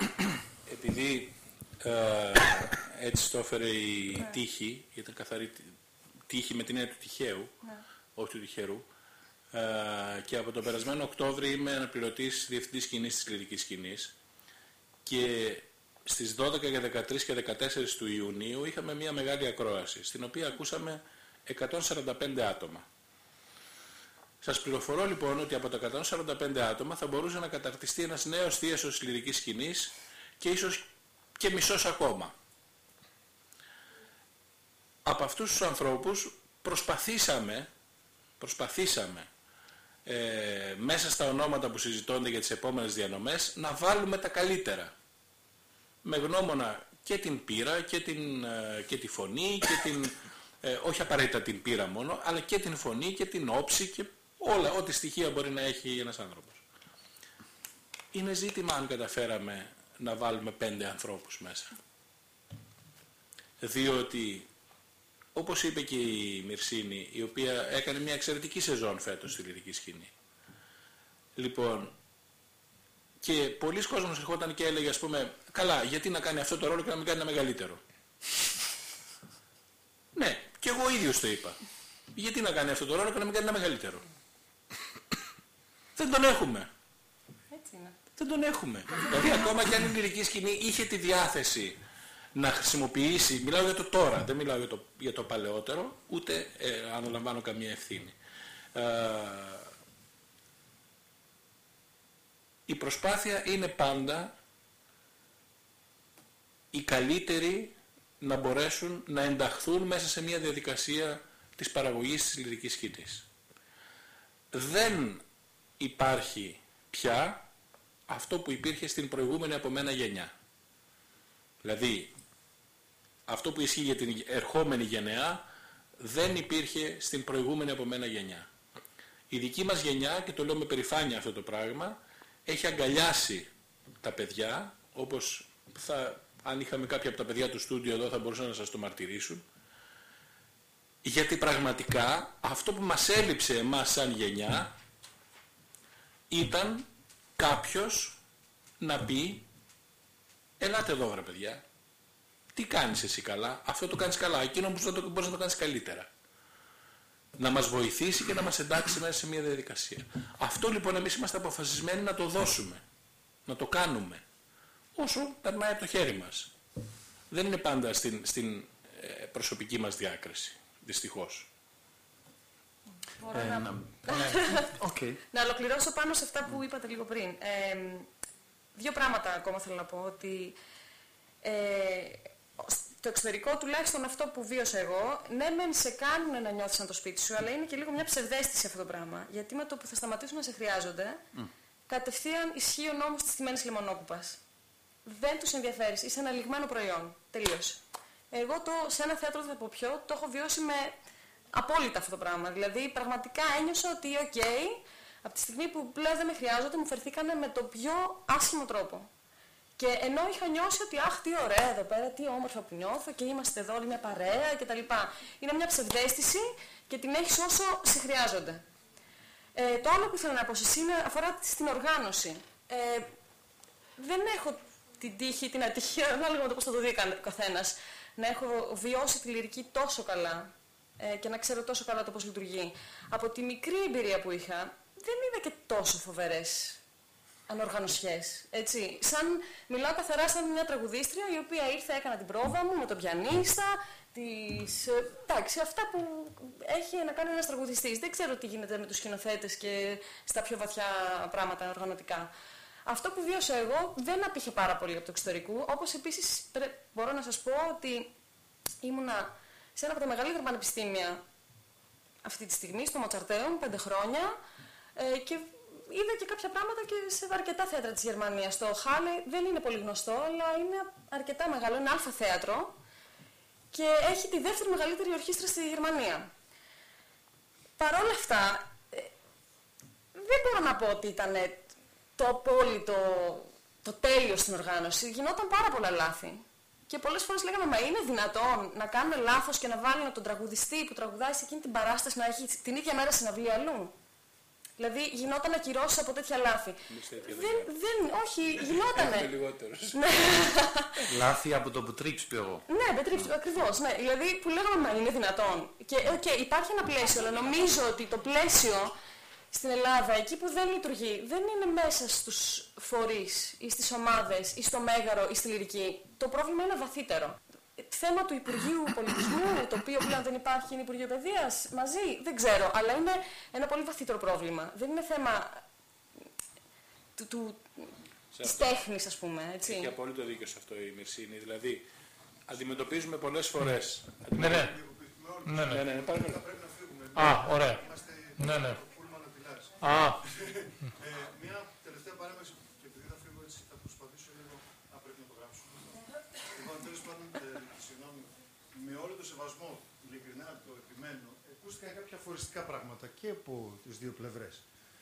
Επειδή ε, έτσι το έφερε η τύχη, ήταν καθαρή τύχη με την έννοια του τυχαίου, ναι. όχι του τυχερού, ε, και από τον περασμένο Οκτώβρη είμαι αναπληρωτής διευθυντής σκηνής της λυρικής σκηνής και στις δώδεκα και δεκατρείς και δεκατέσσερις του Ιουνίου είχαμε μια μεγάλη ακρόαση, στην οποία ακούσαμε εκατόν σαράντα πέντε άτομα. Σας πληροφορώ λοιπόν ότι από τα εκατόν σαράντα πέντε άτομα θα μπορούσε να καταρτιστεί ένας νέος θίασος της λυρικής σκηνής και ίσως και μισός ακόμα. Από αυτούς τους ανθρώπους προσπαθήσαμε, προσπαθήσαμε ε, μέσα στα ονόματα που συζητώνται για τις επόμενες διανομές να βάλουμε τα καλύτερα. Με γνώμονα και την πείρα και, την, ε, και τη φωνή και την, ε, όχι απαραίτητα την πείρα μόνο, αλλά και την φωνή και την όψη και όλα, ό,τι στοιχεία μπορεί να έχει ένας άνθρωπος. Είναι ζήτημα αν καταφέραμε να βάλουμε πέντε ανθρώπους μέσα. Διότι, όπως είπε και η Μυρσίνη, η οποία έκανε μια εξαιρετική σεζόν φέτος στη λυρική σκηνή. Λοιπόν, και πολλοί κόσμος ερχόταν και έλεγε, ας πούμε, καλά, γιατί να κάνει αυτό το ρόλο και να μην κάνει ένα μεγαλύτερο? Ναι, και εγώ ίδιος το είπα. Γιατί να κάνει αυτό το ρόλο και να μην κάνει ένα μεγαλύτερο? Δεν τον έχουμε. Έτσι είναι. Δεν τον έχουμε. Δηλαδή ακόμα και αν η λυρική σκηνή είχε τη διάθεση να χρησιμοποιήσει, μιλάω για το τώρα, δεν μιλάω για το, για το παλαιότερο, ούτε ε, αναλαμβάνω καμία ευθύνη. Ε, η προσπάθεια είναι πάντα οι καλύτεροι να μπορέσουν να ενταχθούν μέσα σε μια διαδικασία της παραγωγής της λυρικής σκηνής. Δεν υπάρχει πια αυτό που υπήρχε στην προηγούμενη από μένα γενιά. Δηλαδή, αυτό που ισχύει για την ερχόμενη γενεά δεν υπήρχε στην προηγούμενη από μένα γενιά. Η δική μας γενιά, και το λέω με περηφάνεια αυτό το πράγμα, έχει αγκαλιάσει τα παιδιά, όπως θα, αν είχαμε κάποια από τα παιδιά του στούντιο εδώ θα μπορούσαν να σας το μαρτυρήσουν, γιατί πραγματικά αυτό που μας έλειψε εμάς σαν γενιά ήταν κάποιος να πει, ελάτε εδώ βρε παιδιά, τι κάνεις εσύ καλά, αυτό το κάνεις καλά, εκείνο που μπορείς να το κάνεις καλύτερα. Να μας βοηθήσει και να μας εντάξει μέσα σε μια διαδικασία. Αυτό λοιπόν εμείς είμαστε αποφασισμένοι να το δώσουμε, να το κάνουμε. όσο περνάει από το χέρι μας. Δεν είναι πάντα στην, στην ε, προσωπική μας διάκριση, δυστυχώς. Ε, να... να... okay. να ολοκληρώσω πάνω σε αυτά που είπατε λίγο πριν. Ε, δύο πράγματα ακόμα θέλω να πω. Ότι ε, το εξωτερικό, τουλάχιστον αυτό που βίωσα εγώ, ναι μεν σε κάνουν να νιώθεις σαν το σπίτι σου, αλλά είναι και λίγο μια ψευδαίσθηση αυτό το πράγμα. Γιατί με το που θα σταματήσουν να σε χρειάζονται, mm. κατευθείαν ισχύει ο νόμος της τιμένης λεμονόκουπας. Δεν τους ενδιαφέρεις, είσαι ένα λιγμένο προϊόν. Τελείωσε. Εγώ το, σε ένα θέατρο θα πω ποιο, το έχω βιώσει με απόλυτα αυτό το πράγμα. Δηλαδή πραγματικά ένιωσα ότι οκ, okay, από τη στιγμή που πλέον δεν με χρειάζονται, μου φερθήκανε με το πιο άσχημο τρόπο. Και ενώ είχα νιώσει ότι αχ, τι ωραία εδώ πέρα, τι όμορφα που νιώθω και είμαστε εδώ όλοι μια παρέα κτλ. Είναι μια ψευδαίσθηση και την έχεις όσο σε χρειάζονται. Ε, το άλλο που ήθελα να πω σε είναι αφορά στην οργάνωση. Ε, δεν έχω την τύχη, την ατυχία, ανάλογα με το πώς θα το δει ο καθένας, να έχω βιώσει τη λυρική τόσο καλά ε, και να ξέρω τόσο καλά το πώς λειτουργεί. Από τη μικρή εμπειρία που είχα, δεν είδα και τόσο φοβερές ανοργανωσιές, έτσι. Σαν, μιλάω καθαρά σαν μια τραγουδίστρια η οποία ήρθε, έκανα την πρόβα μου με τον πιανίστα, τις, εντάξει, αυτά που έχει να κάνει ένας τραγουδιστής. Δεν ξέρω τι γίνεται με τους σκηνοθέτες και στα πιο βαθιά πράγματα οργανωτικά. Αυτό που βίωσα εγώ δεν απήχε πάρα πολύ από το εξωτερικό, όπως επίσης μπορώ να σας πω ότι ήμουνα σε ένα από τα μεγαλύτερα πανεπιστήμια αυτή τη στιγμή, στο Μοτσαρτέουμ, πέντε χρόνια, ε, και είδα και κάποια πράγματα και σε αρκετά θέατρα της Γερμανίας. Το Χάλε δεν είναι πολύ γνωστό, αλλά είναι αρκετά μεγάλο, είναι αλφα θέατρο και έχει τη δεύτερη μεγαλύτερη ορχήστρα στη Γερμανία. Παρ' όλα αυτά, ε, δεν μπορώ να πω ότι ήταν το απόλυτο, το τέλειο στην οργάνωση. Γινόταν πάρα πολλά λάθη. Και πολλές φορές λέγαμε, μα είναι δυνατόν να κάνουμε λάθος και να βάλουμε τον τραγουδιστή που τραγουδάει σε εκείνη την παράσταση να έχει την ίδια μέρα συναυλία αλλού? Δηλαδή γινόταν ακυρώσεις από τέτοια λάθη. Δεν, δεν, όχι, γινότανε. Λάθη από το που τρίψει, πει εγώ. Ναι, δεν τρίψει, ακριβώς. Ναι. Δηλαδή που λέγαμε, μα είναι δυνατόν. Και okay, υπάρχει ένα πλαίσιο, αλλά νομίζω ότι το πλαίσιο στην Ελλάδα, εκεί που δεν λειτουργεί, δεν είναι μέσα στους φορείς ή στις ομάδες ή στο μέγαρο ή στη λυρική. Το πρόβλημα είναι βαθύτερο. Θέμα του Υπουργείου Πολιτισμού, το οποίο πλέον δεν υπάρχει, είναι Υπουργείο Παιδείας, μαζί, δεν ξέρω, αλλά είναι ένα πολύ βαθύτερο πρόβλημα. Δεν είναι θέμα του, του, της τέχνης, ας πούμε, έτσι. Έχει απόλυτο δίκιο σε αυτό η Μυρσίνη. Δηλαδή, αντιμετωπίζουμε πολλές φορές. Ναι, ναι. Ναι, ναι. ναι, ναι, παρακαλώ. Α, ωραία. Ναι, ναι. Α. Μια τελευταία παρέμβαση, και επειδή θα φύγω έτσι, θα προσπαθήσω λίγο να πρέπει να το γράψω. Λοιπόν, τέλος πάντων, συγγνώμη, με όλο το σεβασμό, ειλικρινά το επιμένω, ακούστηκαν κάποια αφοριστικά πράγματα και από τις δύο πλευρές.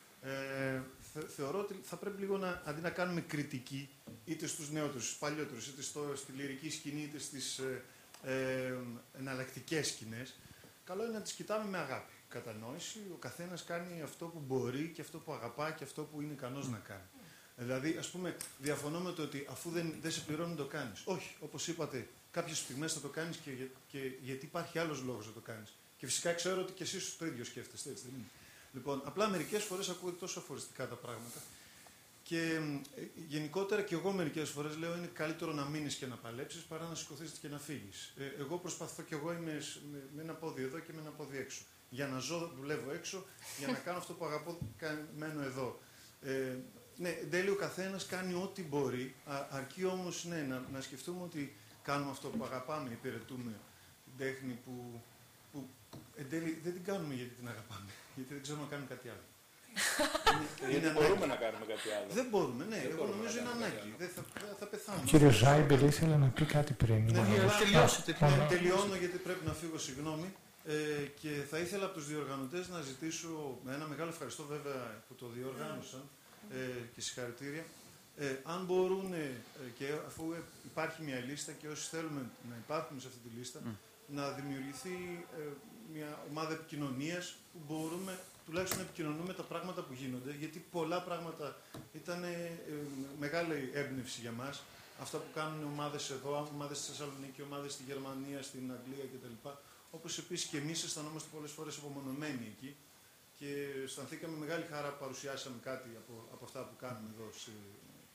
Ε, θε, θεωρώ ότι θα πρέπει λίγο να, αντί να κάνουμε κριτική είτε στους νεότερους, στους παλιότερους, είτε στο, στη λυρική σκηνή, είτε στις ε, ε, εναλλακτικές σκηνές, καλό είναι να τις κοιτάμε με αγάπη. Κατανόηση, ο καθένας κάνει αυτό που μπορεί και αυτό που αγαπά και αυτό που είναι ικανός να κάνει. Δηλαδή, ας πούμε, διαφωνώ με το ότι αφού δεν, δεν σε πληρώνουν το κάνεις. Όχι, όπως είπατε, κάποιες στιγμές θα το κάνεις και, και γιατί υπάρχει άλλος λόγος να το κάνεις. Και φυσικά ξέρω ότι και εσείς το ίδιο σκέφτεστε, έτσι δεν είναι? Λοιπόν, απλά μερικές φορές ακούγεται τόσο αφοριστικά τα πράγματα. Και ε, γενικότερα και εγώ μερικές φορές λέω είναι καλύτερο να μείνεις και να παλέψεις παρά να σηκωθείς και να φύγεις. Ε, εγώ προσπαθώ και εγώ είμαι με, με ένα πόδι εδώ και με ένα πόδι έξω. Για να ζω, δουλεύω έξω, για να κάνω αυτό που αγαπώ, μένω εδώ. Ε, ναι, εν τέλει ο καθένας κάνει ό,τι μπορεί, α, αρκεί όμως ναι, να, να σκεφτούμε ότι κάνουμε αυτό που αγαπάμε, υπηρετούμε την τέχνη που, που εν τέλει δεν την κάνουμε γιατί την αγαπάμε, γιατί δεν ξέρουμε να κάνουμε κάτι άλλο. Είναι, γιατί είναι μπορούμε να κάνουμε κάτι άλλο. Δεν μπορούμε, ναι, δεν εγώ μπορούμε νομίζω είναι ανάγκη, δεν θα, θα πεθάνουμε. Ο κύριος Ζάιμπελ ήθελε να πει κάτι πριν. Ναι, ναι, τελειώσετε, τελειώνω γιατί πρέπει να φύγω, συγγνώμη. Ε, και θα ήθελα από τους διοργανωτές να ζητήσω, με ένα μεγάλο ευχαριστώ βέβαια που το διοργάνωσαν ε, και συγχαρητήρια, ε, αν μπορούν ε, και αφού υπάρχει μια λίστα και όσοι θέλουμε να υπάρχουν σε αυτή τη λίστα, mm. να δημιουργηθεί ε, μια ομάδα επικοινωνίας που μπορούμε τουλάχιστον να επικοινωνούμε τα πράγματα που γίνονται, γιατί πολλά πράγματα ήταν ε, ε, μεγάλη έμπνευση για μας. Αυτά που κάνουν ομάδες εδώ, ομάδες στη Θεσσαλονίκη, ομάδες στη Γερμανία, στην Αγγλία κτλ. Όπως επίσης και εμείς αισθανόμαστε πολλές φορές απομονωμένοι εκεί και αισθανθήκαμε μεγάλη χαρά που παρουσιάσαμε κάτι από, από αυτά που κάνουμε εδώ σε,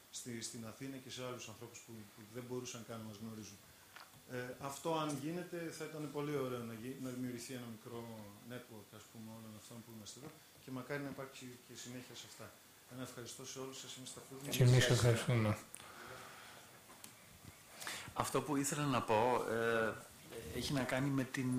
στη, στην Αθήνα και σε άλλους ανθρώπους που, που δεν μπορούσαν καν να μας γνωρίζουν. Ε, αυτό αν γίνεται θα ήταν πολύ ωραίο να, γι, να δημιουργηθεί ένα μικρό network, ας πούμε, όλων αυτών που είμαστε εδώ και μακάρι να υπάρξει και συνέχεια σε αυτά. Ένα ευχαριστώ σε όλους σας, εμείς τα φεύγουμε. Και εμείς ευχαριστούμε. Αυτό που ήθελα να πω ε, έχει να κάνει με την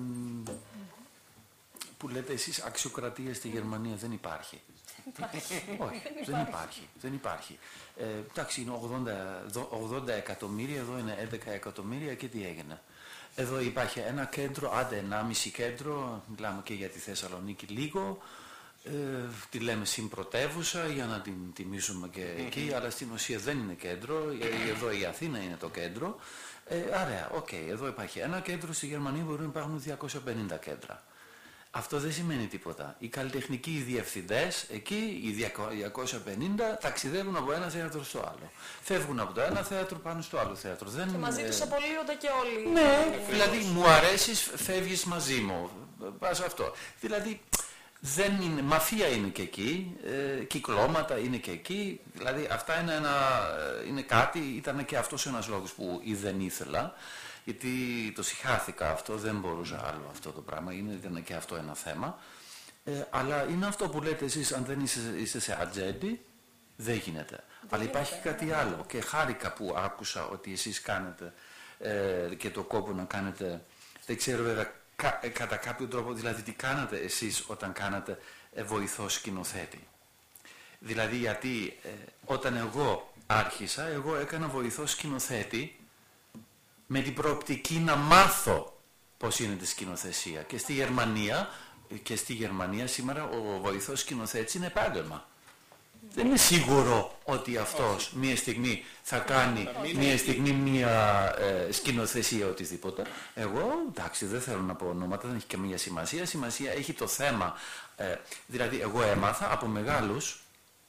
που λέτε εσείς αξιοκρατία στη Γερμανία. Δεν υπάρχει. Όχι, δεν υπάρχει. Δεν υπάρχει. Ε, εντάξει, είναι ογδόντα, ογδόντα εκατομμύρια, εδώ είναι έντεκα εκατομμύρια και τι έγινε. Εδώ υπάρχει ένα κέντρο, άντε ενάμιση κέντρο, μιλάμε και για τη Θεσσαλονίκη λίγο, ε, τη λέμε συμπρωτεύουσα για να την τιμήσουμε και εκεί, αλλά στην ουσία δεν είναι κέντρο, εδώ η Αθήνα είναι το κέντρο. Ε, άρα, οκ, okay, εδώ υπάρχει ένα κέντρο, στη Γερμανία μπορούν να υπάρχουν διακόσια πενήντα κέντρα. Αυτό δεν σημαίνει τίποτα. Οι καλλιτεχνικοί διευθυντές εκεί, οι διακόσια πενήντα, ταξιδεύουν από ένα θέατρο στο άλλο. Φεύγουν από το ένα θέατρο πάνω στο άλλο θέατρο. Δεν, και μαζί τους απολύονται και όλοι. Ναι, δηλαδή μου αρέσεις, φεύγεις μαζί μου. Πας αυτό. Δηλαδή δεν είναι, μαφία είναι και εκεί, ε, κυκλώματα είναι και εκεί. Δηλαδή αυτά είναι, ένα, είναι κάτι, ήταν και αυτός ένας λόγος που δεν ήθελα. Γιατί το συχάθηκα αυτό, δεν μπορούσα άλλο αυτό το πράγμα, είναι, ήταν και αυτό ένα θέμα. Ε, αλλά είναι αυτό που λέτε εσείς, αν δεν είστε, είστε σε ατζέντη, δεν γίνεται. Δεν αλλά υπάρχει γίνεται, κάτι ναι. άλλο και χάρηκα που άκουσα ότι εσείς κάνετε ε, και το κόπο να κάνετε, δεν ξέρω βέβαια κα, ε, κατά κάποιο τρόπο, δηλαδή τι κάνατε εσείς όταν κάνατε ε, βοηθό σκηνοθέτη. Δηλαδή γιατί ε, όταν εγώ άρχισα, εγώ έκανα βοηθό σκηνοθέτη με την προοπτική να μάθω πώς είναι τη σκηνοθεσία. Και στη Γερμανία, και στη Γερμανία σήμερα ο βοηθός σκηνοθέτης είναι επάγγελμα. Δεν είναι σίγουρο ότι αυτός μία στιγμή θα κάνει μία στιγμή μία ε, σκηνοθεσία οτιδήποτε. Εγώ, εντάξει, δεν θέλω να πω ονόματα, δεν έχει και μία σημασία. Σημασία έχει το θέμα. Ε, δηλαδή, εγώ έμαθα από μεγάλους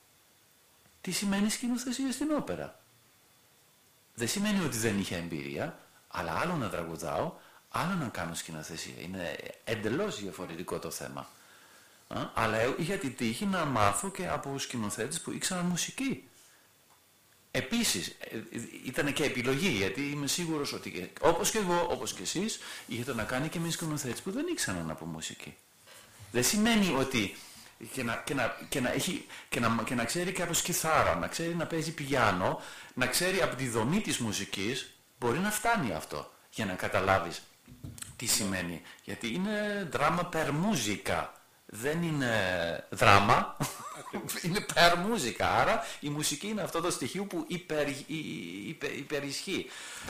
τι σημαίνει σκηνοθεσία στην όπερα. Δεν σημαίνει ότι δεν είχε εμπειρία, αλλά άλλο να τραγουδάω, άλλο να κάνω σκηνοθεσία. Είναι εντελώς διαφορετικό το θέμα. Α, αλλά είχα τη τύχη να μάθω και από σκηνοθέτες που ήξεραν μουσική. Επίσης, ήταν και επιλογή, γιατί είμαι σίγουρος ότι όπως και εγώ, όπως και εσείς, είχατε να κάνει και με σκηνοθέτες που δεν ήξεραν από μουσική. Δεν σημαίνει ότι και να, και να, και να, έχει, και να, και να ξέρει κάποιος κιθάρα, να ξέρει να παίζει πιάνο, να ξέρει από τη δομή της μουσικής, μπορεί να φτάνει αυτό για να καταλάβεις τι σημαίνει. Γιατί είναι δράμα per musica, δεν είναι δράμα, είναι per musica. Άρα η μουσική είναι αυτό το στοιχείο που υπερ, υπερ, υπερισχύει.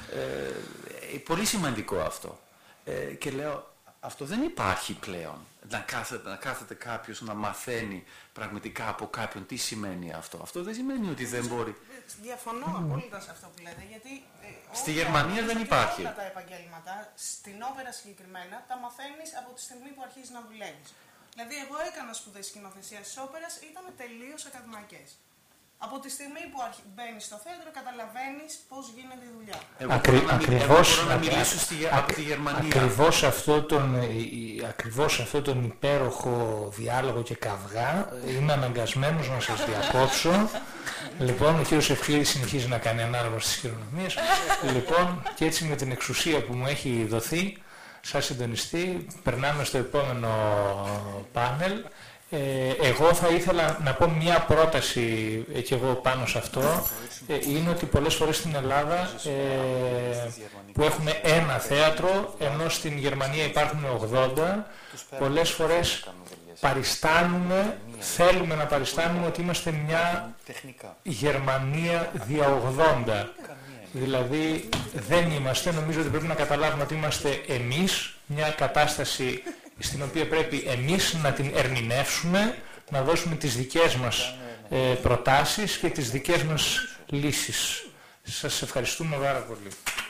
Ε, πολύ σημαντικό αυτό. Ε, και λέω, αυτό δεν υπάρχει πλέον. Να κάθεται, να κάθεται κάποιος να μαθαίνει πραγματικά από κάποιον τι σημαίνει αυτό. Αυτό δεν σημαίνει ότι δεν μπορεί. Διαφωνώ mm. απόλυτα σε αυτό που λέτε, γιατί ε, στη Γερμανία δεν υπάρχει. Όλα τα επαγγέλματα, στην όπερα συγκεκριμένα, τα μαθαίνεις από τη στιγμή που αρχίζεις να δουλεύεις. Δηλαδή, εγώ έκανα σπουδές σκηνοθεσίας της όπερας, ήταν τελείως ακαδημαϊκές. Από τη στιγμή που μπαίνεις στο θέατρο, καταλαβαίνεις πώς γίνεται η δουλειά. Εγώ Ακρι, ακριβώς, μπορώ να μιλήσω στη, από τη Γερμανία. Ακριβώς αυτό, τον, ακριβώς αυτό τον υπέροχο διάλογο και καυγά είμαι αναγκασμένος να σας διακόψω. Λοιπόν, ο κύριος Ευχλήρης συνεχίζει να κάνει ανάλογα στις χειρονομίες. Λοιπόν, και έτσι με την εξουσία που μου έχει δοθεί, σαν συντονιστή, περνάμε στο επόμενο πάνελ. Ε, εγώ θα ήθελα να πω μια πρόταση ε, και εγώ πάνω σε αυτό. Ε, είναι ότι πολλές φορές στην Ελλάδα ε, που έχουμε ένα θέατρο, ενώ στην Γερμανία υπάρχουν ογδόντα, πολλές φορές παριστάνουμε, θέλουμε να παριστάνουμε ότι είμαστε μια Γερμανία δια ογδόντα. Δηλαδή δεν είμαστε, νομίζω ότι πρέπει να καταλάβουμε ότι είμαστε εμείς, μια κατάσταση στην οποία πρέπει εμείς να την ερμηνεύσουμε, να δώσουμε τις δικές μας ε, προτάσεις και τις δικές μας λύσεις. Σας ευχαριστούμε πάρα πολύ.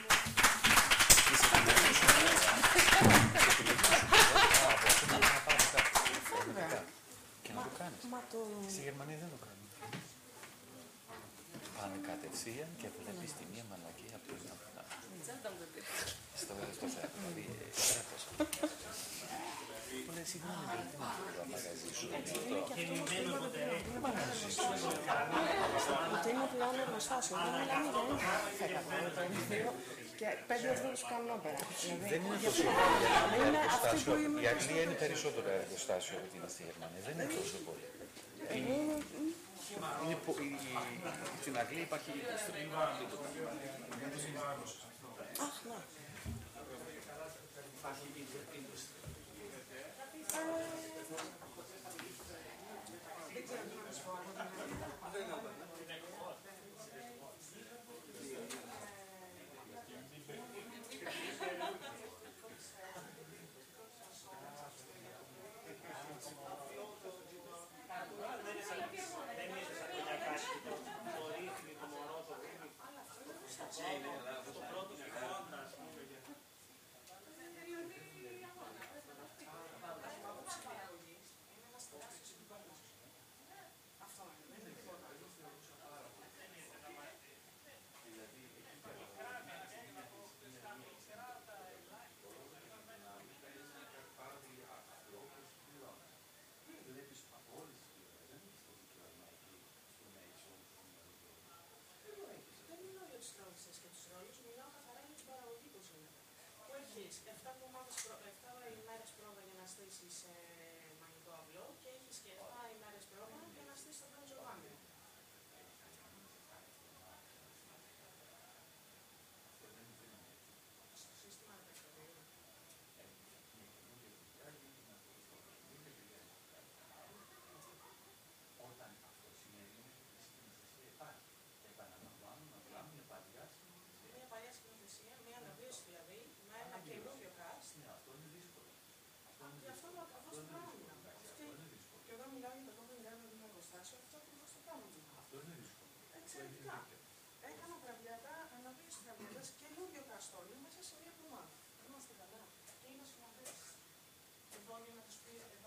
Στη Γερμανία δεν το κάνουν. Πάνε κατευθείαν και βλέπεις τη μία μαλακία από την άλλη. Στο θέατρο. Συγγνώμη, δεν είναι το μαγαζί σου. Ότι είναι πλέον εργοστάσιο. Δεν μιλάμε για ένα φέτο. Και πέντε ευρώ του κάνουν όπερα. Δεν είναι τόσο πολύ εργοστάσιο. Η Αγγλία είναι περισσότερο εργοστάσιο από την Γερμανία. Δεν είναι τόσο πολύ. Είναι πο... η... Στην Αγγλία υπάρχει η Αχ, ναι. εφτά ημέρες πρόβα για να στήσεις ε, μαγνητό αυλό και έχεις και εφτά ημέρες πρόβα για να στήσεις το μπενζοβάμιο. Στο σύστημα επεκτατήριου. Όταν αυτό σημαίνει ότι η συσκευασία υπάρχει. Επαναλαμβάνω, να μιλάμε για παλιά συσκευασία. Μια παλιά συσκευασία, μια αναβίωση δηλαδή, με ένα καινούριο cast. Ναι, αυτό είναι δύσκολο. Αυτό είναι Γι' αυτό δύσκολο. ακριβώς το πράγμα. Αυτό είναι δύσκολο. Και όταν μιλάω για το κόμμα μιλάω για ένα εργοστάσιο, αυτό ακριβώς το πράγμα. Αυτό είναι δύσκολο. Εξαιρετικά. Έκανα βραβιάτα, αναβίωση βραβιάτας, καινούριο cast όλοι μέσα σε μία εβδομάδα. Είμαστε καλά. Και είμαστε συμμαθές. Λοιπόν, για να τους πει